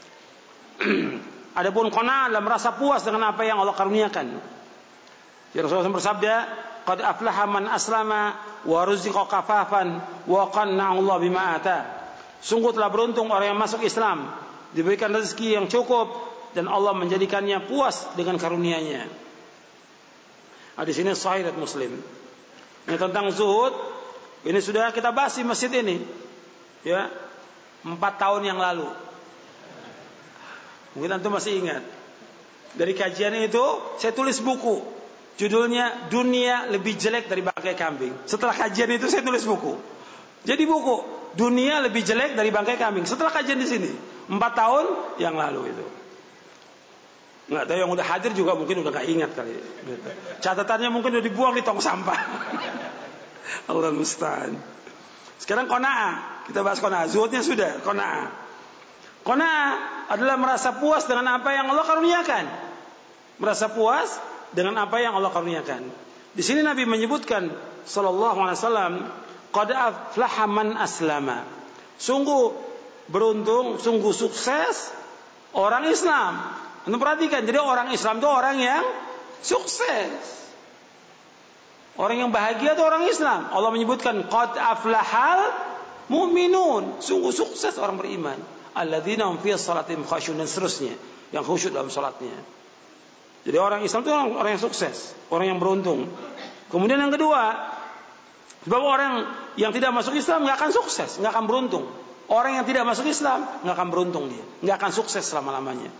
Adapun qanaah adalah merasa puas dengan apa yang Allah karuniakan. Ya, Rasulullah bersabda, "Qad aflaha man aslama wa ruziqa kafafan wa qanna'a Allah bima ata." Sungguh telah beruntung orang yang masuk Islam, diberikan rezeki yang cukup, dan Allah menjadikannya puas dengan karunia-Nya. Hadis ini sahih riwayat Muslim. Ini tentang zuhud, ini sudah kita bahas di masjid ini. Ya, 4 tahun yang lalu. Mungkin antum masih ingat. Dari kajian itu saya tulis buku. Judulnya Dunia Lebih Jelek dari Bangkai Kambing. Setelah kajian itu saya tulis buku. Jadi buku Dunia Lebih Jelek dari Bangkai Kambing. Setelah kajian di sini 4 tahun yang lalu itu. Nggak tahu yang udah hadir juga mungkin udah nggak ingat kali. Gitu. Catatannya mungkin udah dibuang di tong sampah. Allah musta'an. Sekarang qanaah. Kita bahas qanaah. Zuhudnya sudah qanaah. Qanaah adalah merasa puas dengan apa yang Allah karuniakan. Merasa puas dengan apa yang Allah karuniakan. Di sini Nabi menyebutkan sallallahu alaihi wasallam, qad aflaha man aslama. Sungguh beruntung, sungguh sukses orang Islam. Anda perhatikan, jadi orang Islam itu orang yang sukses. Orang yang bahagia itu orang Islam. Allah menyebutkan qad aflahal mu'minun, sungguh sukses orang beriman. Alladzina hum fi shalatihim khasyun, dan seterusnya, yang khusyuk dalam salatnya. Jadi orang Islam itu orang yang sukses, orang yang beruntung. Kemudian yang kedua, sebab orang yang tidak masuk Islam nggak akan sukses, nggak akan beruntung. Orang yang tidak masuk Islam nggak akan beruntung, dia nggak akan sukses selama-lamanya.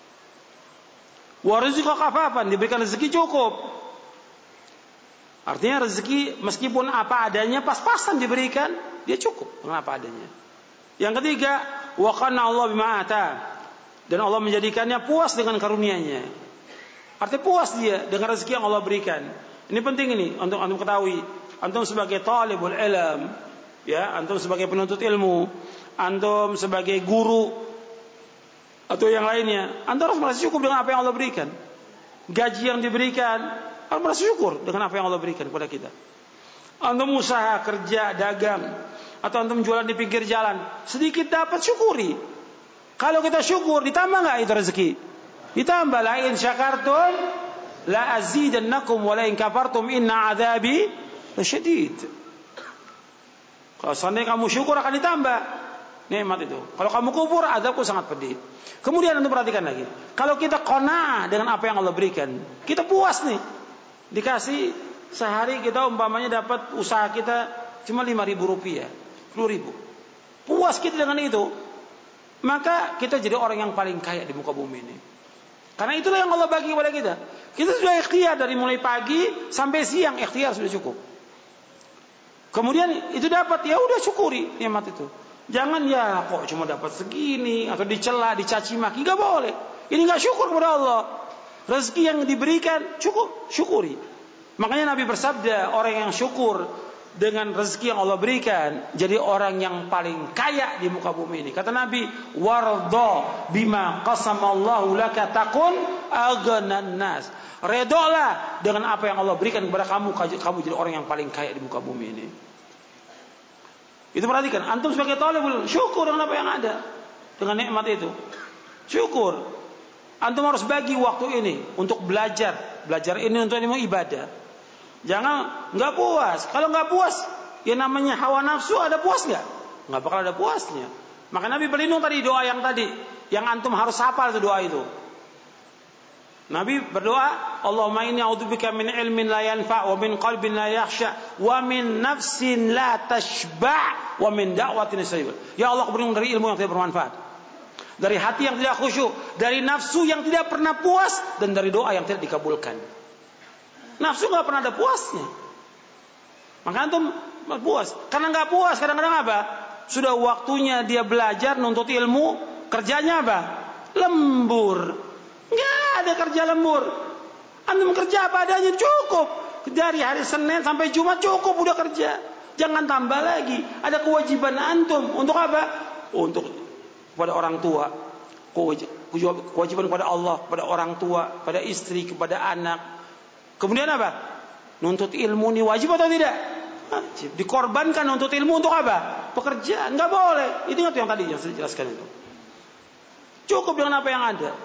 Wa rizqa kafafan, diberikan rezeki cukup. Artinya rezeki meskipun apa adanya, pas-pasan diberikan, dia cukup dengan apa adanya. Yang ketiga, wa qanna Allah bima ata, dan Allah menjadikannya puas dengan karunia-Nya. Artinya puas dia dengan rezeki yang Allah berikan. Ini penting ini untuk antum ketahui. Antum sebagai talibul ilm, ya, antum sebagai penuntut ilmu, antum sebagai guru atau yang lainnya, antum harus merasa cukup dengan apa yang Allah berikan. Gaji yang diberikan, harus merasa syukur dengan apa yang Allah berikan kepada kita. Antum usaha, kerja, dagang, atau antum jualan di pinggir jalan, sedikit dapat, syukuri. Kalau kita syukur, ditambah nggak itu rezeki? Ditambah. La in syakartum la azidannakum wa la in kafartum inna adzabi lasyadid. Kalau seandainya kamu syukur, akan ditambah nikmat itu. Kalau kamu kufur, azabku sangat pedih. Kemudian antum perhatikan lagi, kalau kita qanaah dengan apa yang Allah berikan, kita puas nih. Dikasih sehari kita umpamanya dapat usaha kita cuma 5.000 rupiah, 10.000. Puas kita dengan itu, maka kita jadi orang yang paling kaya di muka bumi ini. Karena itulah yang Allah bagi kepada kita. Kita sudah ikhtiar dari mulai pagi sampai siang, ikhtiar sudah cukup. Kemudian itu dapat, ya udah syukuri nikmat itu. Jangan ya kok cuma dapat segini, atau dicela, dicaci maki, nggak boleh. Ini nggak syukur kepada Allah. Rezeki yang diberikan cukup, syukuri. Makanya Nabi bersabda, orang yang syukur dengan rezeki yang Allah berikan, jadi orang yang paling kaya di muka bumi ini. Kata Nabi, warda bima qasamallahu laka takun aghanan nas. Redolah dengan apa yang Allah berikan kepada kamu, kamu jadi orang yang paling kaya di muka bumi ini. Itu perhatikan, antum sebagai talibul, syukur dengan apa yang ada, dengan nikmat itu. Syukur. Antum harus bagi waktu ini untuk belajar. Belajar ini untuk ilmu ibadah. Jangan nggak puas. Kalau nggak puas, ya namanya hawa nafsu, ada puas nggak? Nggak bakal ada puasnya. Maka Nabi berlindung tadi doa yang tadi, yang antum harus hafal itu doa itu. Nabi berdoa, Allahumma inni a'udzubika min ilmin la yanfa' wa min qalbin la yakhsha wa min nafsin la tashba' wa min da'watin sayyid. Ya Allah, aku berlindung dari ilmu yang tidak bermanfaat, dari hati yang tidak khusyuk, dari nafsu yang tidak pernah puas, dan dari doa yang tidak dikabulkan. Nafsu nggak pernah ada puasnya. Maka antum puas. Karena nggak puas, kadang-kadang apa? Sudah waktunya dia belajar, nuntut ilmu, kerjanya apa? Lembur. Nggak ada kerja lembur. Antum kerja apa adanya, cukup. Dari hari Senin sampai Jumat cukup udah kerja. Jangan tambah lagi. Ada kewajiban antum untuk apa? Untuk kepada orang tua, kewajiban kepada Allah, kepada orang tua, pada istri, kepada anak. Kemudian apa? Nuntut ilmu ini wajib atau tidak? Wajib. Dikorbankan nuntut ilmu untuk apa? Pekerjaan. Nggak boleh. Itu ingat yang tadi yang saya jelaskan itu. Cukup dengan apa yang ada,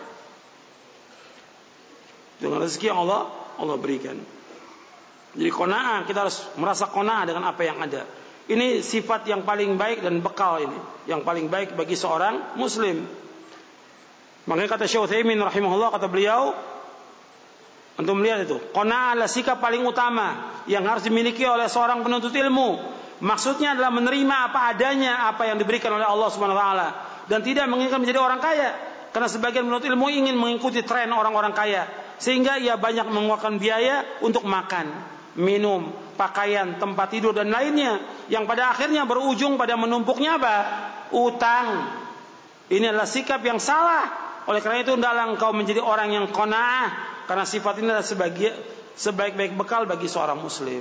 dengan rezeki yang Allah berikan. Jadi qanaah, kita harus merasa qanaah dengan apa yang ada. Ini sifat yang paling baik dan bekal ini, yang paling baik bagi seorang muslim. Makanya kata Syekh Utsaimin rahimahullah, kata beliau, antum lihat itu, qanaah adalah sikap paling utama yang harus dimiliki oleh seorang penuntut ilmu. Maksudnya adalah menerima apa adanya, apa yang diberikan oleh Allah Subhanahu wa taala, dan tidak menginginkan menjadi orang kaya. Karena sebagian penuntut ilmu ingin mengikuti tren orang-orang kaya, sehingga ia banyak mengeluarkan biaya untuk makan, minum, pakaian, tempat tidur dan lainnya, yang pada akhirnya berujung pada menumpuknya apa? Utang. Ini adalah sikap yang salah. Oleh karena itu hendaklah engkau menjadi orang yang qanaah, karena sifat ini adalah sebaik-baik bekal bagi seorang muslim.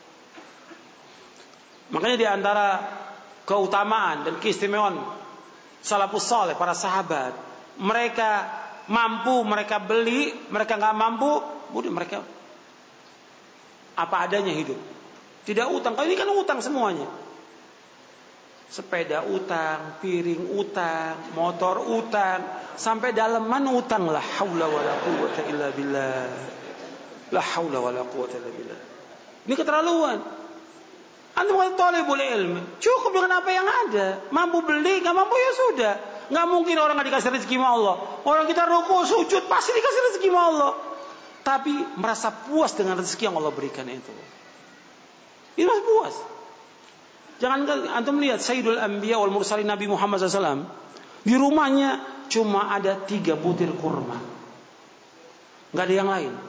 Makanya di antara keutamaan dan keistimewaan salafus saleh, para sahabat, mereka mampu, mereka beli, mereka nggak mampu, udah mereka apa adanya hidup. Tidak utang. Kalau ini kan utang semuanya. Sepeda utang, piring utang, motor utang, sampai daleman utang. La haula wala quwwata illa billah. La haula wala quwwata illa billah. Ini keterlaluan. Antum kata thalibul ilmi, cukup dengan apa yang ada. Mampu beli, nggak mampu ya sudah. Nggak mungkin orang nggak dikasih rezeki sama Allah. Orang kita rukuk, sujud, pasti dikasih rezeki sama Allah. Tapi merasa puas dengan rezeki yang Allah berikan itu. Ini masih puas. Jangan antum lihat Sayyidul Anbiya wal Mursalin Nabi Muhammad SAW. Di rumahnya cuma ada 3 butir kurma. Nggak ada yang lain.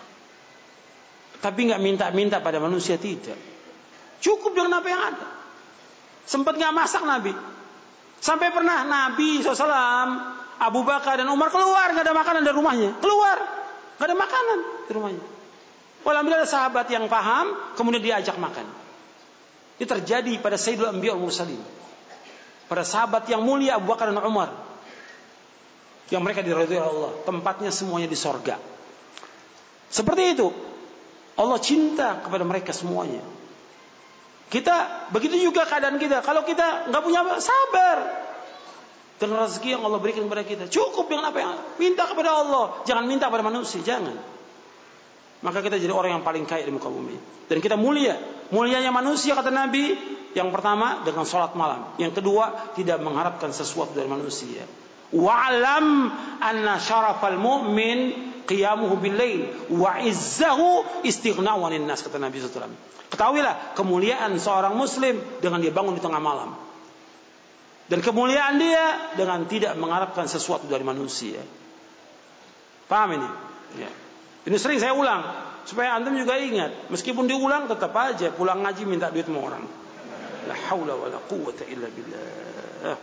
Tapi nggak minta-minta pada manusia, tidak. Cukup dengan apa yang ada. Sempat nggak masak Nabi. Sampai pernah Nabi SAW, Abu Bakar dan Umar keluar, nggak ada makanan dari rumahnya. Keluar, nggak ada makanan di rumahnya. Alhamdulillah ada sahabat yang paham, kemudian diajak makan. Ini terjadi pada Sayyidul Anbiya wal Mursalin. Pada sahabat yang mulia Abu Bakar dan Umar. Yang mereka diridhoi Allah. Tempatnya semuanya di sorga. Seperti itu. Allah cinta kepada mereka semuanya. Kita, begitu juga keadaan kita. Kalau kita nggak punya apa, sabar. Dengan rezeki yang Allah berikan kepada kita. Cukup dengan apa yang minta kepada Allah. Jangan minta pada manusia, jangan. Maka kita jadi orang yang paling kaya di muka bumi. Dan kita mulia. Mulianya manusia kata Nabi. Yang pertama dengan sholat malam. Yang kedua tidak mengharapkan sesuatu dari manusia. Wa'alam anna syarafal mu'min qiyamuhu bil-lail wa izzahu istighna'u 'anil nas kata Nabi sallallahu alaihi wasallam. Ketahuilah kemuliaan seorang muslim dengan dia bangun di tengah malam. Dan kemuliaan dia dengan tidak mengharapkan sesuatu dari manusia. Paham ini? Ya. Ini sering saya ulang supaya antum juga ingat. Meskipun diulang tetap aja pulang ngaji minta duit sama orang. La haula wala quwwata illa billah.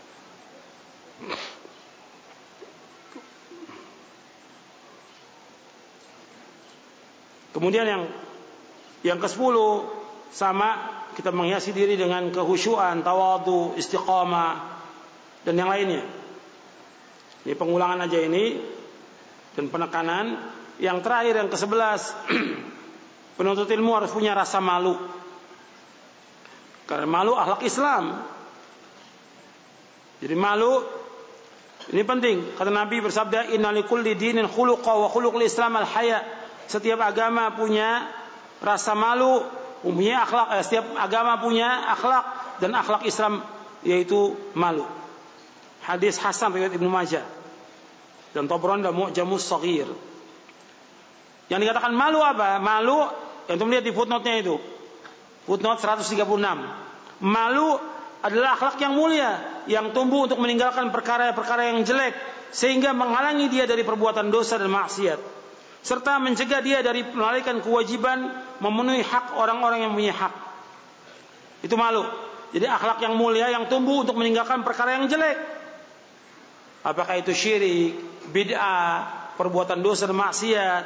Kemudian yang ke-10 sama kita menghiasi diri dengan kehusyuan, tawadhu, istiqamah dan yang lainnya. Ini pengulangan aja ini dan penekanan. Yang terakhir yang ke-11 penuntut ilmu harus punya rasa malu. Karena malu akhlak Islam. Jadi malu ini penting. Kata Nabi bersabda, "Inna likulli dinin khuluqa wa khuluqul Islam al-haya." Setiap agama punya rasa malu, punya akhlak. Setiap agama punya akhlak dan akhlak Islam yaitu malu. Hadis Hasan riwayat Ibnu Majah dan Tabrani dalam Mu'jamus Shaghir. Yang dikatakan malu apa? Malu yang kita lihat di footnote-nya itu. Footnote 136. Malu adalah akhlak yang mulia yang tumbuh untuk meninggalkan perkara-perkara yang jelek sehingga menghalangi dia dari perbuatan dosa dan maksiat serta mencegah dia dari melalaikan kewajiban memenuhi hak orang-orang yang punya hak. Itu malu. Jadi akhlak yang mulia yang tumbuh untuk meninggalkan perkara yang jelek. Apakah itu syirik, bid'ah, perbuatan dosa dan maksiat.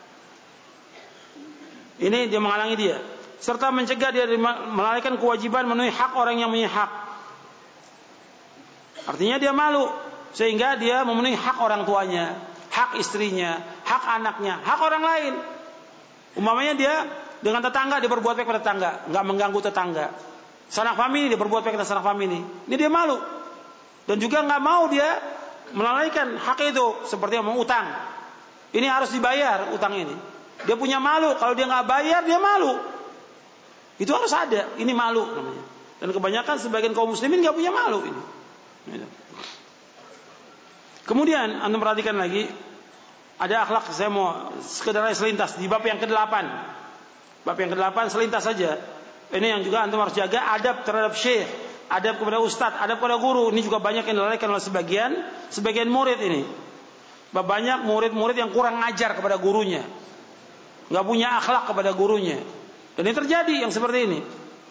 Ini dia menghalangi dia. Serta mencegah dia dari melalaikan kewajiban memenuhi hak orang yang punya hak. Artinya dia malu sehingga dia memenuhi hak orang tuanya, hak istrinya, hak anaknya, hak orang lain. Umpamanya dia dengan tetangga dia berbuat baik pada tetangga, enggak mengganggu tetangga. Sanak famili dia berbuat baik pada sanak famili. Ini dia malu. Dan juga enggak mau dia melalaikan hak itu seperti mau utang. Ini harus dibayar utang ini. Dia punya malu, kalau dia enggak bayar dia malu. Itu harus ada. Ini malu namanya. Dan kebanyakan sebagian kaum muslimin enggak punya malu ini. Kemudian anda perhatikan lagi ada akhlak, saya mau sekedar selintas di bab yang ke-8. Bab yang ke-8 selintas saja. Ini yang juga antum harus jaga, adab terhadap syekh, adab kepada ustadz, adab kepada guru. Ini juga banyak yang dilalaikan oleh sebagian murid ini. Banyak murid-murid yang kurang ajar kepada gurunya, nggak punya akhlak kepada gurunya. Dan ini terjadi yang seperti ini.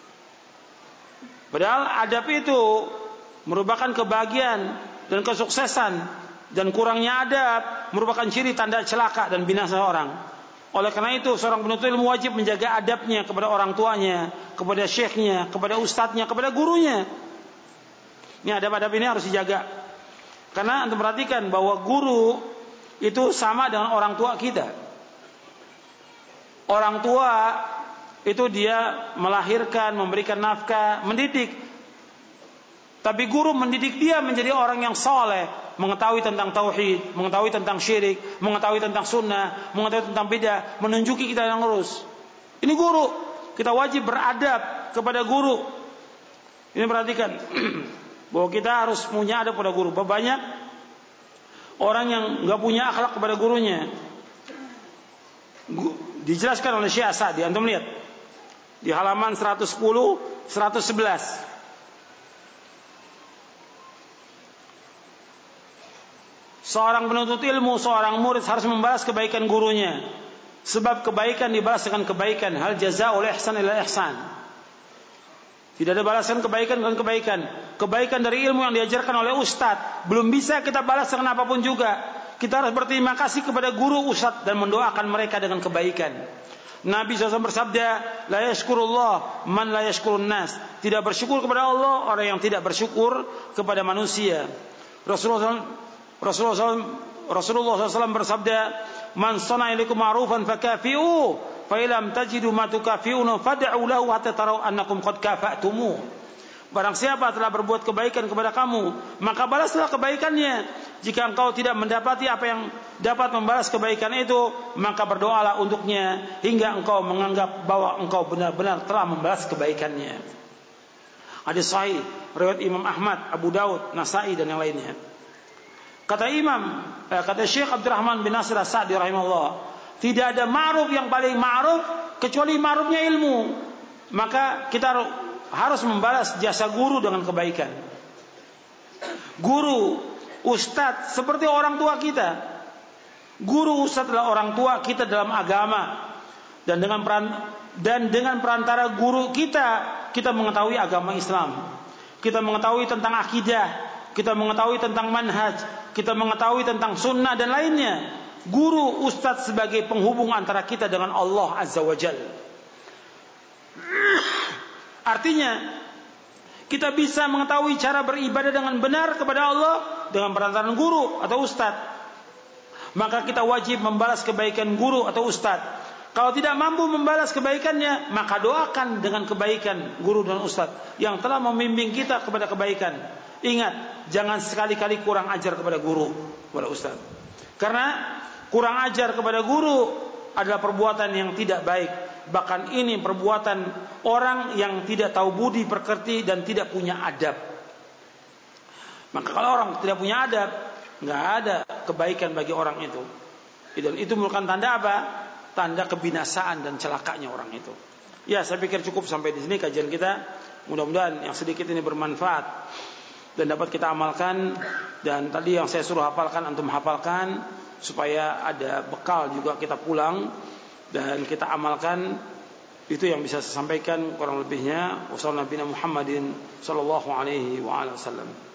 Padahal adab itu merupakan kebahagiaan dan kesuksesan. Dan kurangnya adab merupakan ciri tanda celaka dan binasa orang. Oleh karena itu seorang penuntut ilmu wajib menjaga adabnya kepada orang tuanya, kepada syekhnya, kepada ustadznya, kepada gurunya. Ini adab-adab ini harus dijaga. Karena antum perhatikan bahwa guru itu sama dengan orang tua kita. Orang tua itu dia melahirkan, memberikan nafkah, mendidik. Tapi guru mendidik dia menjadi orang yang saleh, mengetahui tentang tauhid, mengetahui tentang syirik, mengetahui tentang sunnah, mengetahui tentang bidah, menunjuki kita yang lurus. Ini guru, kita wajib beradab kepada guru. Ini perhatikan bahwa kita harus punya adab pada guru. Banyak orang yang nggak punya akhlak kepada gurunya. Dijelaskan oleh Syekh Sa'di, antum lihat di halaman 110, 111. Seorang penuntut ilmu, seorang murid harus membalas kebaikan gurunya. Sebab kebaikan dibalas dengan kebaikan. Hal jazaa'ul ihsan ila ihsan. Tidak ada balasan kebaikan dengan kebaikan. Kebaikan dari ilmu yang diajarkan oleh ustadz belum bisa kita balas dengan apapun juga. Kita harus berterima kasih kepada guru ustadz dan mendoakan mereka dengan kebaikan. Nabi SAW bersabda, la yashkurullah man la yashkurun nas. Tidak bersyukur kepada Allah orang yang tidak bersyukur kepada manusia. Rasulullah SAW bersabda, man sana'a ilaikum ma'rufan fakafi'u. Fa'ilam tajidu ma tukafi'una fad'u lahu hatta tarau annakum qad kafa'tumu. Barang siapa telah berbuat kebaikan kepada kamu, maka balaslah kebaikannya. Jika engkau tidak mendapati apa yang dapat membalas kebaikan itu, maka berdoalah untuknya hingga engkau menganggap bahwa engkau benar-benar telah membalas kebaikannya. Hadis sahih riwayat Imam Ahmad, Abu Daud, Nasa'i dan yang lainnya. Kata Syekh Abdurrahman bin Nasir As-Sa'di rahimahullah, tidak ada ma'ruf yang paling ma'ruf kecuali ma'rufnya ilmu. Maka kita harus membalas jasa guru dengan kebaikan. Guru, ustadz seperti orang tua kita. Guru, ustadz adalah orang tua kita dalam agama. Dan dengan perantara guru kita mengetahui agama Islam. Kita mengetahui tentang akidah, kita mengetahui tentang manhaj, kita mengetahui tentang sunnah dan lainnya. Guru, ustadz sebagai penghubung antara kita dengan Allah Azza wa Jalla. Artinya kita bisa mengetahui cara beribadah dengan benar kepada Allah dengan perantaraan guru atau ustadz. Maka kita wajib membalas kebaikan guru atau ustadz. Kalau tidak mampu membalas kebaikannya, maka doakan dengan kebaikan guru dan ustadz yang telah membimbing kita kepada kebaikan. Ingat, jangan sekali-kali kurang ajar kepada guru, kepada ustadz. Karena kurang ajar kepada guru adalah perbuatan yang tidak baik. Bahkan ini perbuatan orang yang tidak tahu budi pekerti dan tidak punya adab. Maka kalau orang tidak punya adab, nggak ada kebaikan bagi orang itu. Dan itu merupakan tanda apa? Tanda kebinasaan dan celakanya orang itu. Ya, saya pikir cukup sampai di sini kajian kita. Mudah-mudahan yang sedikit ini bermanfaat dan dapat kita amalkan. Dan tadi yang saya suruh hafalkan, antum hafalkan, supaya ada bekal juga kita pulang dan kita amalkan. Itu yang bisa saya sampaikan kurang lebihnya. Wassalamualaikum warahmatullahi wabarakatuh.